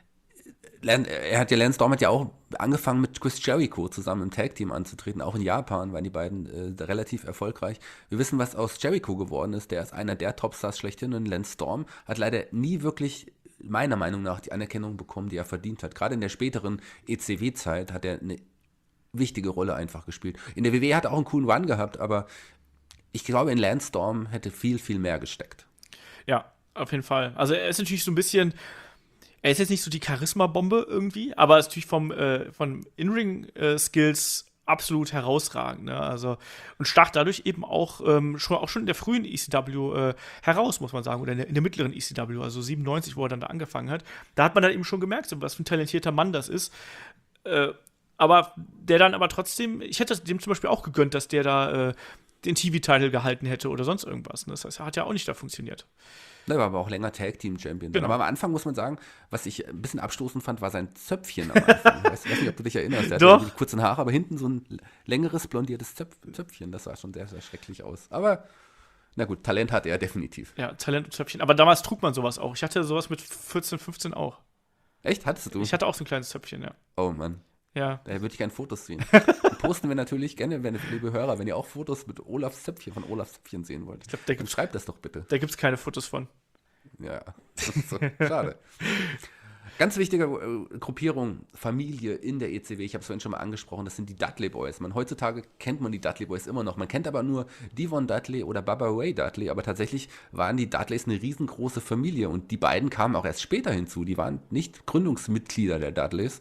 er hat ja, Lance Storm hat ja auch angefangen mit Chris Jericho zusammen im Tag-Team anzutreten. Auch in Japan waren die beiden äh, relativ erfolgreich. Wir wissen, was aus Jericho geworden ist. Der ist einer der Topstars schlechthin und Lance Storm hat leider nie wirklich meiner Meinung nach die Anerkennung bekommen, die er verdient hat. Gerade in der späteren E C W-Zeit hat er eine wichtige Rolle einfach gespielt. In der W W E hat er auch einen coolen Run gehabt, aber ich glaube, in Lance Storm hätte viel, viel mehr gesteckt. Ja, auf jeden Fall. Also er ist natürlich so ein bisschen, er ist jetzt nicht so die Charisma-Bombe irgendwie, aber ist natürlich vom, äh, von In-Ring-Skills absolut herausragend. Ne? Also, und stach dadurch eben auch, ähm, schon, auch schon in der frühen E C W äh, heraus, muss man sagen, oder in der, in der mittleren E C W, also siebenundneunzig, wo er dann da angefangen hat. Da hat man dann eben schon gemerkt, so, was für ein talentierter Mann das ist. Äh, aber der dann aber trotzdem, ich hätte dem zum Beispiel auch gegönnt, dass der da äh, den T V-Title gehalten hätte oder sonst irgendwas. Ne? Das heißt, er hat ja auch nicht da funktioniert. Er war aber auch länger Tag-Team-Champion. Genau. Aber am Anfang muss man sagen, was ich ein bisschen abstoßend fand, war sein Zöpfchen am Anfang. Ich weiß, weiß nicht, ob du dich erinnerst. Der Doch. hatte die kurzen Haare, aber hinten so ein längeres, blondiertes Zöpf Zöpfchen. Das sah schon sehr, sehr schrecklich aus. Aber, na gut, Talent hat er definitiv. Ja, Talent und Zöpfchen. Aber damals trug man sowas auch. Ich hatte sowas mit vierzehn, fünfzehn auch. Echt? Hattest du? Ich hatte auch so ein kleines Zöpfchen, ja. Oh Mann. Ja. Da würde ich gerne Fotos sehen. Die posten wir natürlich gerne, wenn, liebe Hörer, wenn ihr auch Fotos mit Olafs Zöpfchen, von Olafs Zöpfchen sehen wollt. Ich glaub, da Dann gibt's- schreibt das doch bitte. Da gibt es keine Fotos von. Ja, das ist so schade. Ganz wichtige äh, Gruppierung, Familie in der E C W, ich habe es vorhin schon mal angesprochen, das sind die Dudley Boys. Man, heutzutage kennt man die Dudley Boys immer noch. Man kennt aber nur Devon Dudley oder Bubba Ray Dudley, aber tatsächlich waren die Dudleys eine riesengroße Familie und die beiden kamen auch erst später hinzu. Die waren nicht Gründungsmitglieder der Dudleys.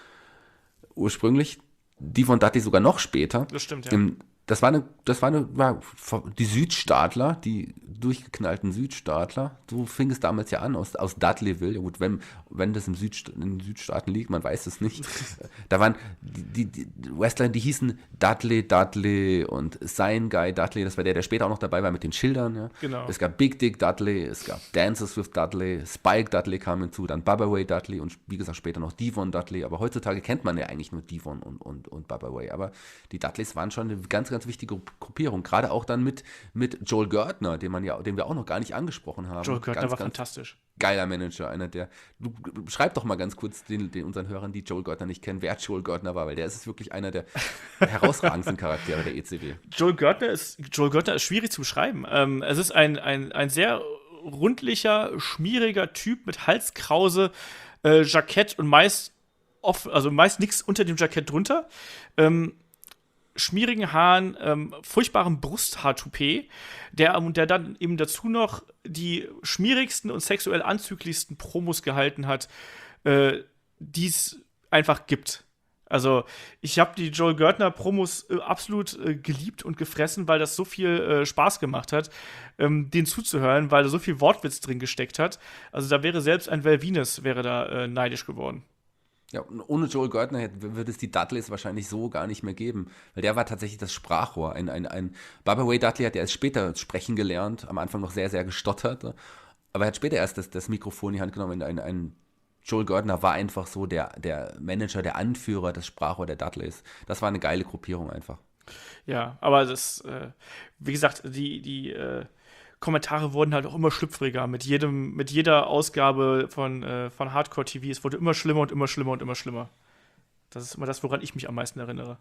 Ursprünglich, Devon Dudley sogar noch später. Das stimmt, ja. Im, das war eine, das war eine, war die Südstaatler, die durchgeknallten Südstaatler. So fing es damals ja an, aus, aus Dudleyville. Ja gut, wenn, wenn das im Südst in den Südstaaten liegt, man weiß es nicht. Da waren die, die, die Wrestler, die hießen Dudley, Dudley und Sign Guy Dudley. Das war der, der später auch noch dabei war mit den Schildern. Ja. Genau. Es gab Big Dick Dudley, es gab Dances with Dudley, Spike Dudley kam hinzu, dann Bubba Ray Dudley und wie gesagt später noch Devon Dudley. Aber heutzutage kennt man ja eigentlich nur Devon und, und, und Bubba Ray. Aber die Dudleys waren schon eine ganz, ganz wichtige Gruppierung. Gerade auch dann mit, mit Joel Gertner, den, man ja, den wir auch noch gar nicht angesprochen haben. Joel Gertner ganz, war ganz fantastisch. Geiler Manager, einer der. Du, schreib doch mal ganz kurz den, den unseren Hörern, die Joel Gertner nicht kennen, wer Joel Gertner war, weil der ist wirklich einer der herausragendsten Charaktere der E C W. Joel Gertner ist, Joel Gertner ist schwierig zu beschreiben. Ähm, es ist ein, ein, ein sehr rundlicher, schmieriger Typ mit Halskrause, äh, Jackett und meist off, also meist nichts unter dem Jackett drunter. Ähm, schmierigen Haaren, ähm, furchtbarem Brusthaartoupet, der, und der dann eben dazu noch die schmierigsten und sexuell anzüglichsten Promos gehalten hat, äh, die es einfach gibt. Also, ich habe die Joel Gertner Promos äh, absolut äh, geliebt und gefressen, weil das so viel äh, Spaß gemacht hat, ähm, denen zuzuhören, weil da so viel Wortwitz drin gesteckt hat. Also, da wäre selbst ein Val Venis wäre da äh, neidisch geworden. Ja, und ohne Joel Gertner hätte, würde es die Dudleys wahrscheinlich so gar nicht mehr geben, weil der war tatsächlich das Sprachrohr. Ein, ein, ein Bubba Ray Dudley hat erst später sprechen gelernt, am Anfang noch sehr, sehr gestottert, aber er hat später erst das, das Mikrofon in die Hand genommen. Ein, ein Joel Gertner war einfach so der, der Manager, der Anführer, das Sprachrohr der Dudleys. Das war eine geile Gruppierung einfach. Ja, aber das, äh, wie gesagt, die, die äh, Kommentare wurden halt auch immer schlüpfriger mit jedem, mit jeder Ausgabe von, äh, von Hardcore T V. Es wurde immer schlimmer und immer schlimmer und immer schlimmer. Das ist immer das, woran ich mich am meisten erinnere.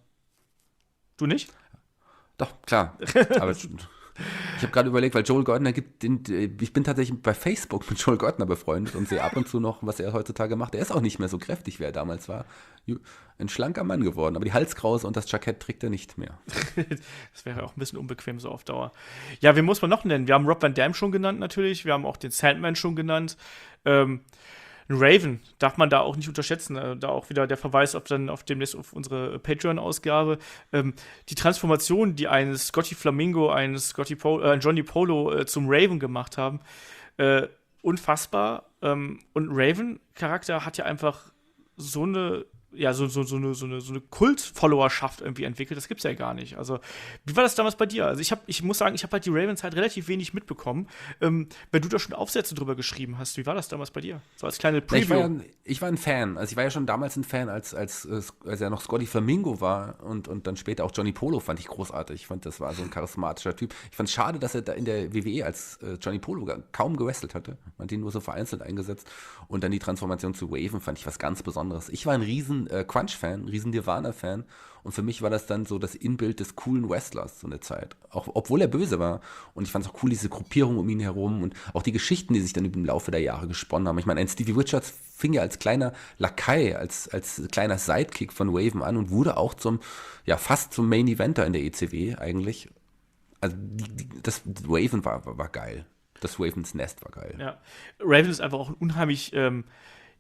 Du nicht? Doch, klar. Aber ich habe gerade überlegt, weil Joel Gertner gibt den, ich bin tatsächlich bei Facebook mit Joel Gertner befreundet und sehe ab und zu noch, was er heutzutage macht. Er ist auch nicht mehr so kräftig, wie er damals war. Ein schlanker Mann geworden, aber die Halskrause und das Jackett trägt er nicht mehr. Das wäre auch ein bisschen unbequem so auf Dauer. Ja, wen muss man noch nennen? Wir haben Rob Van Dam schon genannt natürlich, wir haben auch den Sandman schon genannt. Ähm, Raven darf man da auch nicht unterschätzen. Äh, da auch wieder der Verweis auf, dann, auf demnächst auf unsere Patreon-Ausgabe. Ähm, die Transformation, die ein Scotty Flamingo, ein Scotty po äh, Johnny Polo äh, zum Raven gemacht haben, äh, unfassbar. Ähm, und Raven-Charakter hat ja einfach so eine ja, so, so, so eine, so eine, so eine Kult-Followerschaft irgendwie entwickelt, das gibt's ja gar nicht. Also, wie war das damals bei dir? Also, ich, hab, ich muss sagen, ich habe halt die Ravens halt relativ wenig mitbekommen. Ähm, wenn du da schon Aufsätze drüber geschrieben hast, wie war das damals bei dir? So als kleine Preview. Ich war, ja, ich war ein Fan. Also, ich war ja schon damals ein Fan, als, als, als er noch Scotty Flamingo war und, und dann später auch Johnny Polo fand ich großartig. Ich fand, das war so ein charismatischer Typ. Ich fand es schade, dass er da in der W W E als äh, Johnny Polo kaum gewrestelt hatte. Man hat ihn nur so vereinzelt eingesetzt. Und dann die Transformation zu Raven fand ich was ganz Besonderes. Ich war ein riesen äh, Crunch-Fan, ein riesen Nirvana-Fan. Und für mich war das dann so das Inbild des coolen Wrestlers so eine Zeit. Auch, obwohl er böse war. Und ich fand es auch cool, diese Gruppierung um ihn herum und auch die Geschichten, die sich dann im Laufe der Jahre gesponnen haben. Ich meine, ein Stevie Richards fing ja als kleiner Lakai, als, als kleiner Sidekick von Raven an und wurde auch zum, ja, fast zum Main Eventer in der E C W eigentlich. Also die, die, das Raven war, war, war geil. Das Ravens Nest war geil. Ja, Raven ist einfach auch ein unheimlich ähm,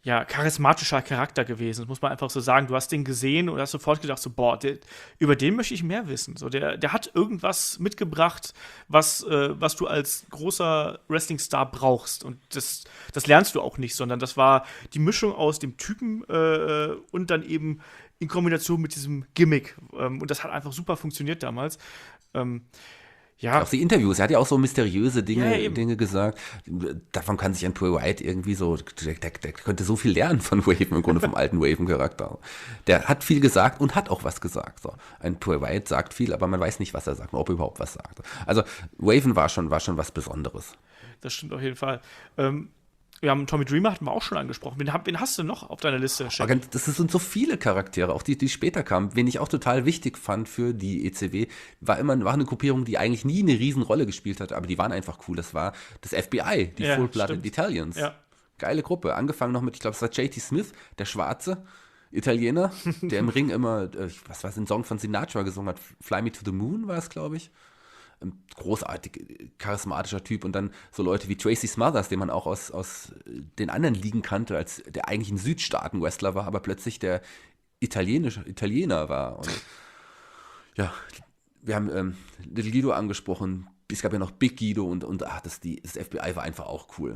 ja, charismatischer Charakter gewesen. Das muss man einfach so sagen. Du hast den gesehen und hast sofort gedacht, so, boah, der, über den möchte ich mehr wissen. So, der, der hat irgendwas mitgebracht, was, äh, was du als großer Wrestling-Star brauchst. Und das, das lernst du auch nicht, sondern das war die Mischung aus dem Typen äh, und dann eben in Kombination mit diesem Gimmick. Ähm, und das hat einfach super funktioniert damals. Ähm, Ja. Auch die Interviews, er hat ja auch so mysteriöse Dinge, Ja, eben. Dinge gesagt. Davon kann sich ein Bray Wyatt irgendwie so, der, der, der könnte so viel lernen von Waven, im Grunde vom alten Waven-Charakter. Der hat viel gesagt und hat auch was gesagt. So. Ein Bray Wyatt sagt viel, aber man weiß nicht, was er sagt, ob er überhaupt was sagt. Also Waven war schon, war schon was Besonderes. Das stimmt auf jeden Fall. Ähm, wir haben Tommy Dreamer, hatten wir auch schon angesprochen. Wen, wen hast du noch auf deiner Liste, Chef? Aber das sind so viele Charaktere, auch die, die später kamen. Wen ich auch total wichtig fand für die E C W, war immer war eine Gruppierung, die eigentlich nie eine Riesenrolle gespielt hat, aber die waren einfach cool. Das war das F B I, die Ja, Full-Blooded stimmt. Italians. Ja. Geile Gruppe. Angefangen noch mit, ich glaube, es war J T Smith, der Schwarze Italiener, der im Ring immer, äh, was war es, den Song von Sinatra gesungen hat. Fly Me to the Moon war es, glaube ich. Ein großartig, charismatischer Typ. Und dann so Leute wie Tracy Smothers, den man auch aus, aus den anderen Ligen kannte, als der eigentlich ein Südstaaten-Wrestler war, aber plötzlich der italienische Italiener war. Und ja, wir haben ähm, Little Guido angesprochen. Es gab ja noch Big Guido und, und ach, das, die, das F B I war einfach auch cool.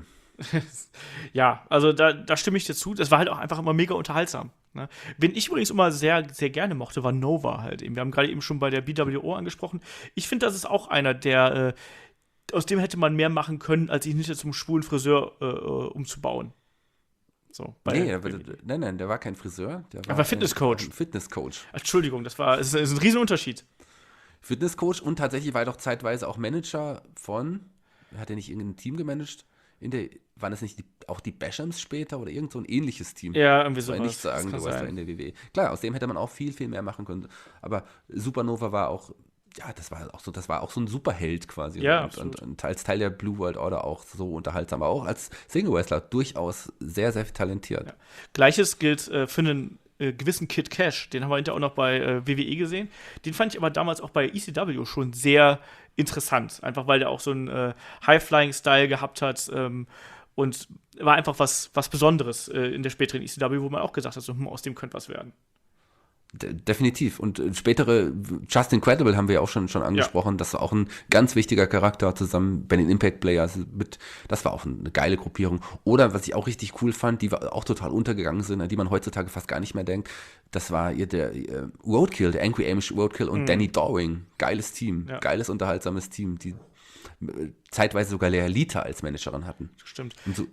Ja, also da, da stimme ich dir zu. Das war halt auch einfach immer mega unterhaltsam. Ne? Wen ich übrigens immer sehr, sehr gerne mochte, war Nova halt eben. Wir haben gerade eben schon bei der B W O angesprochen. Ich finde, das ist auch einer, der, äh, aus dem hätte man mehr machen können, als sich nicht zum schwulen Friseur äh, umzubauen. So, bei Nee, der der, W W E. nein, nein, der war kein Friseur. Der war Er war Fitnesscoach. Ein Fitnesscoach. Entschuldigung, das war ist, ist ein Riesenunterschied. Fitnesscoach und tatsächlich war er doch zeitweise auch Manager von, hat er nicht irgendein Team gemanagt? In der, waren das nicht die, auch die Bashams später oder irgend so ein ähnliches Team? Ja, irgendwie so. Soll ich nicht sagen, du warst da in der W W E. Klar, aus dem hätte man auch viel, viel mehr machen können. Aber Supernova war auch, ja, das war auch so, das war auch so ein Superheld quasi. Ja, und, absolut. und, und als Teil der Blue World Order auch so unterhaltsam, aber auch als Single-Wrestler durchaus sehr, sehr talentiert. Ja. Gleiches gilt äh, für einen äh, gewissen Kid Cash. Den haben wir hinterher auch noch bei äh, W W E gesehen. Den fand ich aber damals auch bei E C W schon sehr interessant. Einfach weil der auch so einen äh, High-Flying-Style gehabt hat. Ähm, und war einfach was, was Besonderes äh, in der späteren E C W, wo man auch gesagt hat, so, hm, aus dem könnte was werden. De- definitiv. Und äh, spätere Justin Credible haben wir ja auch schon, schon angesprochen. Ja. Das war auch ein ganz wichtiger Charakter zusammen bei den Impact Players. Mit, das war auch eine geile Gruppierung. Oder was ich auch richtig cool fand, die auch total untergegangen sind, an die man heutzutage fast gar nicht mehr denkt. Das war ihr der äh, Roadkill, der Angry Amish Roadkill und mhm. Danny Dowing. Geiles Team. Ja. Geiles, unterhaltsames Team, die äh, zeitweise sogar Lea Lita als Managerin hatten. Stimmt. Und so,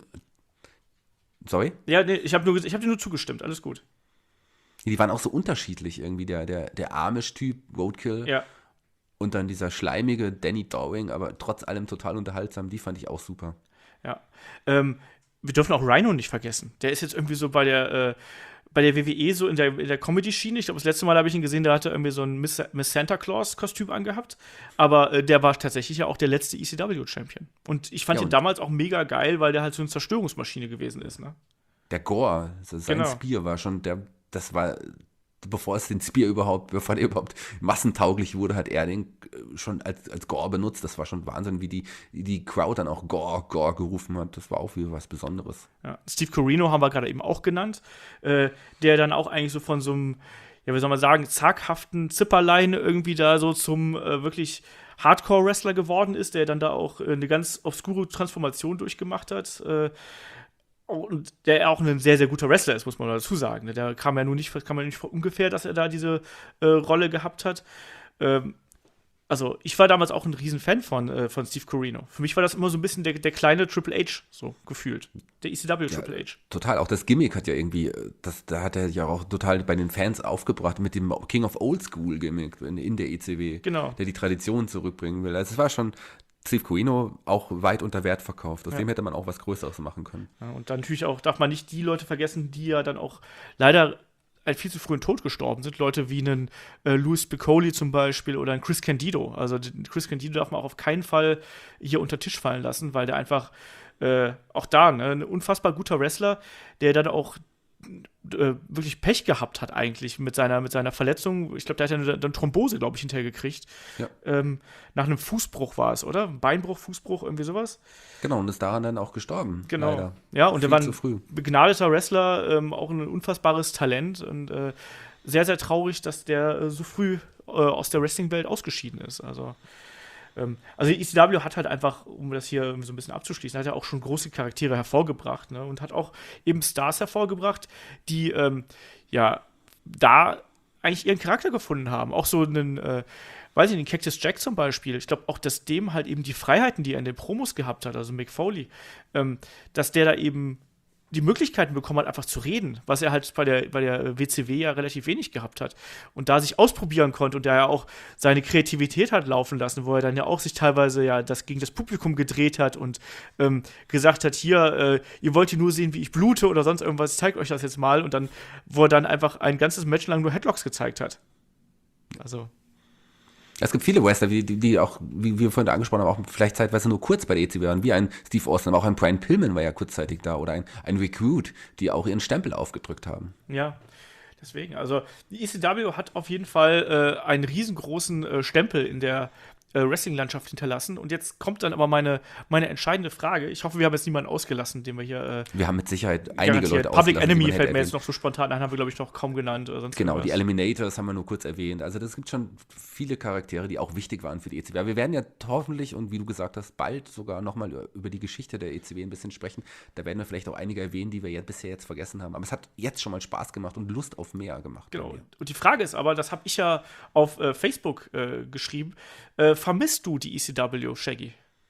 sorry? Ja, nee, ich habe hab dir nur zugestimmt. Alles gut. Die waren auch so unterschiedlich irgendwie, der, der, der Amish-Typ, Roadkill, ja. und dann dieser schleimige Danny Dowing, aber trotz allem total unterhaltsam, die fand ich auch super. Ja, ähm, wir dürfen auch Rhino nicht vergessen. Der ist jetzt irgendwie so bei der, äh, bei der W W E so in der, in der Comedy-Schiene. Ich glaube, das letzte Mal habe ich ihn gesehen, der hatte irgendwie so ein Miss, Miss Santa Claus-Kostüm angehabt, aber äh, der war tatsächlich ja auch der letzte E C W-Champion. Und ich fand Ja, ihn damals auch mega geil, weil der halt so eine Zerstörungsmaschine gewesen ist, ne? Der Gore, also sein Genau. Spear war schon der, das war, bevor es den Spear überhaupt, bevor der überhaupt massentauglich wurde, hat er den schon als, als Gore benutzt. Das war schon Wahnsinn, wie die, wie die Crowd dann auch Gore, Gore gerufen hat. Das war auch wieder was Besonderes. Ja. Steve Corino haben wir gerade eben auch genannt, äh, der dann auch eigentlich so von so einem, ja, wie soll man sagen, zaghaften Zipperlein irgendwie da so zum äh, wirklich Hardcore-Wrestler geworden ist, der dann da auch äh, eine ganz obskure Transformation durchgemacht hat. Äh, Und der auch ein sehr, sehr guter Wrestler ist, muss man dazu sagen. Der kam ja nun nicht, kam ja nicht von ungefähr, dass er da diese äh, Rolle gehabt hat. Ähm, also, ich war damals auch ein Riesenfan von, äh, von Steve Corino. Für mich war das immer so ein bisschen der, der kleine Triple H, so gefühlt. Der E C W Ja, Triple H. Total, auch das Gimmick hat ja irgendwie, das, da hat er ja auch total bei den Fans aufgebracht mit dem King of Old School Gimmick in, in der E C W, Genau. der die Tradition zurückbringen will. Also es war schon Steve Corino auch weit unter Wert verkauft. Aus Ja. dem hätte man auch was Größeres machen können. Ja, und dann natürlich auch, darf man nicht die Leute vergessen, die ja dann auch leider einen viel zu frühen Tod gestorben sind. Leute wie einen äh, Louis Piccoli zum Beispiel oder ein Chris Candido. Also den Chris Candido darf man auch auf keinen Fall hier unter den Tisch fallen lassen, weil der einfach äh, auch da, ne, ein unfassbar guter Wrestler, der dann auch äh, wirklich Pech gehabt hat eigentlich mit seiner, mit seiner Verletzung. Ich glaube, der hat ja eine, eine Thrombose, glaube ich, hinterher gekriegt. Ja. Ähm, nach einem Fußbruch war es, oder? Beinbruch, Fußbruch, irgendwie sowas. Genau, und ist daran dann auch gestorben. Genau. Leider. Ja, und Viel der war zu ein früh. begnadeter Wrestler, ähm, auch ein unfassbares Talent und äh, sehr, sehr traurig, dass der äh, so früh äh, aus der Wrestling-Welt ausgeschieden ist. Also, ähm, also die E C W hat halt einfach, um das hier so ein bisschen abzuschließen, hat ja auch schon große Charaktere hervorgebracht, ne? Und hat auch eben Stars hervorgebracht, die ähm, ja da eigentlich ihren Charakter gefunden haben. Auch so einen, äh, weiß ich nicht, Cactus Jack zum Beispiel. Ich glaube auch, dass dem halt eben die Freiheiten, die er in den Promos gehabt hat, also Mick Foley, ähm, dass der da eben die Möglichkeiten bekommen hat, einfach zu reden, was er halt bei der, bei der W C W ja relativ wenig gehabt hat. Und da sich ausprobieren konnte und der ja auch seine Kreativität hat laufen lassen, wo er dann ja auch sich teilweise ja das gegen das Publikum gedreht hat und ähm, gesagt hat, hier, äh, ihr wollt hier nur sehen, wie ich blute oder sonst irgendwas, ich zeig euch das jetzt mal. Und dann, wo er dann einfach ein ganzes Match lang nur Headlocks gezeigt hat. Also Es gibt viele Wrestler, die, die, die auch, wie wir vorhin angesprochen haben, auch vielleicht zeitweise nur kurz bei der E C W waren, wie ein Steve Austin, aber auch ein Brian Pillman war ja kurzzeitig da oder ein, ein Rick Rude, die auch ihren Stempel aufgedrückt haben. Ja, deswegen, also die E C W hat auf jeden Fall äh, einen riesengroßen äh, Stempel in der äh, Wrestling-Landschaft hinterlassen. Und jetzt kommt dann aber meine, meine entscheidende Frage. Ich hoffe, wir haben jetzt niemanden ausgelassen, den wir hier äh, Wir haben mit Sicherheit einige garantiert. Leute Public ausgelassen, die Enemy man fällt hätte mir jetzt erwähnt. noch so spontan ein, haben wir, glaube ich, noch kaum genannt. Oder sonst Genau, irgendwas. die Eliminators haben wir nur kurz erwähnt. Also das gibt schon viele Charaktere, die auch wichtig waren für die E C W. Wir werden ja hoffentlich, und wie du gesagt hast, bald sogar nochmal über die Geschichte der E C W ein bisschen sprechen. Da werden wir vielleicht auch einige erwähnen, die wir ja bisher jetzt vergessen haben. Aber es hat jetzt schon mal Spaß gemacht und Lust auf mehr gemacht. bei Genau. mir. Und die Frage ist aber, das habe ich ja auf äh, Facebook äh, geschrieben, äh, vermisst du die E C W, Shaggy?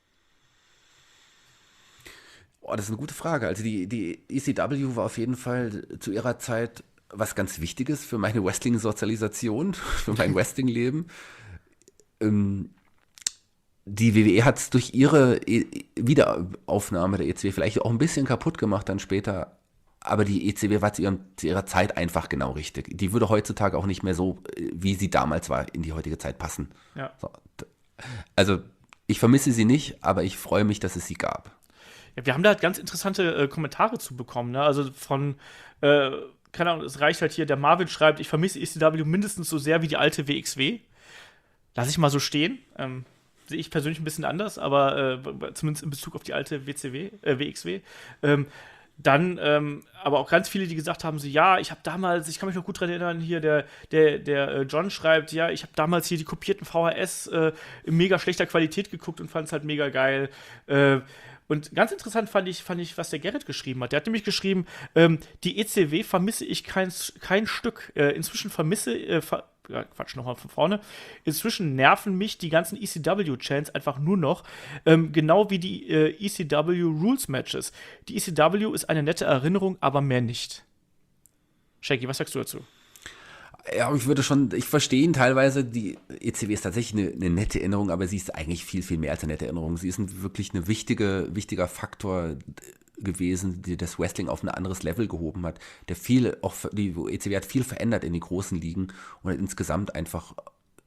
Oh, das ist eine gute Frage. Also die, die E C W war auf jeden Fall zu ihrer Zeit was ganz Wichtiges für meine Wrestling-Sozialisation, für mein Wrestling-Leben. Ähm, die W W E hat es durch ihre e Wiederaufnahme der E C W vielleicht auch ein bisschen kaputt gemacht dann später. Aber die E C W war zu, ihrem, zu ihrer Zeit einfach genau richtig. Die würde heutzutage auch nicht mehr so, wie sie damals war, in die heutige Zeit passen. Ja. So, also ich vermisse sie nicht, aber ich freue mich, dass es sie gab. Ja, wir haben da halt ganz interessante äh, Kommentare zu bekommen, ne? Also von, äh, keine Ahnung, es reicht halt hier, der Marvin schreibt, ich vermisse E C W mindestens so sehr wie die alte W X W. Lass ich mal so stehen. Ähm, sehe ich persönlich ein bisschen anders, aber äh, zumindest in Bezug auf die alte W C W, äh, W X W. Ähm, Dann, ähm, aber auch ganz viele, die gesagt haben, so, ja, ich habe damals, ich kann mich noch gut daran erinnern, hier der, der, der äh, John schreibt, ja, ich habe damals hier die kopierten V H S äh, in mega schlechter Qualität geguckt und fand es halt mega geil. Äh, und ganz interessant fand ich, fand ich, was der Gerrit geschrieben hat. Der hat nämlich geschrieben, ähm, die E C W vermisse ich kein, kein Stück. Äh, inzwischen vermisse, äh, ver Ja, Quatsch, nochmal von vorne. Inzwischen nerven mich die ganzen E C W-Chants einfach nur noch, ähm, genau wie die äh, E C W-Rules-Matches. Die E C W ist eine nette Erinnerung, aber mehr nicht. Shaggy, was sagst du dazu? Ja, ich würde schon, ich verstehe ihn teilweise, die E C W ist tatsächlich eine, eine nette Erinnerung, aber sie ist eigentlich viel, viel mehr als eine nette Erinnerung. Sie ist ein, wirklich ein wichtige, wichtiger Faktor gewesen, die das Wrestling auf ein anderes Level gehoben hat, der viel, auch die E C W hat viel verändert in den großen Ligen und hat insgesamt einfach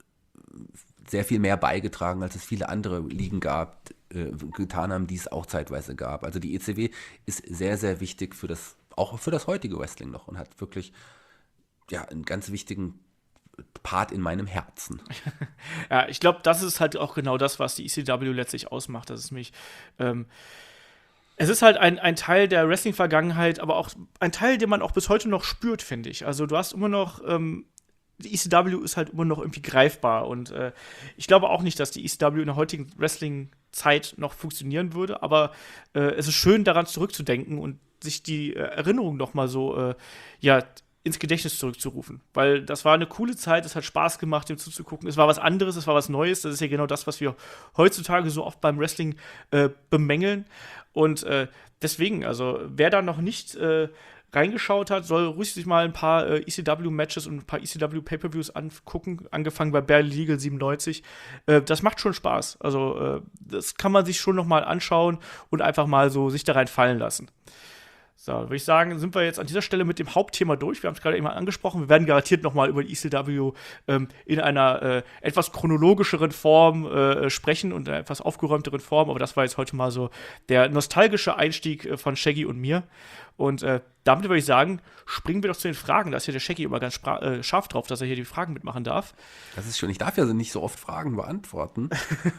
sehr viel mehr beigetragen, als es viele andere Ligen gab, äh, getan haben, die es auch zeitweise gab. Also die E C W ist sehr, sehr wichtig für das, auch für das heutige Wrestling noch und hat wirklich ja, einen ganz wichtigen Part in meinem Herzen. Ja, ich glaube, das ist halt auch genau das, was die E C W letztlich ausmacht. Das ist mich, ähm, es ist halt ein, ein Teil der Wrestling-Vergangenheit, aber auch ein Teil, den man auch bis heute noch spürt, finde ich. Also du hast immer noch, ähm, die E C W ist halt immer noch irgendwie greifbar und äh, ich glaube auch nicht, dass die E C W in der heutigen Wrestling-Zeit noch funktionieren würde, aber äh, es ist schön, daran zurückzudenken und sich die äh, Erinnerung noch mal so, äh, ja, ins Gedächtnis zurückzurufen. Weil das war eine coole Zeit, es hat Spaß gemacht, dem zuzugucken. Es war was anderes, es war was Neues. Das ist ja genau das, was wir heutzutage so oft beim Wrestling äh, bemängeln. Und äh, deswegen, also wer da noch nicht äh, reingeschaut hat, soll ruhig sich mal ein paar äh, E C W-Matches und ein paar E C W-Pay-Per-Views angucken, angefangen bei Barely Legal siebenundneunzig. Äh, das macht schon Spaß. Also äh, das kann man sich schon noch mal anschauen und einfach mal so sich da rein fallen lassen. So, würde ich sagen, sind wir jetzt an dieser Stelle mit dem Hauptthema durch. Wir haben es gerade eben angesprochen. Wir werden garantiert nochmal über die E C W ähm, in einer äh, etwas chronologischeren Form äh, sprechen und einer etwas aufgeräumteren Form. Aber das war jetzt heute mal so der nostalgische Einstieg äh, von Shaggy und mir. Und äh, damit würde ich sagen, springen wir doch zu den Fragen. Da ist ja der Shaggy immer ganz äh, scharf drauf, dass er hier die Fragen mitmachen darf. Das ist schön. Ich darf ja nicht so oft Fragen beantworten.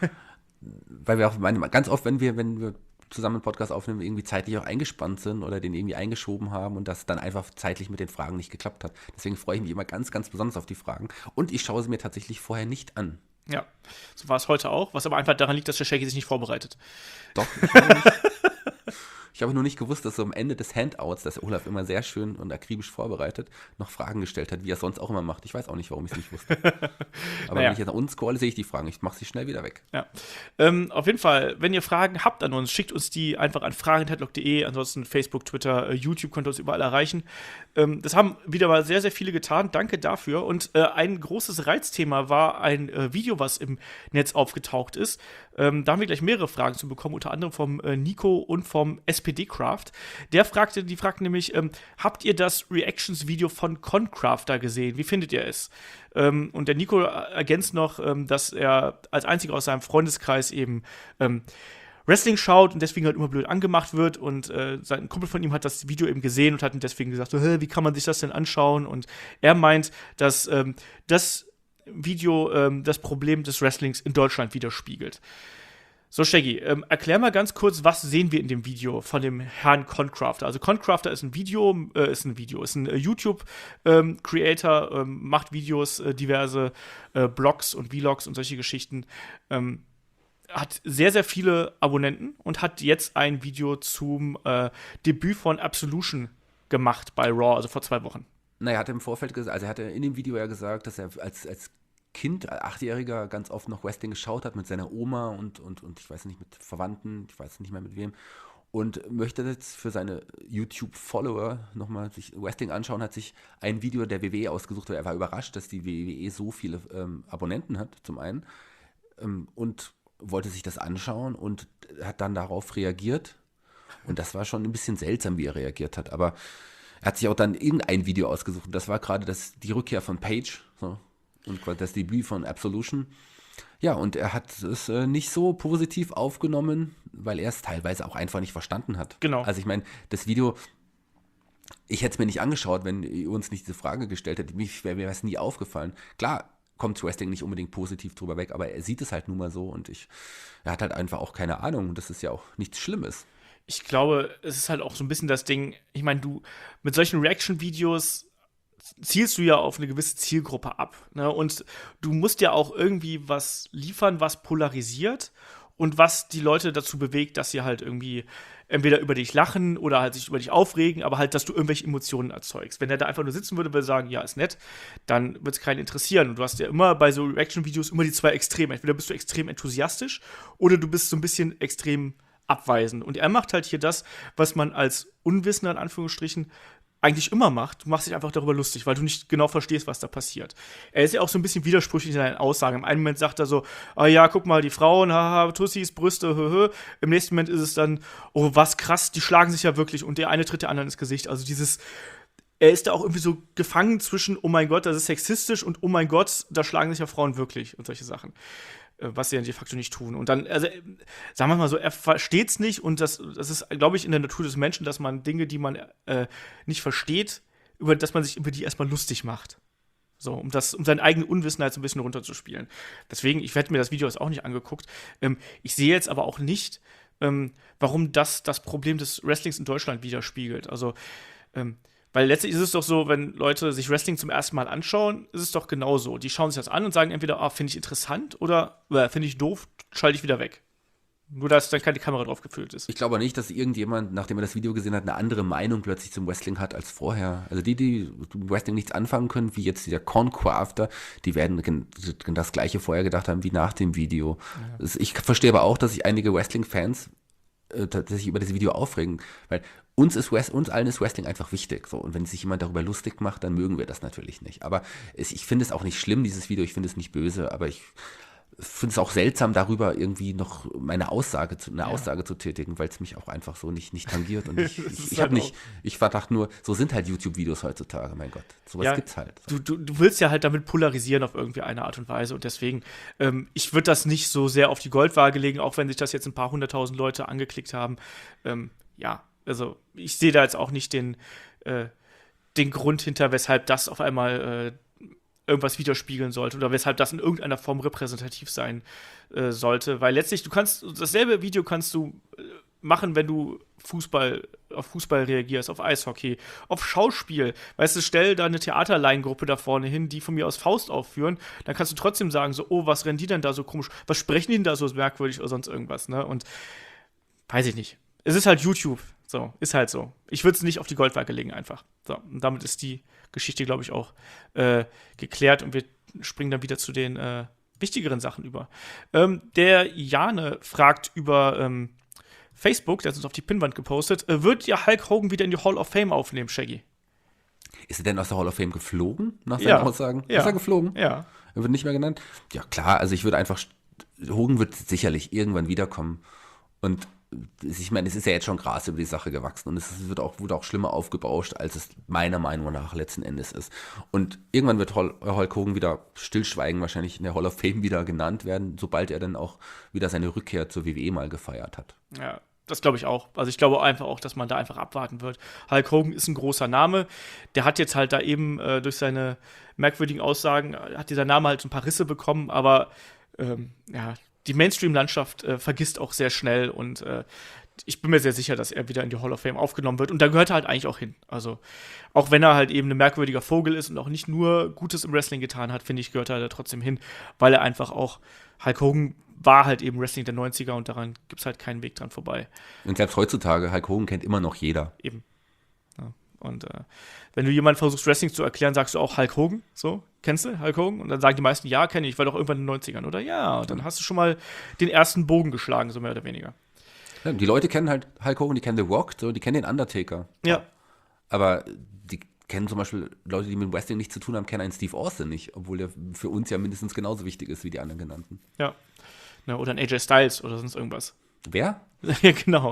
Weil wir auch meine, ganz oft, wenn wir, wenn wir zusammen einen Podcast aufnehmen, irgendwie zeitlich auch eingespannt sind oder den irgendwie eingeschoben haben und das dann einfach zeitlich mit den Fragen nicht geklappt hat. Deswegen freue ich mich immer ganz, ganz besonders auf die Fragen. Und ich schaue sie mir tatsächlich vorher nicht an. Ja, so war es heute auch, was aber einfach daran liegt, dass der Shaggy sich nicht vorbereitet. Doch, ich habe nicht. Ich habe nur nicht gewusst, dass so am Ende des Handouts, das Olaf immer sehr schön und akribisch vorbereitet, noch Fragen gestellt hat, wie er es sonst auch immer macht. Ich weiß auch nicht, warum ich es nicht wusste. Aber naja. Wenn ich jetzt nach unten scrolle, sehe ich die Fragen. Ich mache sie schnell wieder weg. Ja. Ähm, auf jeden Fall, wenn ihr Fragen habt an uns, schickt uns die einfach an fragen at headlock punkt de. Ansonsten Facebook, Twitter, YouTube könnt ihr uns überall erreichen. Ähm, das haben wieder mal sehr, sehr viele getan. Danke dafür. Und äh, ein großes Reizthema war ein äh, Video, was im Netz aufgetaucht ist. Ähm, da haben wir gleich mehrere Fragen zu bekommen, unter anderem vom äh, Nico und vom S P D-Craft. Der fragte, die fragten nämlich, ähm, habt ihr das Reactions-Video von Concrafter gesehen? Wie findet ihr es? Ähm, und der Nico ergänzt noch, ähm, dass er als einziger aus seinem Freundeskreis eben ähm, Wrestling schaut und deswegen halt immer blöd angemacht wird und äh, sein Kumpel von ihm hat das Video eben gesehen und hat ihm deswegen gesagt, so, wie kann man sich das denn anschauen? Und er meint, dass ähm, das Video ähm, das Problem des Wrestlings in Deutschland widerspiegelt. So, Shaggy, ähm, erklär mal ganz kurz, was sehen wir in dem Video von dem Herrn Concrafter? Also Concrafter ist ein Video, äh, ist ein Video, ist ein äh, YouTube-Creator, ähm, ähm, macht Videos, äh, diverse äh, Blogs und Vlogs und solche Geschichten. Ähm, hat sehr, sehr viele Abonnenten und hat jetzt ein Video zum äh, Debüt von Absolution gemacht bei Raw, also vor zwei Wochen. Naja, er hat im Vorfeld gesagt, also er hatte in dem Video ja gesagt, dass er als, als Kind, Achtjähriger, ganz oft noch Wrestling geschaut hat mit seiner Oma und, und, und ich weiß nicht, mit Verwandten, ich weiß nicht mehr mit wem. Und möchte jetzt für seine YouTube-Follower nochmal sich Wrestling anschauen, hat sich ein Video der W W E ausgesucht, weil er war überrascht, dass die W W E so viele ähm, Abonnenten hat, zum einen. Ähm, und wollte sich das anschauen und hat dann darauf reagiert. Und das war schon ein bisschen seltsam, wie er reagiert hat. Aber er hat sich auch dann irgendein Video ausgesucht. Und das war gerade das, die Rückkehr von Paige, so, und das Debüt von Absolution. Ja, und er hat es äh, nicht so positiv aufgenommen, weil er es teilweise auch einfach nicht verstanden hat. Genau. Also ich meine, das Video, ich hätte es mir nicht angeschaut, wenn ihr uns nicht diese Frage gestellt hätte. Mich wäre mir das nie aufgefallen. Klar, kommt Wrestling nicht unbedingt positiv drüber weg, aber er sieht es halt nun mal so und ich, er hat halt einfach auch keine Ahnung und das ist ja auch nichts Schlimmes. Ich glaube, es ist halt auch so ein bisschen das Ding, ich meine, du, mit solchen Reaction-Videos zielst du ja auf eine gewisse Zielgruppe ab, ne? Und du musst ja auch irgendwie was liefern, was polarisiert und was die Leute dazu bewegt, dass sie halt irgendwie entweder über dich lachen oder halt sich über dich aufregen, aber halt, dass du irgendwelche Emotionen erzeugst. Wenn er da einfach nur sitzen würde und würde sagen, ja, ist nett, dann wird es keinen interessieren. Und du hast ja immer bei so Reaction-Videos immer die zwei Extreme. Entweder bist du extrem enthusiastisch oder du bist so ein bisschen extrem abweisend. Und er macht halt hier das, was man als Unwissender in Anführungsstrichen eigentlich immer macht. Du machst dich einfach darüber lustig, weil du nicht genau verstehst, was da passiert. Er ist ja auch so ein bisschen widersprüchlich in seinen Aussagen. Im einen Moment sagt er so, ah ja, guck mal, die Frauen, haha, Tussis, Brüste, höhö. Im nächsten Moment ist es dann, oh, was krass, die schlagen sich ja wirklich und der eine tritt der anderen ins Gesicht. Also dieses, er ist da auch irgendwie so gefangen zwischen, oh mein Gott, das ist sexistisch und oh mein Gott, da schlagen sich ja Frauen wirklich und solche Sachen. Was sie ja de facto nicht tun. Und dann, also, sagen wir mal so, er versteht's nicht und das, das ist, glaube ich, in der Natur des Menschen, dass man Dinge, die man äh, nicht versteht, über dass man sich über die erstmal lustig macht. So, um das, um seine eigene Unwissenheit so ein bisschen runterzuspielen. Deswegen, ich werde mir das Video jetzt auch nicht angeguckt. Ähm, ich sehe jetzt aber auch nicht, ähm, warum das das Problem des Wrestlings in Deutschland widerspiegelt. Also, ähm, weil letztlich ist es doch so, wenn Leute sich Wrestling zum ersten Mal anschauen, ist es doch genauso. Die schauen sich das an und sagen entweder, ah, finde ich interessant oder äh, finde ich doof, schalte ich wieder weg. Nur, dass dann keine Kamera drauf gefüllt ist. Ich glaube nicht, dass irgendjemand, nachdem er das Video gesehen hat, eine andere Meinung plötzlich zum Wrestling hat als vorher. Also die, die mit Wrestling nichts anfangen können, wie jetzt dieser Concrafter, die werden das Gleiche vorher gedacht haben wie nach dem Video. Ja. Ich verstehe aber auch, dass sich einige Wrestling-Fans äh, tatsächlich über das Video aufregen, weil Uns, ist West, uns allen ist Wrestling einfach wichtig. So. Und wenn sich jemand darüber lustig macht, dann mögen wir das natürlich nicht. Aber es, ich finde es auch nicht schlimm, dieses Video. Ich finde es nicht böse. Aber ich finde es auch seltsam, darüber irgendwie noch meine Aussage zu, eine Ja. Aussage zu tätigen, weil es mich auch einfach so nicht, nicht tangiert. Und ich, Das ich, ist ich halt habe nicht, ich verdachte nur, so sind halt YouTube-Videos heutzutage, mein Gott. Sowas Ja, gibt's halt. Du, du, du willst ja halt damit polarisieren auf irgendwie eine Art und Weise und deswegen, ähm, ich würde das nicht so sehr auf die Goldwaage legen, auch wenn sich das jetzt ein paar hunderttausend Leute angeklickt haben. Ähm, ja, also ich sehe da jetzt auch nicht den, äh, den Grund hinter, weshalb das auf einmal äh, irgendwas widerspiegeln sollte oder weshalb das in irgendeiner Form repräsentativ sein äh, sollte, weil letztlich du kannst, dasselbe Video kannst du äh, machen, wenn du Fußball, auf Fußball reagierst, auf Eishockey, auf Schauspiel. Weißt du, stell da eine Theaterlaiengruppe da vorne hin, die von mir aus Faust aufführen, dann kannst du trotzdem sagen, so, oh, was rennen die denn da so komisch, was sprechen die denn da so merkwürdig oder sonst irgendwas, ne? Und weiß ich nicht. Es ist halt YouTube. So, ist halt so. Ich würde es nicht auf die Goldwaage legen einfach. So, und damit ist die Geschichte, glaube ich, auch äh, geklärt und wir springen dann wieder zu den äh, wichtigeren Sachen über. Ähm, der Jane fragt über ähm, Facebook, der hat uns auf die Pinnwand gepostet, äh, wird ja Hulk Hogan wieder in die Hall of Fame aufnehmen, Shaggy? Ist er denn aus der Hall of Fame geflogen, nach seinen Ja. Aussagen? Ja. Ist er geflogen? Ja. Er wird nicht mehr genannt? Ja, klar, also ich würde einfach, Hogan wird sicherlich irgendwann wiederkommen. Und ich meine, es ist ja jetzt schon Gras über die Sache gewachsen und es wird auch, wurde auch schlimmer aufgebauscht, als es meiner Meinung nach letzten Endes ist. Und irgendwann wird Hulk Hogan wieder stillschweigen, wahrscheinlich in der Hall of Fame wieder genannt werden, sobald er dann auch wieder seine Rückkehr zur W W E mal gefeiert hat. Ja, das glaube ich auch. Also ich glaube einfach auch, dass man da einfach abwarten wird. Hulk Hogan ist ein großer Name. Der hat jetzt halt da eben äh, durch seine merkwürdigen Aussagen, hat dieser Name halt ein paar Risse bekommen, aber ähm, ja, die Mainstream-Landschaft äh, vergisst auch sehr schnell und äh, ich bin mir sehr sicher, dass er wieder in die Hall of Fame aufgenommen wird und da gehört er halt eigentlich auch hin. Also auch wenn er halt eben ein merkwürdiger Vogel ist und auch nicht nur Gutes im Wrestling getan hat, finde ich, gehört er da trotzdem hin, weil er einfach auch, Hulk Hogan war halt eben Wrestling der neunziger und daran gibt es halt keinen Weg dran vorbei. Und selbst heutzutage, Hulk Hogan kennt immer noch jeder. Eben. Ja. Und äh, wenn du jemandem versuchst, Wrestling zu erklären, sagst du auch Hulk Hogan, so, kennst du Hulk Hogan? Und dann sagen die meisten, ja, kenne ich, war doch irgendwann in den neunzigern, oder? Ja, und dann hast du schon mal den ersten Bogen geschlagen, so mehr oder weniger. Ja, die Leute kennen halt Hulk Hogan, die kennen The Rock, so, die kennen den Undertaker. Ja. Aber die kennen zum Beispiel Leute, die mit Wrestling nichts zu tun haben, kennen einen Steve Austin nicht, obwohl der für uns ja mindestens genauso wichtig ist wie die anderen genannten. Ja. Na, oder ein A J Styles oder sonst irgendwas. Wer? Ja, genau.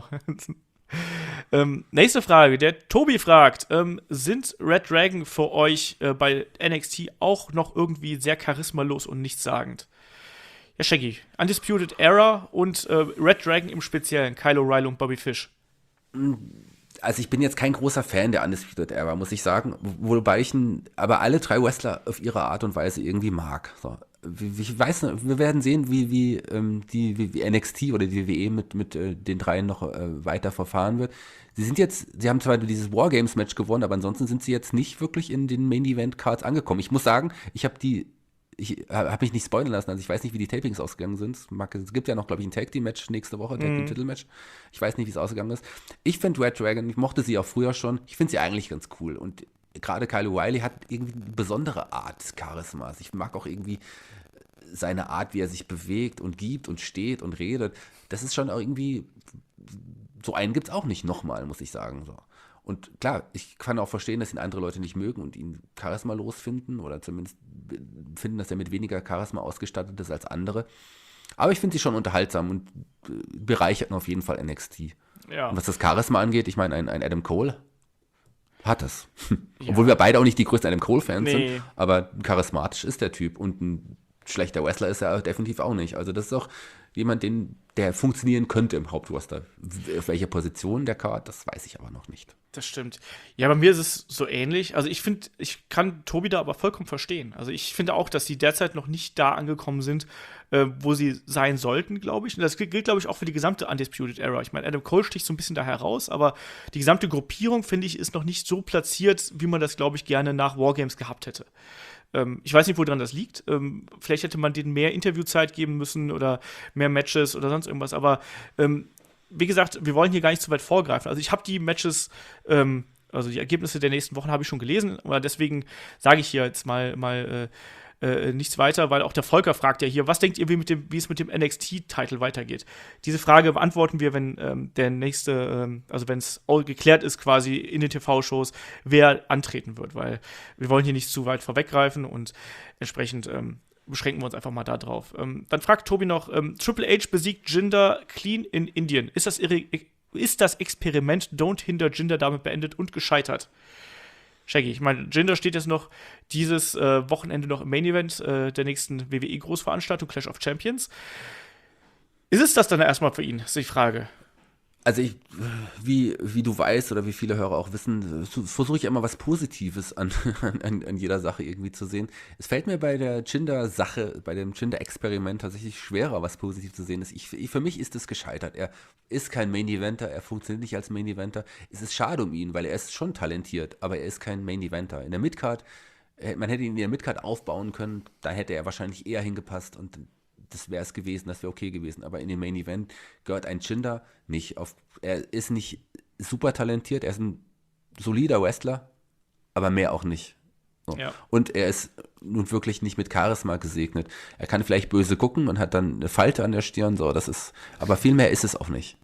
ähm, nächste Frage. Der Tobi fragt, ähm, sind Red Dragon für euch äh, bei N X T auch noch irgendwie sehr charismalos und nichtssagend? Ja, Shaggy. Undisputed Era und äh, Red Dragon im Speziellen. Kyle O'Reilly und Bobby Fish. Also ich bin jetzt kein großer Fan der Undisputed Era, muss ich sagen. Wobei ich n, aber alle drei Wrestler auf ihre Art und Weise irgendwie mag. So. Ich weiß nicht, wir werden sehen, wie, wie, ähm, die, wie, wie N X T oder die W W E mit, mit äh, den dreien noch äh, weiter verfahren wird. Sie sind jetzt, sie haben zwar dieses Wargames-Match gewonnen, aber ansonsten sind sie jetzt nicht wirklich in den Main-Event-Cards angekommen. Ich muss sagen, ich habe die Ich habe mich nicht spoilern lassen, also ich weiß nicht, wie die Tapings ausgegangen sind. Es gibt ja noch, glaube ich, ein Tag-Team-Match nächste Woche, Tag-Team-Titel-Match. Ich weiß nicht, wie es ausgegangen ist. Ich finde Red Dragon, ich mochte sie auch früher schon, ich finde sie eigentlich ganz cool. Und gerade Kyle O'Reilly hat irgendwie eine besondere Art des Charismas. Ich mag auch irgendwie seine Art, wie er sich bewegt und gibt und steht und redet. Das ist schon auch irgendwie, so einen gibt es auch nicht nochmal, muss ich sagen. So. Und klar, ich kann auch verstehen, dass ihn andere Leute nicht mögen und ihn charismalos finden oder zumindest finden, dass er mit weniger Charisma ausgestattet ist als andere. Aber ich finde sie schon unterhaltsam und bereichert auf jeden Fall N X T. Ja. Und was das Charisma angeht, ich meine, ein, ein Adam Cole hat es. Ja. Obwohl wir beide auch nicht die größten Adam Cole-Fans Nee. sind, aber charismatisch ist der Typ und ein schlechter Wrestler ist er definitiv auch nicht. Also das ist auch jemand, den, der funktionieren könnte im Hauptroster. Auf welcher Position der Card, das weiß ich aber noch nicht. Das stimmt. Ja, bei mir ist es so ähnlich. Also ich finde, ich kann Tobi da aber vollkommen verstehen. Also ich finde auch, dass sie derzeit noch nicht da angekommen sind, äh, wo sie sein sollten, glaube ich. Und das gilt, glaube ich, auch für die gesamte Undisputed Era. Ich meine, Adam Cole sticht so ein bisschen da heraus, aber die gesamte Gruppierung, finde ich, ist noch nicht so platziert, wie man das, glaube ich, gerne nach Wargames gehabt hätte. Ähm, ich weiß nicht, woran das liegt. Ähm, vielleicht hätte man denen mehr Interviewzeit geben müssen oder mehr Matches oder sonst irgendwas. Aber ähm, wie gesagt, wir wollen hier gar nicht zu weit vorgreifen. Also ich habe die Matches, ähm, also die Ergebnisse der nächsten Wochen habe ich schon gelesen, aber deswegen sage ich hier jetzt mal, mal äh, äh, nichts weiter, weil auch der Volker fragt ja hier, was denkt ihr, wie, mit dem, wie es mit dem N X T-Titel weitergeht? Diese Frage beantworten wir, wenn ähm, der nächste, ähm, also wenn es geklärt ist quasi in den T V-Shows, wer antreten wird, weil wir wollen hier nicht zu weit vorweggreifen und entsprechend ähm, beschränken wir uns einfach mal da drauf. Ähm, dann fragt Tobi noch, ähm, Triple H besiegt Jinder clean in Indien. Ist das, irre- ist das Experiment Don't Hinder Jinder damit beendet und gescheitert? Shaggy, ich meine, Jinder steht jetzt noch dieses äh, Wochenende noch im Main Event äh, der nächsten W W E-Großveranstaltung, Clash of Champions. Ist es das dann erstmal für ihn, ist die Frage. Also ich, wie, wie du weißt oder wie viele Hörer auch wissen, versuche ich immer was Positives an, an, an jeder Sache irgendwie zu sehen. Es fällt mir bei der Jinder-Sache, bei dem Jinder-Experiment tatsächlich schwerer, was positiv zu sehen ist. Ich, für mich ist es gescheitert. Er ist kein Main-Eventer, er funktioniert nicht als Main-Eventer. Es ist schade um ihn, weil er ist schon talentiert, aber er ist kein Main-Eventer. In der Midcard, man hätte ihn in der Midcard aufbauen können, da hätte er wahrscheinlich eher hingepasst und das wäre es gewesen, das wäre okay gewesen. Aber in dem Main Event gehört ein Jinder nicht auf. Er ist nicht super talentiert, er ist ein solider Wrestler, aber mehr auch nicht. So. Ja. Und er ist nun wirklich nicht mit Charisma gesegnet. Er kann vielleicht böse gucken und hat dann eine Falte an der Stirn, so, das ist, aber viel mehr ist es auch nicht.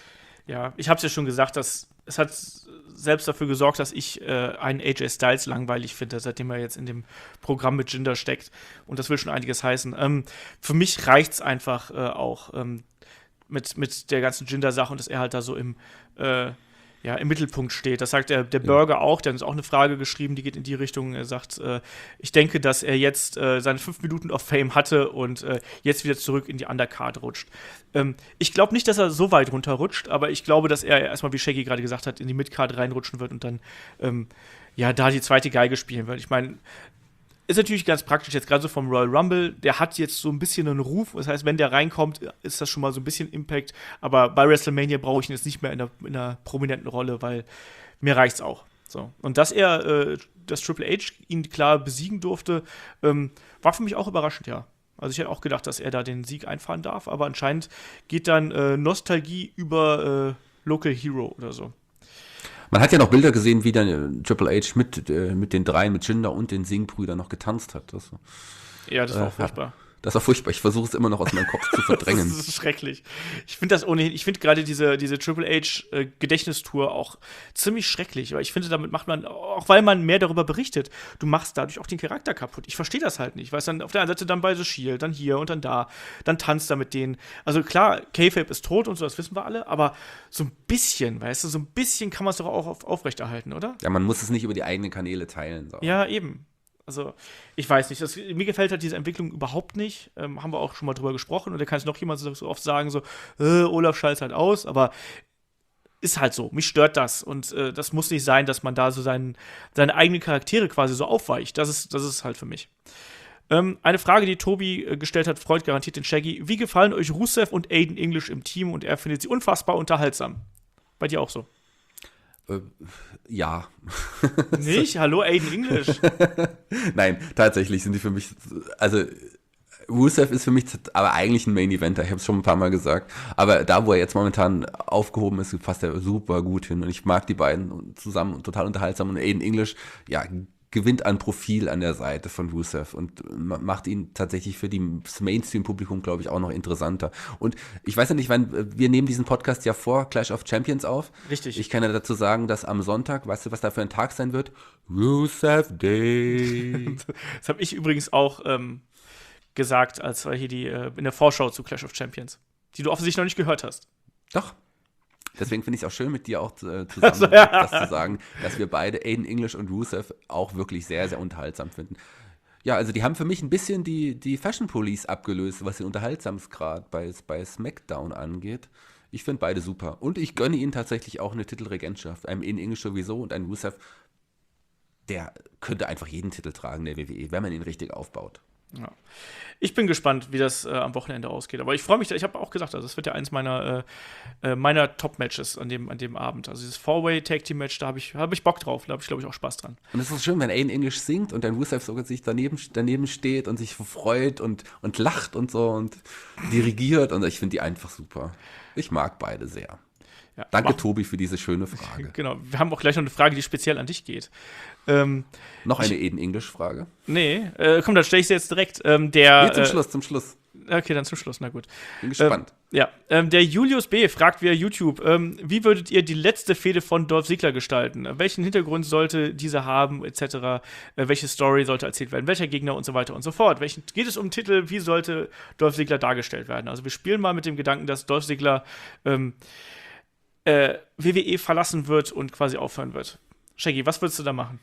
Ja, ich habe es ja schon gesagt, dass es hat selbst dafür gesorgt, dass ich äh, einen A J Styles langweilig finde, seitdem er jetzt in dem Programm mit Jinder steckt. Und das will schon einiges heißen. Ähm, für mich reicht's einfach äh, auch ähm, mit, mit der ganzen Jinder-Sache und dass er halt da so im äh, ja, im Mittelpunkt steht. Das sagt der, der Burger auch, der hat uns auch eine Frage geschrieben, die geht in die Richtung. Er sagt, äh, ich denke, dass er jetzt äh, seine fünf Minuten of Fame hatte und äh, jetzt wieder zurück in die Undercard rutscht. Ähm, ich glaube nicht, dass er so weit runterrutscht, aber ich glaube, dass er erstmal, wie Shaggy gerade gesagt hat, in die Midcard reinrutschen wird und dann ähm, ja da die zweite Geige spielen wird. Ich meine, ist natürlich ganz praktisch jetzt gerade so vom Royal Rumble. Der hat jetzt so ein bisschen einen Ruf. Das heißt, wenn der reinkommt, ist das schon mal so ein bisschen Impact. Aber bei WrestleMania brauche ich ihn jetzt nicht mehr in einer, in einer prominenten Rolle, weil mir reicht's auch. So. Und dass er, äh, dass Triple H ihn klar besiegen durfte, ähm, war für mich auch überraschend, ja. Also ich hätte auch gedacht, dass er da den Sieg einfahren darf. Aber anscheinend geht dann äh, Nostalgie über äh, Local Hero oder so. Man hat ja noch Bilder gesehen, wie dann Triple H mit, äh, mit den dreien, mit Jinder und den Singh-Brüdern noch getanzt hat. Das, ja, das war äh, auch furchtbar. Das war furchtbar. Ich versuche es immer noch aus meinem Kopf zu verdrängen. Das ist schrecklich. Ich finde das ohnehin, ich finde gerade diese, diese Triple H-Gedächtnistour auch ziemlich schrecklich, weil ich finde, damit macht man, auch weil man mehr darüber berichtet, du machst dadurch auch den Charakter kaputt. Ich verstehe das halt nicht. Weißt dann auf der einen Seite dann bei The Shield, dann hier und dann da, dann tanzt er mit denen. Also klar, Kayfabe ist tot und so, das wissen wir alle, aber so ein bisschen, weißt du, so ein bisschen kann man es doch auch auf, aufrechterhalten, oder? Ja, man muss es nicht über die eigenen Kanäle teilen. So. Ja, eben. Also, ich weiß nicht, das, mir gefällt halt diese Entwicklung überhaupt nicht. Ähm, haben wir auch schon mal drüber gesprochen und da kann es noch jemand so, so oft sagen, so, äh, Olaf schaltet halt aus, aber ist halt so, mich stört das und äh, das muss nicht sein, dass man da so seinen, seine eigenen Charaktere quasi so aufweicht. Das ist, das ist halt für mich. Ähm, eine Frage, die Tobi äh, gestellt hat, freut garantiert den Shaggy. Wie gefallen euch Rusev und Aiden English im Team und er findet sie unfassbar unterhaltsam? Bei dir auch so? Äh, ja. Nicht? Hallo, Aiden English? Nein, tatsächlich sind die für mich, also Rusev ist für mich aber eigentlich ein Main-Eventer, ich habe es schon ein paar Mal gesagt, aber da, wo er jetzt momentan aufgehoben ist, passt er super gut hin und ich mag die beiden zusammen, total unterhaltsam und Aiden English, ja, gewinnt an Profil an der Seite von Rusev und macht ihn tatsächlich für das Mainstream-Publikum, glaube ich, auch noch interessanter. Und ich weiß ja nicht, wann, wir nehmen diesen Podcast ja vor Clash of Champions auf. Richtig. Ich kann ja dazu sagen, dass am Sonntag, weißt du, was da für ein Tag sein wird? Rusev Day. Das habe ich übrigens auch ähm, gesagt, als wir hier die, äh, in der Vorschau zu Clash of Champions, die du offensichtlich noch nicht gehört hast. Doch. Deswegen finde ich es auch schön, mit dir auch äh, zusammen also, ja. das zu sagen, dass wir beide, Aiden English und Rusev, auch wirklich sehr, sehr unterhaltsam finden. Ja, also die haben für mich ein bisschen die, die Fashion Police abgelöst, was den Unterhaltsamsgrad bei, bei SmackDown angeht. Ich finde beide super. Und ich gönne ihnen tatsächlich auch eine Titelregentschaft. Einem Aiden English sowieso und ein Rusev, der könnte einfach jeden Titel tragen, der W W E, wenn man ihn richtig aufbaut. Ja. Ich bin gespannt, wie das äh, am Wochenende ausgeht. Aber ich freue mich, ich habe auch gesagt, also das wird ja eins meiner, äh, äh, meiner Top-Matches an dem, an dem Abend. Also dieses Four-Way-Tag-Team-Match, da habe ich, hab ich Bock drauf. Da habe ich, glaube ich, auch Spaß dran. Und es ist schön, wenn Aiden English singt und dann Rusev sogar sich daneben, daneben steht und sich freut und, und lacht und so und dirigiert. Und ich finde die einfach super. Ich mag beide sehr. Ja, Danke, mach. Tobi, für diese schöne Frage. Genau, wir haben auch gleich noch eine Frage, die speziell an dich geht. Ähm, noch eine Aiden English-Frage? Nee, äh, komm, dann stelle ich sie jetzt direkt. Ähm, der, nee, zum äh, Schluss, zum Schluss. Okay, dann zum Schluss, na gut. Bin gespannt. Ähm, ja, ähm, der Julius B. fragt via YouTube, ähm, wie würdet ihr die letzte Fehde von Dolph Ziggler gestalten? Welchen Hintergrund sollte diese haben, et cetera? Äh, welche Story sollte erzählt werden? Welcher Gegner und so weiter und so fort? Welchen, geht es um Titel? Wie sollte Dolph Ziggler dargestellt werden? Also wir spielen mal mit dem Gedanken, dass Dolph Ziggler ähm, äh, W W E verlassen wird und quasi aufhören wird. Shaggy, was würdest du da machen?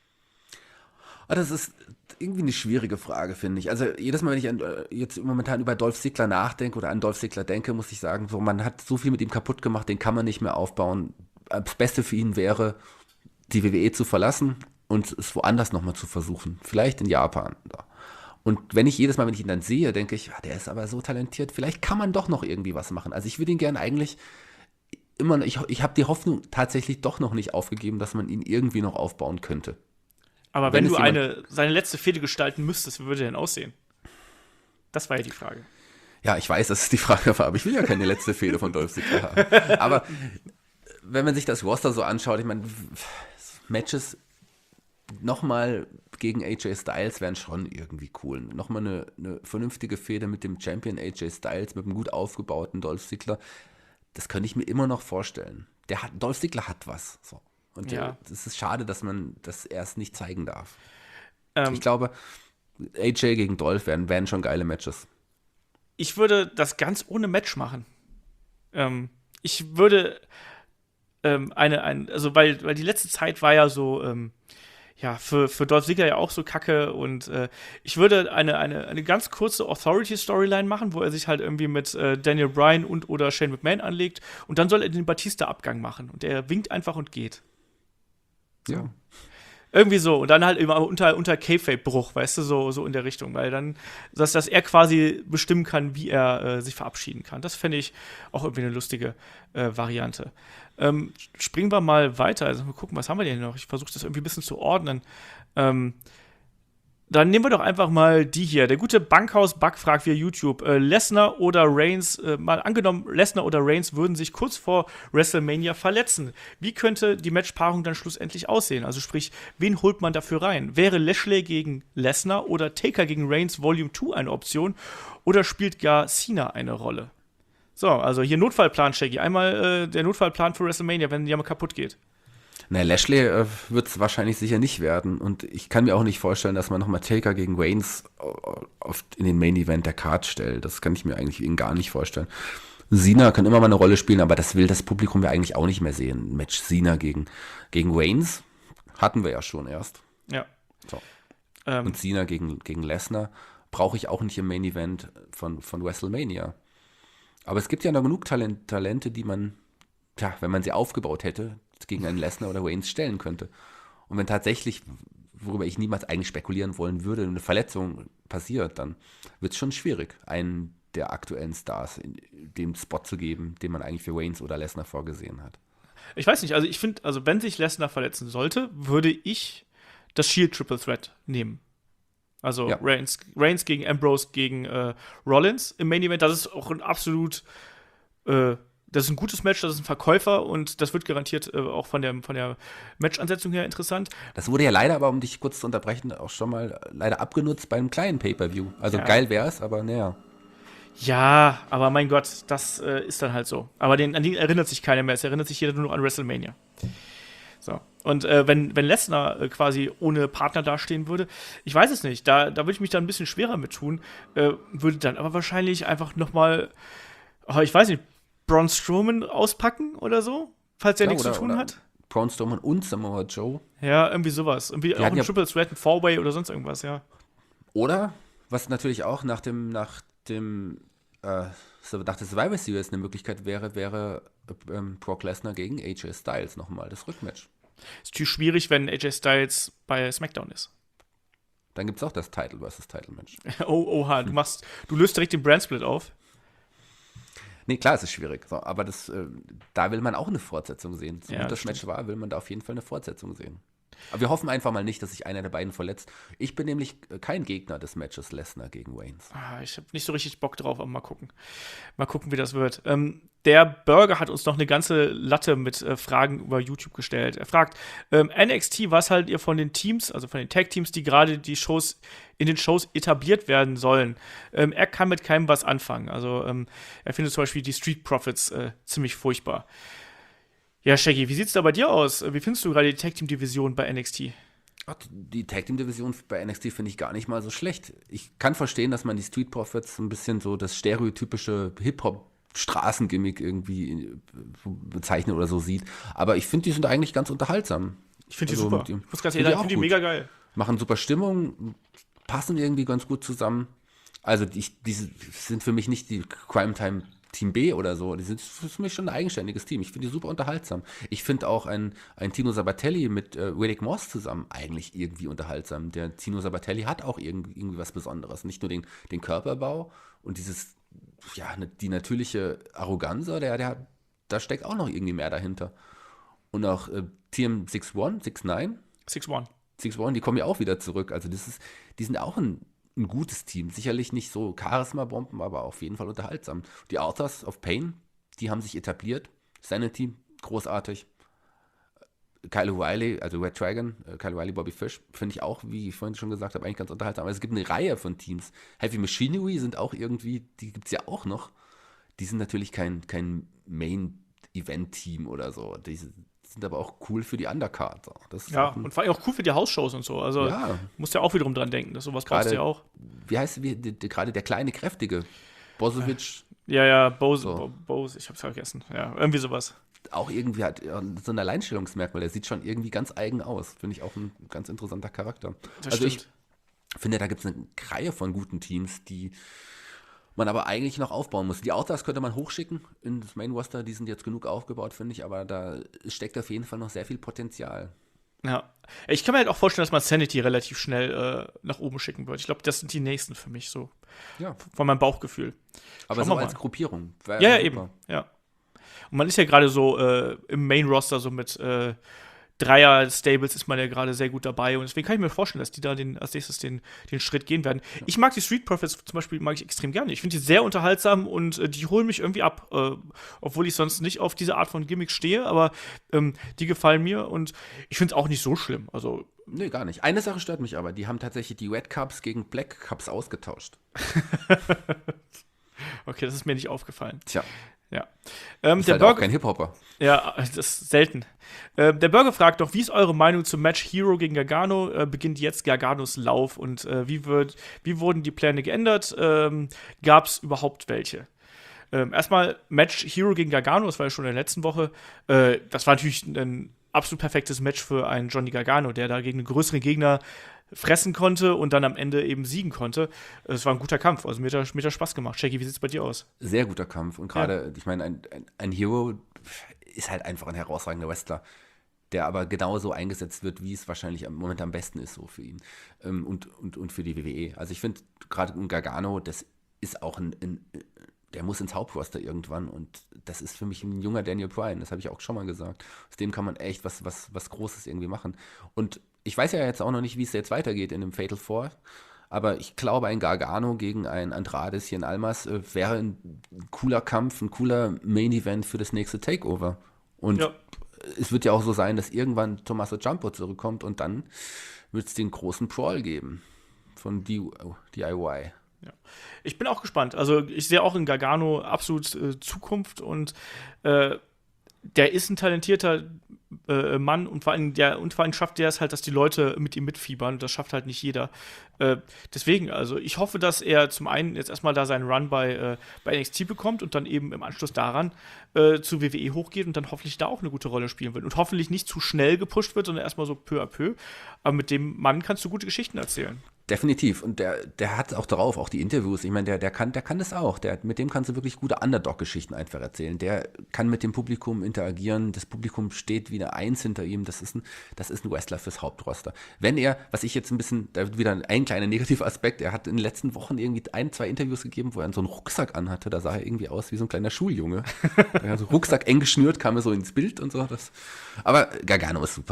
Oh, das ist irgendwie eine schwierige Frage, finde ich. Also jedes Mal, wenn ich an, äh, jetzt momentan über Dolph Ziggler nachdenke oder an Dolph Ziggler denke, muss ich sagen, so, man hat so viel mit ihm kaputt gemacht, den kann man nicht mehr aufbauen. Das Beste für ihn wäre, die W W E zu verlassen und es woanders nochmal zu versuchen. Vielleicht in Japan. So. Und wenn ich jedes Mal, wenn ich ihn dann sehe, denke ich, ah, der ist aber so talentiert, vielleicht kann man doch noch irgendwie was machen. Also ich würde ihn gerne eigentlich immer, ich, ich habe die Hoffnung tatsächlich doch noch nicht aufgegeben, dass man ihn irgendwie noch aufbauen könnte. Aber wenn, Wenn du es jemand- eine, seine letzte Fehde gestalten müsstest, wie würde der denn aussehen? Das war ja die Frage. Ja, ich weiß, dass es die Frage war, aber ich will ja keine letzte Fehde von Dolph Ziggler haben. Aber wenn man sich das Roster so anschaut, ich meine, Matches nochmal gegen A J Styles wären schon irgendwie cool. Nochmal eine, eine vernünftige Fehde mit dem Champion A J Styles, mit einem gut aufgebauten Dolph Ziggler, das könnte ich mir immer noch vorstellen. Der hat, Dolph Ziggler hat was. So. Und Ja. es ist schade, dass man das erst nicht zeigen darf. Ähm, Ich glaube, A J gegen Dolph wären, wären schon geile Matches. ich würde das ganz ohne Match machen. Ähm, ich würde ähm, eine, ein, also weil, weil die letzte Zeit war ja so, ähm, ja, für, für Dolph Ziggler ja auch so kacke und äh, ich würde eine, eine, eine ganz kurze Authority-Storyline machen, wo er sich halt irgendwie mit äh, Daniel Bryan und oder Shane McMahon anlegt und dann soll er den Batista-Abgang machen und er winkt einfach und geht. Ja. Irgendwie so. Und dann halt immer unter, unter Kayfabe-Bruch, weißt du, so, so in der Richtung. Weil dann, dass, dass er quasi bestimmen kann, wie er äh, sich verabschieden kann. Das fände ich auch irgendwie eine lustige äh, Variante. Ähm, springen wir mal weiter. Also mal gucken, was haben wir denn noch? Ich versuche das irgendwie ein bisschen zu ordnen. Ähm, Dann nehmen wir doch einfach mal die hier. Der gute Bankhaus-Bug fragt via YouTube, äh, Lesnar oder Reigns, äh, mal angenommen, Lesnar oder Reigns würden sich kurz vor WrestleMania verletzen. Wie könnte die Matchpaarung dann schlussendlich aussehen? Also sprich, wen holt man dafür rein? Wäre Lashley gegen Lesnar oder Taker gegen Reigns Volume zwei eine Option? Oder spielt gar Cena eine Rolle? So, also hier Notfallplan, Shaggy. Einmal äh, der Notfallplan für WrestleMania, wenn die mal kaputt geht. Na, Lashley äh, wird es wahrscheinlich sicher nicht werden. Und ich kann mir auch nicht vorstellen, dass man nochmal Taker gegen Reigns auf, in den Main Event der Card stellt. Das kann ich mir eigentlich gar nicht vorstellen. Cena kann immer mal eine Rolle spielen, aber das will das Publikum ja eigentlich auch nicht mehr sehen. Ein Match Cena gegen, gegen Reigns hatten wir ja schon erst. Ja. So. Ähm, Und Cena gegen, gegen Lesnar brauche ich auch nicht im Main Event von, von WrestleMania. Aber es gibt ja noch genug Talent, Talente, die man, tja, wenn man sie aufgebaut hätte, gegen einen Lesnar oder Reigns stellen könnte. Und wenn tatsächlich, worüber ich niemals eigentlich spekulieren wollen würde, eine Verletzung passiert, dann wird es schon schwierig, einen der aktuellen Stars in dem Spot zu geben, den man eigentlich für Reigns oder Lesnar vorgesehen hat. Ich weiß nicht, also ich finde, also wenn sich Lesnar verletzen sollte, würde ich das Shield Triple Threat nehmen. Also Ja. Reigns, Reigns gegen Ambrose gegen äh, Rollins im Main Event, das ist auch ein absolut äh, das ist ein gutes Match, das ist ein Verkäufer und das wird garantiert äh, auch von der, von der Matchansetzung her interessant. Das wurde ja leider, aber um dich kurz zu unterbrechen, auch schon mal leider abgenutzt bei einem kleinen Pay-Per-View. Also Ja. geil wär's, aber naja. Ja, aber mein Gott, das äh, ist dann halt so. Aber den, an den erinnert sich keiner mehr. Es erinnert sich jeder nur noch an WrestleMania. So. Und äh, wenn, wenn Lesnar äh, quasi ohne Partner dastehen würde, ich weiß es nicht, da, da würde ich mich dann ein bisschen schwerer mit tun, äh, würde dann aber wahrscheinlich einfach noch mal, oh, ich weiß nicht, Braun Strowman auspacken oder so, falls er Ja, nichts oder- zu tun oder hat. Braun Strowman und Samoa Joe. Ja, irgendwie sowas. Irgendwie auch hatten ein ja- Triple Threat, ein Four-Way oder sonst irgendwas, ja. Oder, was natürlich auch nach dem, nach dem, äh, so- nach der Survivor Series eine Möglichkeit wäre, wäre ähm, Brock Lesnar gegen A J Styles nochmal das Rückmatch. Ist natürlich schwierig, wenn A J Styles bei SmackDown ist. Dann gibt es auch das Title versus Title Match. Oh, oha, du machst, du löst direkt den Brandsplit auf. Nee, klar, es ist schwierig. So, aber das, äh, da will man auch eine Fortsetzung sehen. So Ja, gut das das Match war, will man da auf jeden Fall eine Fortsetzung sehen. Aber wir hoffen einfach mal nicht, dass sich einer der beiden verletzt. Ich bin nämlich kein Gegner des Matches Lesnar gegen Reigns. Ah, ich habe nicht so richtig Bock drauf, aber mal gucken. Mal gucken, wie das wird. Ähm, der Burger hat uns noch eine ganze Latte mit äh, Fragen über YouTube gestellt. Er fragt, ähm, N X T, was haltet ihr von den Teams, also von den Tag-Teams, die gerade die Shows in den Shows etabliert werden sollen? Ähm, er kann mit keinem was anfangen. Also ähm, er findet zum Beispiel die Street Profits äh, ziemlich furchtbar. Ja, Shaggy, wie sieht's da bei dir aus? Wie findest du gerade die Tag-Team-Division bei N X T? Ach, die Tag-Team-Division bei N X T finde ich gar nicht mal so schlecht. Ich kann verstehen, dass man die Street Profits ein bisschen so das stereotypische Hip-Hop-Straßengimmick irgendwie bezeichnet oder so sieht. Aber ich finde, die sind eigentlich ganz unterhaltsam. Ich finde die also, super. Die, ich muss ganz ehrlich sagen, ich finde die mega geil. Machen super Stimmung, passen irgendwie ganz gut zusammen. Also die, die sind für mich nicht die Crime-Time Team B oder so, die sind für mich schon ein eigenständiges Team. Ich finde die super unterhaltsam. Ich finde auch ein, ein Tino Sabatelli mit äh, Riddick Moss zusammen eigentlich irgendwie unterhaltsam. Der Tino Sabatelli hat auch irgendwie, irgendwie was Besonderes. Nicht nur den, den Körperbau und dieses, ja, ne, die natürliche Arroganz, der, der, da steckt auch noch irgendwie mehr dahinter. Und auch äh, T M sechs eins, sechs neun. sechs eins. sechs eins, die kommen ja auch wieder zurück. Also das ist, die sind auch ein ein gutes Team. Sicherlich nicht so Charisma-Bomben, aber auf jeden Fall unterhaltsam. Die Authors of Pain, die haben sich etabliert. Sanity, großartig. Kyle O'Reilly, also Red Dragon, Kyle O'Reilly, Bobby Fish, finde ich auch, wie ich vorhin schon gesagt habe, eigentlich ganz unterhaltsam. Aber es gibt eine Reihe von Teams. Heavy Machinery sind auch irgendwie, die gibt es ja auch noch. Die sind natürlich kein, kein Main-Event-Team oder so. Die sind aber auch cool für die Undercard. Das ja, und vor allem auch cool für die House-Shows und so. Also ja. musst ja auch wiederum dran denken, dass sowas brauchst du ja auch. Wie heißt wie, die, die, gerade der kleine, kräftige Bozovic? Ja, ja, Bose, so. Bose, ich hab's vergessen. Ja, irgendwie sowas. Auch irgendwie hat so ein Alleinstellungsmerkmal. Der sieht schon irgendwie ganz eigen aus. Finde ich auch ein ganz interessanter Charakter. Das also stimmt. Ich finde, da gibt es eine Reihe von guten Teams, die man aber eigentlich noch aufbauen muss. Die Outlaws könnte man hochschicken in das Main Roster. Die sind jetzt genug aufgebaut, finde ich. Aber da steckt auf jeden Fall noch sehr viel Potenzial. Ja, ich kann mir halt auch vorstellen, dass man Sanity relativ schnell äh, nach oben schicken wird. Ich glaube, das sind die nächsten für mich so. Ja. Von meinem Bauchgefühl. Aber Schauen so wir als mal. Gruppierung. Ja, ja, eben. Ja. Und man ist ja gerade so äh, im Main-Roster so mit äh, Dreier-Stables ist man ja gerade sehr gut dabei. Und deswegen kann ich mir vorstellen, dass die da den, als nächstes den, den Schritt gehen werden. Ja. Ich mag die Street Profits zum Beispiel mag ich extrem gerne. Ich finde die sehr unterhaltsam und äh, die holen mich irgendwie ab. Äh, obwohl ich sonst nicht auf diese Art von Gimmicks stehe. Aber ähm, die gefallen mir und ich finde es auch nicht so schlimm. Also nee, gar nicht. Eine Sache stört mich aber. Die haben tatsächlich die Red Cups gegen Black Cups ausgetauscht. Okay, das ist mir nicht aufgefallen. Tja. Ja. Ähm, ist der halt Burger, auch kein Hip-Hopper. Ja, das ist selten. Ähm, der Burger fragt noch, wie ist eure Meinung zum Match Hero gegen Gargano? Äh, beginnt jetzt Garganos Lauf und äh, wie, wird, wie wurden die Pläne geändert? Ähm, Gab es überhaupt welche? Ähm, erstmal Match Hero gegen Gargano, das war ja schon in der letzten Woche. Äh, das war natürlich ein absolut perfektes Match für einen Johnny Gargano, der da gegen einen größeren Gegner fressen konnte und dann am Ende eben siegen konnte. Es war ein guter Kampf, also mir hat das, mir hat das Spaß gemacht. Shaggy, wie sieht es bei dir aus? Sehr guter Kampf und gerade, Ja. ich meine, ein, ein, ein Hero ist halt einfach ein herausragender Wrestler, der aber genauso eingesetzt wird, wie es wahrscheinlich im Moment am besten ist so für ihn ähm, und, und, und für die W W E. Also ich finde gerade ein Gargano, das ist auch ein, ein der muss ins Hauptroster irgendwann und das ist für mich ein junger Daniel Bryan, das habe ich auch schon mal gesagt. Aus dem kann man echt was, was, was Großes irgendwie machen. Und ich weiß ja jetzt auch noch nicht, wie es jetzt weitergeht in dem Fatal Four, aber ich glaube, ein Gargano gegen ein Andrades hier in Almas äh, wäre ein cooler Kampf, ein cooler Main-Event für das nächste Takeover. Und Ja. es wird ja auch so sein, dass irgendwann Tommaso Ciampa zurückkommt und dann wird es den großen Brawl geben von D I Y. Ja. Ich bin auch gespannt. Also ich sehe auch in Gargano absolut äh, Zukunft und äh, der ist ein talentierter äh, Mann und vor allem, der, und vor allem schafft der es halt, dass die Leute mit ihm mitfiebern. Das schafft halt nicht jeder. Äh, deswegen, also ich hoffe, dass er zum einen jetzt erstmal da seinen Run bei, äh, bei N X T bekommt und dann eben im Anschluss daran äh, zu W W E hochgeht und dann hoffentlich da auch eine gute Rolle spielen wird. Und hoffentlich nicht zu schnell gepusht wird, sondern erstmal so peu à peu. Aber mit dem Mann kannst du gute Geschichten erzählen. Definitiv. Und der, der hat auch drauf, auch die Interviews. Ich meine, der, der kann, der kann das auch. Der, mit dem kannst du wirklich gute Underdog-Geschichten einfach erzählen. Der kann mit dem Publikum interagieren. Das Publikum steht wieder eins hinter ihm. Das ist ein, das ist ein Wrestler fürs Hauptroster. Wenn er, was ich jetzt ein bisschen, da wird wieder ein kleiner negativer Aspekt, er hat in den letzten Wochen irgendwie ein, zwei Interviews gegeben, wo er so einen Rucksack anhatte. Da sah er irgendwie aus wie so ein kleiner Schuljunge. Also Rucksack eng geschnürt, kam er so ins Bild und so. Das. Aber Gargano ist super.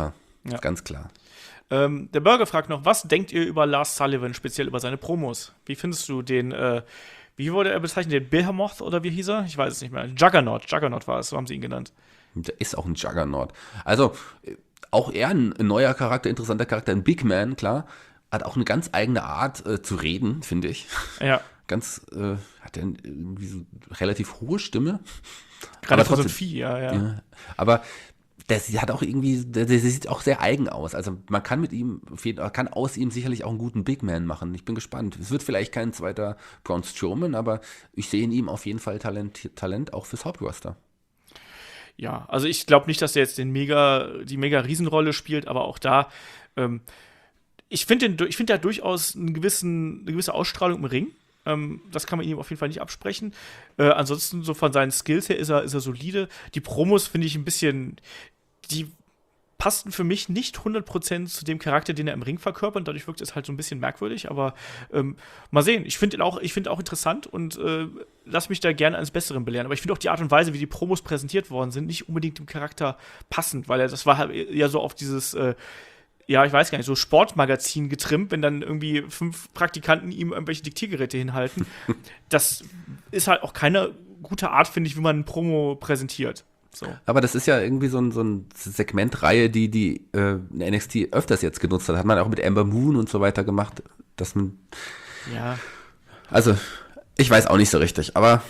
Ja. Ganz klar. Ähm, der Burger fragt noch, was denkt ihr über Lars Sullivan, speziell über seine Promos? Wie findest du den, äh, wie wurde er bezeichnet, den Behemoth oder wie hieß er? Ich weiß es nicht mehr. Juggernaut, Juggernaut war es, so haben sie ihn genannt. Der ist auch ein Juggernaut. Also, auch er ein neuer Charakter, interessanter Charakter, ein Big Man, klar. Hat auch eine ganz eigene Art äh, zu reden, finde ich. Ja. Ganz, äh, hat er irgendwie so relativ hohe Stimme. Gerade für so ein Vieh, ja, ja. ja. Aber der hat auch irgendwie, der, der sieht auch sehr eigen aus. Also man kann mit ihm, kann aus ihm sicherlich auch einen guten Big Man machen. Ich bin gespannt. Es wird vielleicht kein zweiter Braun Strowman, aber ich sehe in ihm auf jeden Fall Talent, Talent auch fürs Hauptroster. Ja, also ich glaube nicht, dass er jetzt den mega, die mega Riesenrolle spielt, aber auch da, ähm, ich finde, ich finde, er hat durchaus einen gewissen, eine gewisse Ausstrahlung im Ring. Ähm, das kann man ihm auf jeden Fall nicht absprechen. Äh, ansonsten, so von seinen Skills her ist er, ist er solide. Die Promos finde ich ein bisschen, die passten für mich nicht hundert Prozent zu dem Charakter, den er im Ring verkörpert. Und dadurch wirkt es halt so ein bisschen merkwürdig. Aber ähm, mal sehen. Ich finde ihn auch, ich find auch interessant und äh, lass mich da gerne eines Besseren belehren. Aber ich finde auch die Art und Weise, wie die Promos präsentiert worden sind, nicht unbedingt dem Charakter passend. Weil er, das war halt ja so auf dieses äh, ja, ich weiß gar nicht, so Sportmagazin getrimmt, wenn dann irgendwie fünf Praktikanten ihm irgendwelche Diktiergeräte hinhalten. Das ist halt auch keine gute Art, finde ich, wie man ein Promo präsentiert. So. Aber das ist ja irgendwie so ein, so ein Segmentreihe, die die äh, N X T öfters jetzt genutzt hat. Hat man auch mit Ember Moon und so weiter gemacht, dass man. Ja. Also, ich weiß auch nicht so richtig, aber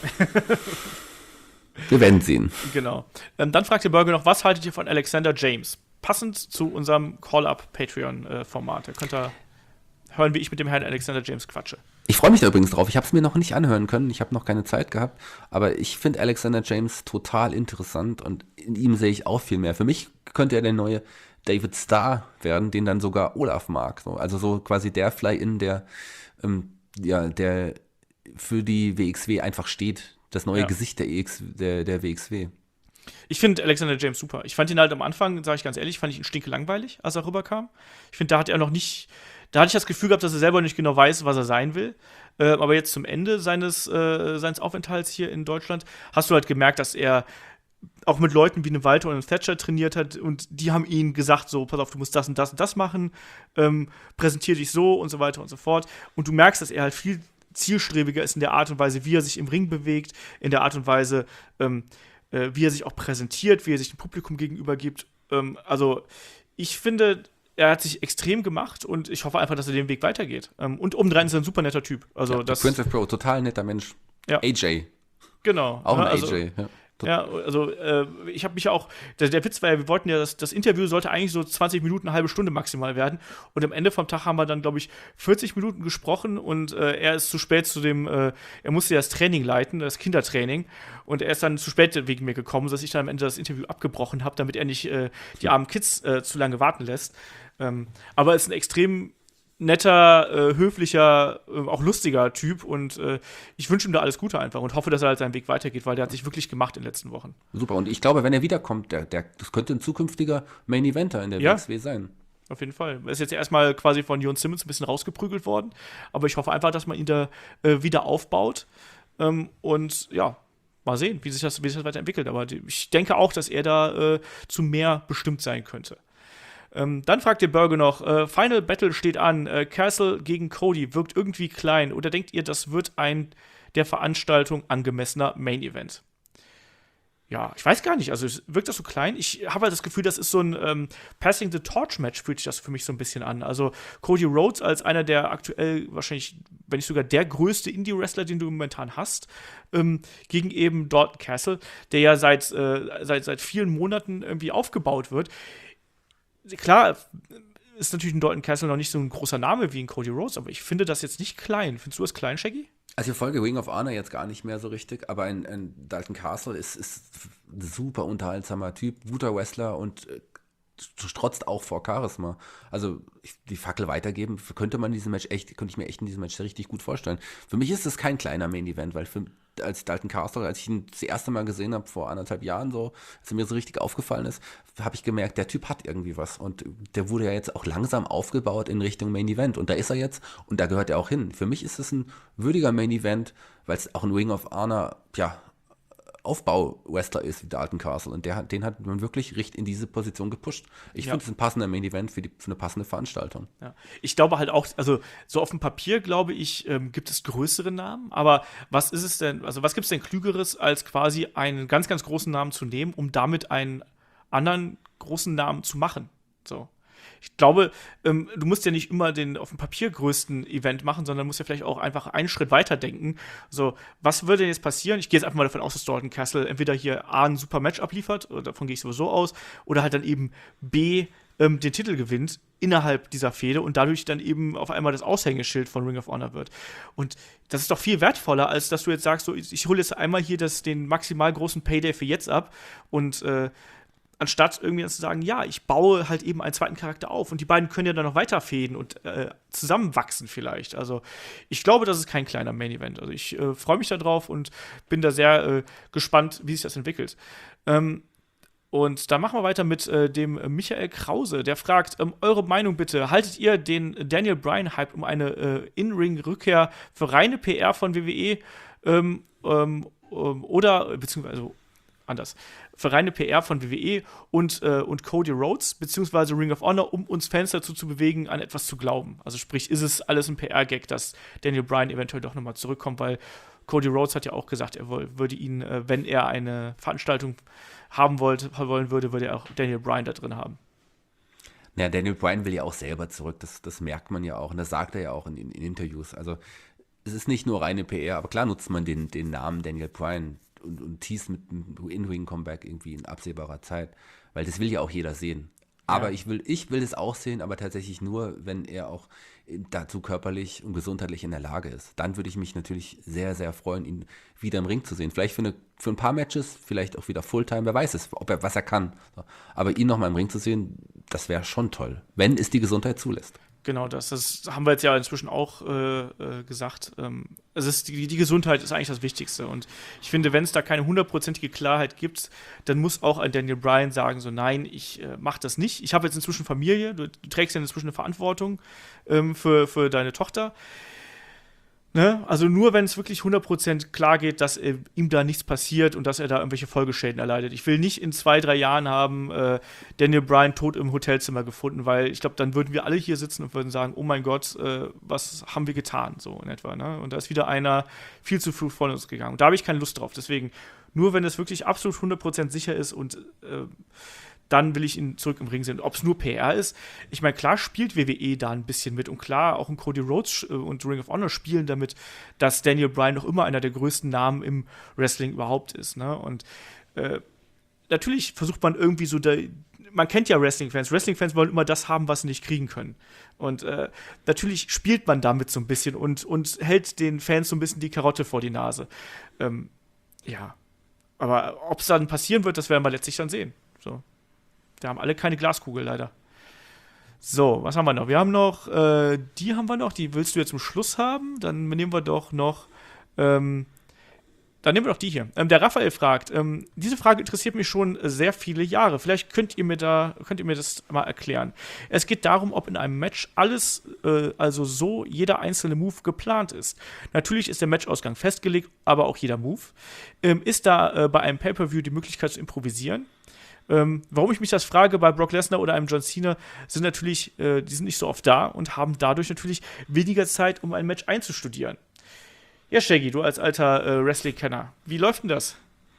wir werden sehen. Genau. Ähm, dann fragt der Burger noch, was haltet ihr von Alexander James? Passend zu unserem Call-Up-Patreon-Format. Da könnt ihr hören, wie ich mit dem Herrn Alexander James quatsche. Ich freue mich da übrigens drauf. Ich habe es mir noch nicht anhören können. Ich habe noch keine Zeit gehabt. Aber ich finde Alexander James total interessant und in ihm sehe ich auch viel mehr. Für mich könnte er der neue David Starr werden, den dann sogar Olaf mag. So, also so quasi der Fly-In, der, ähm, ja, der für die W X W einfach steht. Das neue Ja. Gesicht der, E X, der, der W X W. Ich finde Alexander James super. Ich fand ihn halt am Anfang, sage ich ganz ehrlich, fand ich ihn stinkelangweilig, als er rüberkam. Ich finde, da hat er noch nicht, da hatte ich das Gefühl gehabt, dass er selber nicht genau weiß, was er sein will. Äh, aber jetzt zum Ende seines, äh, seines Aufenthalts hier in Deutschland hast du halt gemerkt, dass er auch mit Leuten wie einem Walter und einem Thatcher trainiert hat und die haben ihm gesagt, so, pass auf, du musst das und das und das machen, ähm, präsentier dich so und so weiter und so fort. Und du merkst, dass er halt viel zielstrebiger ist in der Art und Weise, wie er sich im Ring bewegt, in der Art und Weise, ähm, wie er sich auch präsentiert, wie er sich dem Publikum gegenüber gibt. Ähm, also ich finde, er hat sich extrem gemacht und ich hoffe einfach, dass er den Weg weitergeht. Ähm, und obendrein ist er ein super netter Typ. Also Ja, das, Prince of Pro, total netter Mensch. Ja. A J, genau. auch ein Ja, also, A J. Ja. Ja, also äh, ich habe mich ja auch, der, der Witz war ja, wir wollten ja, das, das Interview sollte eigentlich so zwanzig Minuten, eine halbe Stunde maximal werden und am Ende vom Tag haben wir dann, glaube ich, vierzig Minuten gesprochen und äh, er ist zu spät zu dem, äh, er musste ja das Training leiten, das Kindertraining und er ist dann zu spät wegen mir gekommen, sodass ich dann am Ende das Interview abgebrochen habe, damit er nicht äh, die armen Kids äh, zu lange warten lässt. Ähm, aber er ist ein extrem netter, äh, höflicher, äh, auch lustiger Typ und äh, ich wünsche ihm da alles Gute einfach und hoffe, dass er halt seinen Weg weitergeht, weil der hat sich wirklich gemacht in den letzten Wochen. Super, und ich glaube, wenn er wiederkommt, der, der, das könnte ein zukünftiger Main Eventer in der Ja. W X W sein. Auf jeden Fall. Er ist jetzt erstmal quasi von Jon Simmons ein bisschen rausgeprügelt worden, aber ich hoffe einfach, dass man ihn da äh, wieder aufbaut ähm, und ja, mal sehen, wie sich das, wie sich das weiterentwickelt, aber die, ich denke auch, dass er da äh, zu mehr bestimmt sein könnte. Ähm, dann fragt der Burger noch, äh, Final Battle steht an, äh, Castle gegen Cody wirkt irgendwie klein oder denkt ihr, das wird ein der Veranstaltung angemessener Main Event? Ja, ich weiß gar nicht, also wirkt das so klein? Ich habe halt das Gefühl, das ist so ein ähm, Passing the Torch Match, fühlt sich das für mich so ein bisschen an. Also Cody Rhodes als einer der aktuell wahrscheinlich, wenn nicht sogar der größte Indie-Wrestler, den du momentan hast, ähm, gegen eben Dalton Castle, der ja seit, äh, seit, seit vielen Monaten irgendwie aufgebaut wird. Klar, ist natürlich ein Dalton Castle noch nicht so ein großer Name wie ein Cody Rhodes, aber ich finde das jetzt nicht klein. Findest du das klein, Shaggy? Also ich folge Ring of Honor jetzt gar nicht mehr so richtig, aber ein, ein Dalton Castle ist, ist ein super unterhaltsamer Typ, guter Wrestler und äh, strotzt auch vor Charisma. Also ich, die Fackel weitergeben, könnte man diesen Match echt, könnte ich mir echt in diesem Match richtig gut vorstellen. Für mich ist es kein kleiner Main-Event, weil für, als Dalton Castle, als ich ihn das erste Mal gesehen habe, vor anderthalb Jahren so, als er mir so richtig aufgefallen ist, habe ich gemerkt, der Typ hat irgendwie was und der wurde ja jetzt auch langsam aufgebaut in Richtung Main-Event und da ist er jetzt und da gehört er auch hin. Für mich ist es ein würdiger Main-Event, weil es auch ein Ring of Honor, ja, Aufbau-Wrestler ist wie Dalton Castle. Und der hat, den hat man wirklich richtig in diese Position gepusht. Ich ja. finde, es ist ein passender Main-Event für, die, für eine passende Veranstaltung. Ja. Ich glaube halt auch, also so auf dem Papier, glaube ich, ähm, gibt es größere Namen. Aber was ist es denn, also was gibt es denn Klügeres, als quasi einen ganz, ganz großen Namen zu nehmen, um damit einen anderen großen Namen zu machen? So. Ich glaube, ähm, du musst ja nicht immer den auf dem Papier größten Event machen, sondern musst ja vielleicht auch einfach einen Schritt weiter denken. So, was würde denn jetzt passieren? Ich gehe jetzt einfach mal davon aus, dass Dalton Castle entweder hier A, ein super Match abliefert, davon gehe ich sowieso aus, oder halt dann eben B, ähm, den Titel gewinnt innerhalb dieser Fehde und dadurch dann eben auf einmal das Aushängeschild von Ring of Honor wird. Und das ist doch viel wertvoller, als dass du jetzt sagst, so, ich hole jetzt einmal hier das, den maximal großen Payday für jetzt ab und äh, anstatt irgendwie zu sagen, ja, ich baue halt eben einen zweiten Charakter auf und die beiden können ja dann noch weiterfäden und äh, zusammenwachsen vielleicht. Also ich glaube, das ist kein kleiner Main-Event. Also ich äh, freue mich da drauf und bin da sehr äh, gespannt, wie sich das entwickelt. Ähm, und dann machen wir weiter mit äh, dem Michael Krause, der fragt, ähm, eure Meinung bitte, haltet ihr den Daniel Bryan-Hype um eine äh, In-Ring-Rückkehr für reine P R von W W E ähm, ähm, oder, beziehungsweise anders, für reine P R von W W E und, äh, und Cody Rhodes, beziehungsweise Ring of Honor, um uns Fans dazu zu bewegen, an etwas zu glauben. Also sprich, ist es alles ein P R-Gag, dass Daniel Bryan eventuell doch nochmal zurückkommt, weil Cody Rhodes hat ja auch gesagt, er woll, würde ihn, äh, wenn er eine Veranstaltung haben wollte, wollen würde, würde er auch Daniel Bryan da drin haben. Ja, Daniel Bryan will ja auch selber zurück, das, das merkt man ja auch und das sagt er ja auch in, in, in Interviews. Also es ist nicht nur reine P R, aber klar nutzt man den, den Namen Daniel Bryan und, und teast mit einem In-Ring-Comeback irgendwie in absehbarer Zeit, weil das will ja auch jeder sehen. Aber ja. ich will ich will das auch sehen, aber tatsächlich nur, wenn er auch dazu körperlich und gesundheitlich in der Lage ist. Dann würde ich mich natürlich sehr, sehr freuen, ihn wieder im Ring zu sehen. Vielleicht für, eine, für ein paar Matches, vielleicht auch wieder Fulltime, wer weiß es, ob er, was er kann. Aber ihn nochmal im Ring zu sehen, das wäre schon toll, wenn es die Gesundheit zulässt. Genau, das, das haben wir jetzt ja inzwischen auch äh, äh, gesagt. Ähm, es ist die, die Gesundheit ist eigentlich das Wichtigste. Und ich finde, wenn es da keine hundertprozentige Klarheit gibt, dann muss auch ein Daniel Bryan sagen, so nein, ich äh, mach das nicht. Ich habe jetzt inzwischen Familie, du, du trägst ja inzwischen eine Verantwortung ähm, für, für deine Tochter. Ne? Also nur, wenn es wirklich hundert Prozent klar geht, dass äh, ihm da nichts passiert und dass er da irgendwelche Folgeschäden erleidet. Ich will nicht in zwei, drei Jahren haben äh, Daniel Bryan tot im Hotelzimmer gefunden, weil ich glaube, dann würden wir alle hier sitzen und würden sagen, oh mein Gott, äh, was haben wir getan, so in etwa. Ne? Und da ist wieder einer viel zu früh von uns gegangen. Und da habe ich keine Lust drauf. Deswegen, nur wenn es wirklich absolut hundert Prozent sicher ist und äh, dann will ich ihn zurück im Ring sehen. Ob es nur P R ist, ich meine, klar spielt W W E da ein bisschen mit und klar, auch ein Cody Rhodes und Ring of Honor spielen damit, dass Daniel Bryan noch immer einer der größten Namen im Wrestling überhaupt ist. Ne? Und äh, natürlich versucht man irgendwie so, da, man kennt ja Wrestling-Fans. Wrestling-Fans wollen immer das haben, was sie nicht kriegen können. Und äh, natürlich spielt man damit so ein bisschen und, und hält den Fans so ein bisschen die Karotte vor die Nase. Ähm, ja, aber ob es dann passieren wird, das werden wir letztlich dann sehen. So. Da haben alle keine Glaskugel, leider. So, was haben wir noch? Wir haben noch, äh, die haben wir noch, die willst du jetzt zum Schluss haben? Dann nehmen wir doch noch, ähm, dann nehmen wir doch die hier. Ähm, der Raphael fragt, ähm, diese Frage interessiert mich schon sehr viele Jahre. Vielleicht könnt ihr mir da, könnt ihr mir das mal erklären. Es geht darum, ob in einem Match alles, äh, also so jeder einzelne Move geplant ist. Natürlich ist der Matchausgang festgelegt, aber auch jeder Move. Ähm, ist da äh, bei einem Pay-Per-View die Möglichkeit zu improvisieren? Ähm, warum ich mich das frage, bei Brock Lesnar oder einem John Cena sind natürlich, äh, die sind nicht so oft da und haben dadurch natürlich weniger Zeit, um ein Match einzustudieren. Ja, Shaggy, du als alter äh, Wrestling-Kenner, wie läuft denn das?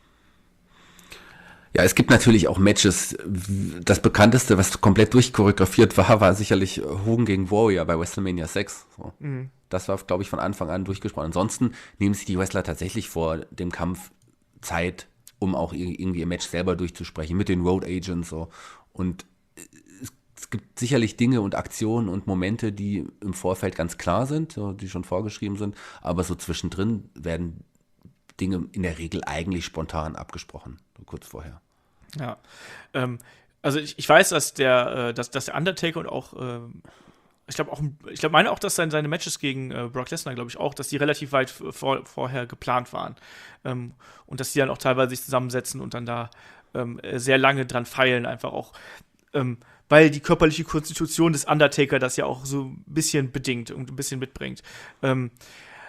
Ja, es gibt natürlich auch Matches. Das bekannteste, was komplett durchchoreografiert war, war sicherlich Hogan gegen Warrior bei WrestleMania sechs. So. Mhm. Das war, glaube ich, von Anfang an durchgesprochen. Ansonsten nehmen sich die Wrestler tatsächlich vor dem Kampf Zeit, um auch irgendwie im Match selber durchzusprechen, mit den Road Agents so. Und es, es gibt sicherlich Dinge und Aktionen und Momente, die im Vorfeld ganz klar sind, so, die schon vorgeschrieben sind, aber so zwischendrin werden Dinge in der Regel eigentlich spontan abgesprochen, so kurz vorher. Ja, ähm, also ich, ich weiß, dass der, äh, dass, dass der Undertaker und auch ähm Ich glaube auch, ich glaube, meine auch, dass seine, seine Matches gegen äh, Brock Lesnar, glaube ich auch, dass die relativ weit vor, vorher geplant waren. Ähm, und dass die dann auch teilweise sich zusammensetzen und dann da ähm, sehr lange dran feilen, einfach auch, ähm, weil die körperliche Konstitution des Undertaker das ja auch so ein bisschen bedingt und ein bisschen mitbringt. Ähm,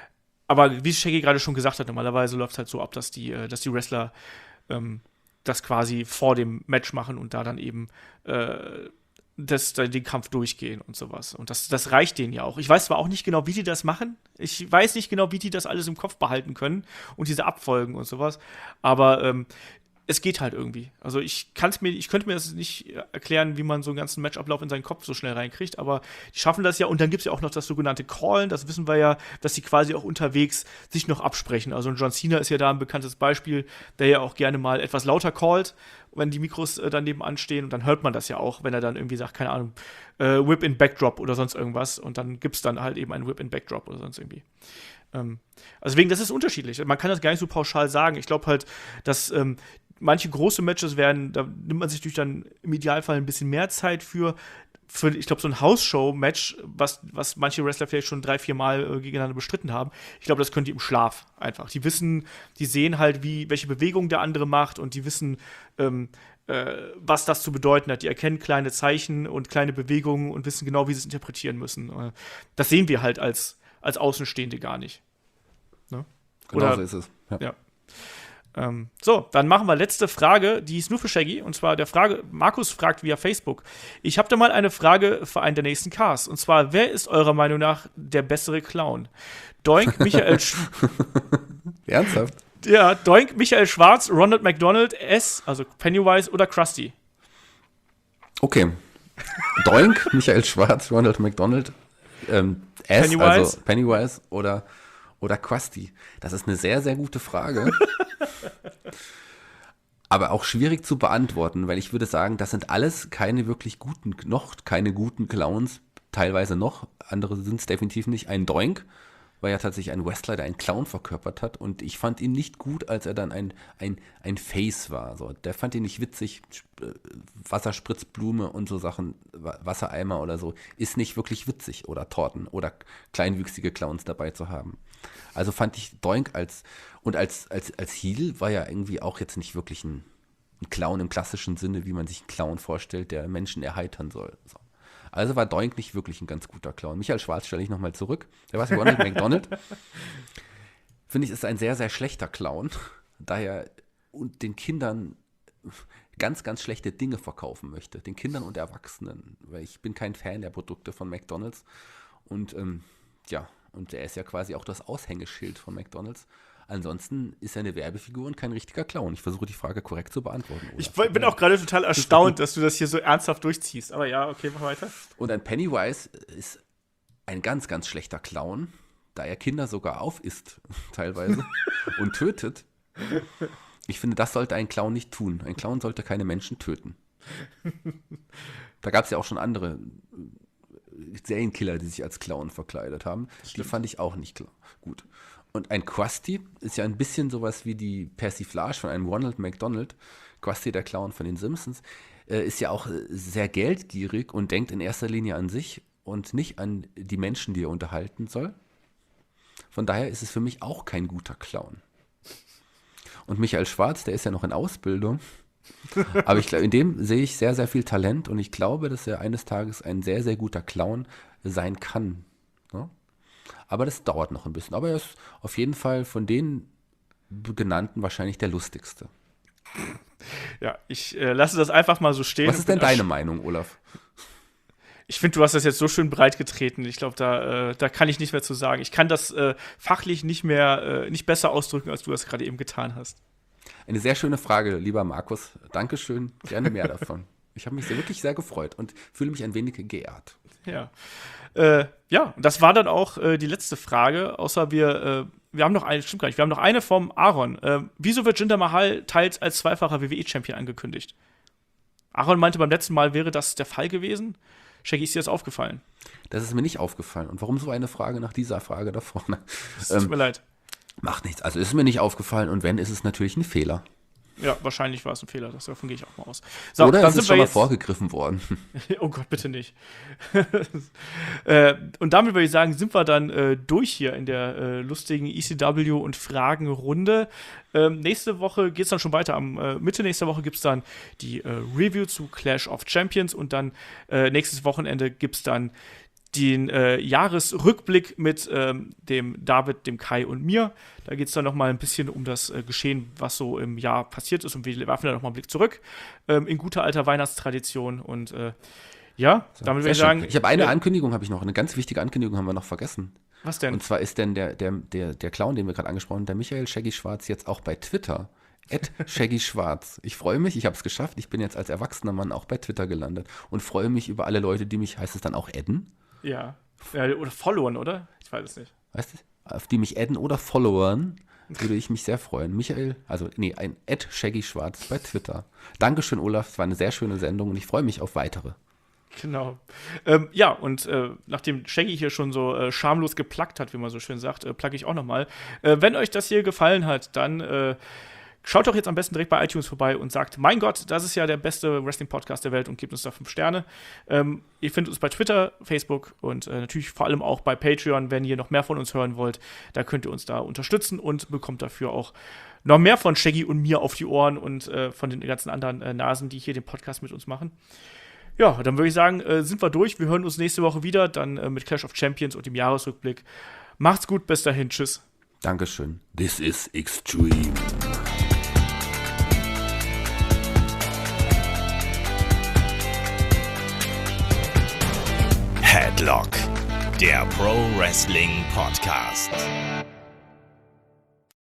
aber wie Shaggy gerade schon gesagt hat, normalerweise läuft es halt so ab, dass die, äh, dass die Wrestler ähm, das quasi vor dem Match machen und da dann eben äh, das, den Kampf durchgehen und sowas. Und das, das reicht denen ja auch. Ich weiß zwar auch nicht genau, wie die das machen. Ich weiß nicht genau, wie die das alles im Kopf behalten können und diese Abfolgen und sowas. Aber ähm, es geht halt irgendwie. Also ich kann's mir, ich könnte mir das nicht erklären, wie man so einen ganzen Matchablauf in seinen Kopf so schnell reinkriegt, aber die schaffen das ja. Und dann gibt es ja auch noch das sogenannte Callen, das wissen wir ja, dass die quasi auch unterwegs sich noch absprechen. Also John Cena ist ja da ein bekanntes Beispiel, der ja auch gerne mal etwas lauter callt, wenn die Mikros äh, daneben anstehen. Und dann hört man das ja auch, wenn er dann irgendwie sagt, keine Ahnung, äh, Whip in Backdrop oder sonst irgendwas. Und dann gibt es dann halt eben einen Whip in Backdrop oder sonst irgendwie. Ähm, also wegen, das ist unterschiedlich. Man kann das gar nicht so pauschal sagen. Ich glaube halt, dass ähm, manche große Matches werden, da nimmt man sich natürlich dann im Idealfall ein bisschen mehr Zeit für. Für, ich glaube, so ein House-Show-Match, was, was manche Wrestler vielleicht schon drei, vier Mal äh, gegeneinander bestritten haben, ich glaube, das können die im Schlaf einfach. Die wissen, die sehen halt, wie, welche Bewegung der andere macht und die wissen, ähm, äh, was das zu bedeuten hat. Die erkennen kleine Zeichen und kleine Bewegungen und wissen genau, wie sie es interpretieren müssen. Äh, das sehen wir halt als, als Außenstehende gar nicht. Ne? Genau Oder, so ist es. Ja. ja. Ähm, so, dann machen wir letzte Frage, die ist nur für Shaggy, und zwar der Frage, Markus fragt via Facebook. Ich habe da mal eine Frage für einen der nächsten Cars, und zwar, wer ist eurer Meinung nach der bessere Clown? Doink, Michael Sch- Ernsthaft? Ja, Doink, Michael Schwarz, Ronald McDonald, S, also Pennywise oder Krusty? Okay. Doink, Michael Schwarz, Ronald McDonald, ähm, S, Pennywise. also Pennywise oder, oder Krusty. Das ist eine sehr, sehr gute Frage. Aber auch schwierig zu beantworten, weil ich würde sagen, das sind alles keine wirklich guten, noch keine guten Clowns, teilweise noch, andere sind es definitiv nicht. Ein Doink war ja tatsächlich ein Wrestler, der einen Clown verkörpert hat und ich fand ihn nicht gut, als er dann ein, ein, ein Face war. So, der fand ihn nicht witzig, Wasserspritzblume und so Sachen, Wassereimer oder so, ist nicht wirklich witzig oder Torten oder kleinwüchsige Clowns dabei zu haben. Also fand ich Doink als, und als, als, als Heel war ja irgendwie auch jetzt nicht wirklich ein, ein Clown im klassischen Sinne, wie man sich einen Clown vorstellt, der Menschen erheitern soll. So. Also war Doink nicht wirklich ein ganz guter Clown. Michael Schwarz stelle ich nochmal zurück. Der war Ronald McDonald. Finde ich, ist ein sehr, sehr schlechter Clown, da er und den Kindern ganz, ganz schlechte Dinge verkaufen möchte. Den Kindern und Erwachsenen. Weil ich bin kein Fan der Produkte von McDonald's. Und ähm, ja, und er ist ja quasi auch das Aushängeschild von McDonald's. Ansonsten ist er eine Werbefigur und kein richtiger Clown. Ich versuche die Frage korrekt zu beantworten. Olaf. Ich bin auch gerade total erstaunt, dass du das hier so ernsthaft durchziehst. Aber ja, okay, mach weiter. Und ein Pennywise ist ein ganz, ganz schlechter Clown, da er Kinder sogar aufisst, teilweise, und tötet. Ich finde, das sollte ein Clown nicht tun. Ein Clown sollte keine Menschen töten. Da gab es ja auch schon andere Serienkiller, die sich als Clown verkleidet haben. Die fand ich auch nicht klar. Gut. Und ein Krusty ist ja ein bisschen sowas wie die Persiflage von einem Ronald McDonald. Krusty, der Clown von den Simpsons, äh, ist ja auch sehr geldgierig und denkt in erster Linie an sich und nicht an die Menschen, die er unterhalten soll. Von daher ist es für mich auch kein guter Clown. Und Michael Schwarz, der ist ja noch in Ausbildung. Aber ich glaube, in dem sehe ich sehr, sehr viel Talent und ich glaube, dass er eines Tages ein sehr, sehr guter Clown sein kann. Ja? Aber das dauert noch ein bisschen. Aber er ist auf jeden Fall von den genannten wahrscheinlich der lustigste. Ja, ich äh, lasse das einfach mal so stehen. Was ist denn deine Meinung, Olaf? Ich finde, du hast das jetzt so schön breit getreten. Ich glaube, da, äh, da kann ich nicht mehr zu sagen. Ich kann das äh, fachlich nicht mehr, äh, nicht besser ausdrücken, als du das gerade eben getan hast. Eine sehr schöne Frage, lieber Markus. Dankeschön, gerne mehr davon. Ich habe mich sehr, wirklich sehr gefreut und fühle mich ein wenig geehrt. Ja, äh, ja, das war dann auch äh, die letzte Frage, außer wir, äh, wir haben noch eine, stimmt gar nicht, wir haben noch eine vom Aaron. Äh, wieso wird Jinder Mahal teils als zweifacher W W E-Champion angekündigt? Aaron meinte, beim letzten Mal wäre das der Fall gewesen. Shaggy, ist dir das aufgefallen? Das ist mir nicht aufgefallen. Und warum so eine Frage nach dieser Frage da vorne? Es tut ähm, mir leid. Macht nichts. Also ist mir nicht aufgefallen und wenn, ist es natürlich ein Fehler. Ja, wahrscheinlich war es ein Fehler, davon gehe ich auch mal aus. So, Oder dann ist sind es schon wir mal jetzt vorgegriffen worden? Oh Gott, bitte nicht. äh, und damit würde ich sagen, sind wir dann äh, durch hier in der äh, lustigen E C W und Fragenrunde. Ähm, nächste Woche geht es dann schon weiter. Am äh, Mitte nächster Woche gibt es dann die äh, Review zu Clash of Champions und dann äh, nächstes Wochenende gibt es dann den äh, Jahresrückblick mit ähm, dem David, dem Kai und mir. Da geht es dann noch mal ein bisschen um das äh, Geschehen, was so im Jahr passiert ist. Und wir werfen da noch mal einen Blick zurück ähm, in guter alter Weihnachtstradition. Und äh, ja, so, damit würde ich sagen. Ich habe eine Ankündigung, habe ich noch. Eine ganz wichtige Ankündigung haben wir noch vergessen. Was denn? Und zwar ist denn der, der, der, der Clown, den wir gerade angesprochen haben, der Michael Shaggy Schwarz, jetzt auch bei Twitter. at Shaggy Schwarz. Ich freue mich, ich habe es geschafft. Ich bin jetzt als erwachsener Mann auch bei Twitter gelandet und freue mich über alle Leute, die mich, heißt es dann auch adden? Ja. ja oder followern, oder? Ich weiß es nicht. Weißt du? Auf die mich adden oder followern, würde ich mich sehr freuen. Michael, also nee, ein at Shaggy Schwarz bei Twitter. Dankeschön, Olaf, es war eine sehr schöne Sendung und ich freue mich auf weitere. Genau. Ähm, ja, und äh, nachdem Shaggy hier schon so äh, schamlos geplagt hat, wie man so schön sagt, äh, plugge ich auch nochmal. Äh, wenn euch das hier gefallen hat, dann äh, schaut doch jetzt am besten direkt bei iTunes vorbei und sagt, mein Gott, das ist ja der beste Wrestling-Podcast der Welt und gebt uns da fünf Sterne. Ähm, ihr findet uns bei Twitter, Facebook und äh, natürlich vor allem auch bei Patreon, wenn ihr noch mehr von uns hören wollt. Da könnt ihr uns da unterstützen und bekommt dafür auch noch mehr von Shaggy und mir auf die Ohren und äh, von den ganzen anderen äh, Nasen, die hier den Podcast mit uns machen. Ja, dann würde ich sagen, äh, sind wir durch. Wir hören uns nächste Woche wieder, dann äh, mit Clash of Champions und dem Jahresrückblick. Macht's gut, bis dahin, tschüss. Dankeschön. This is extreme. Headlock, der Pro Wrestling Podcast.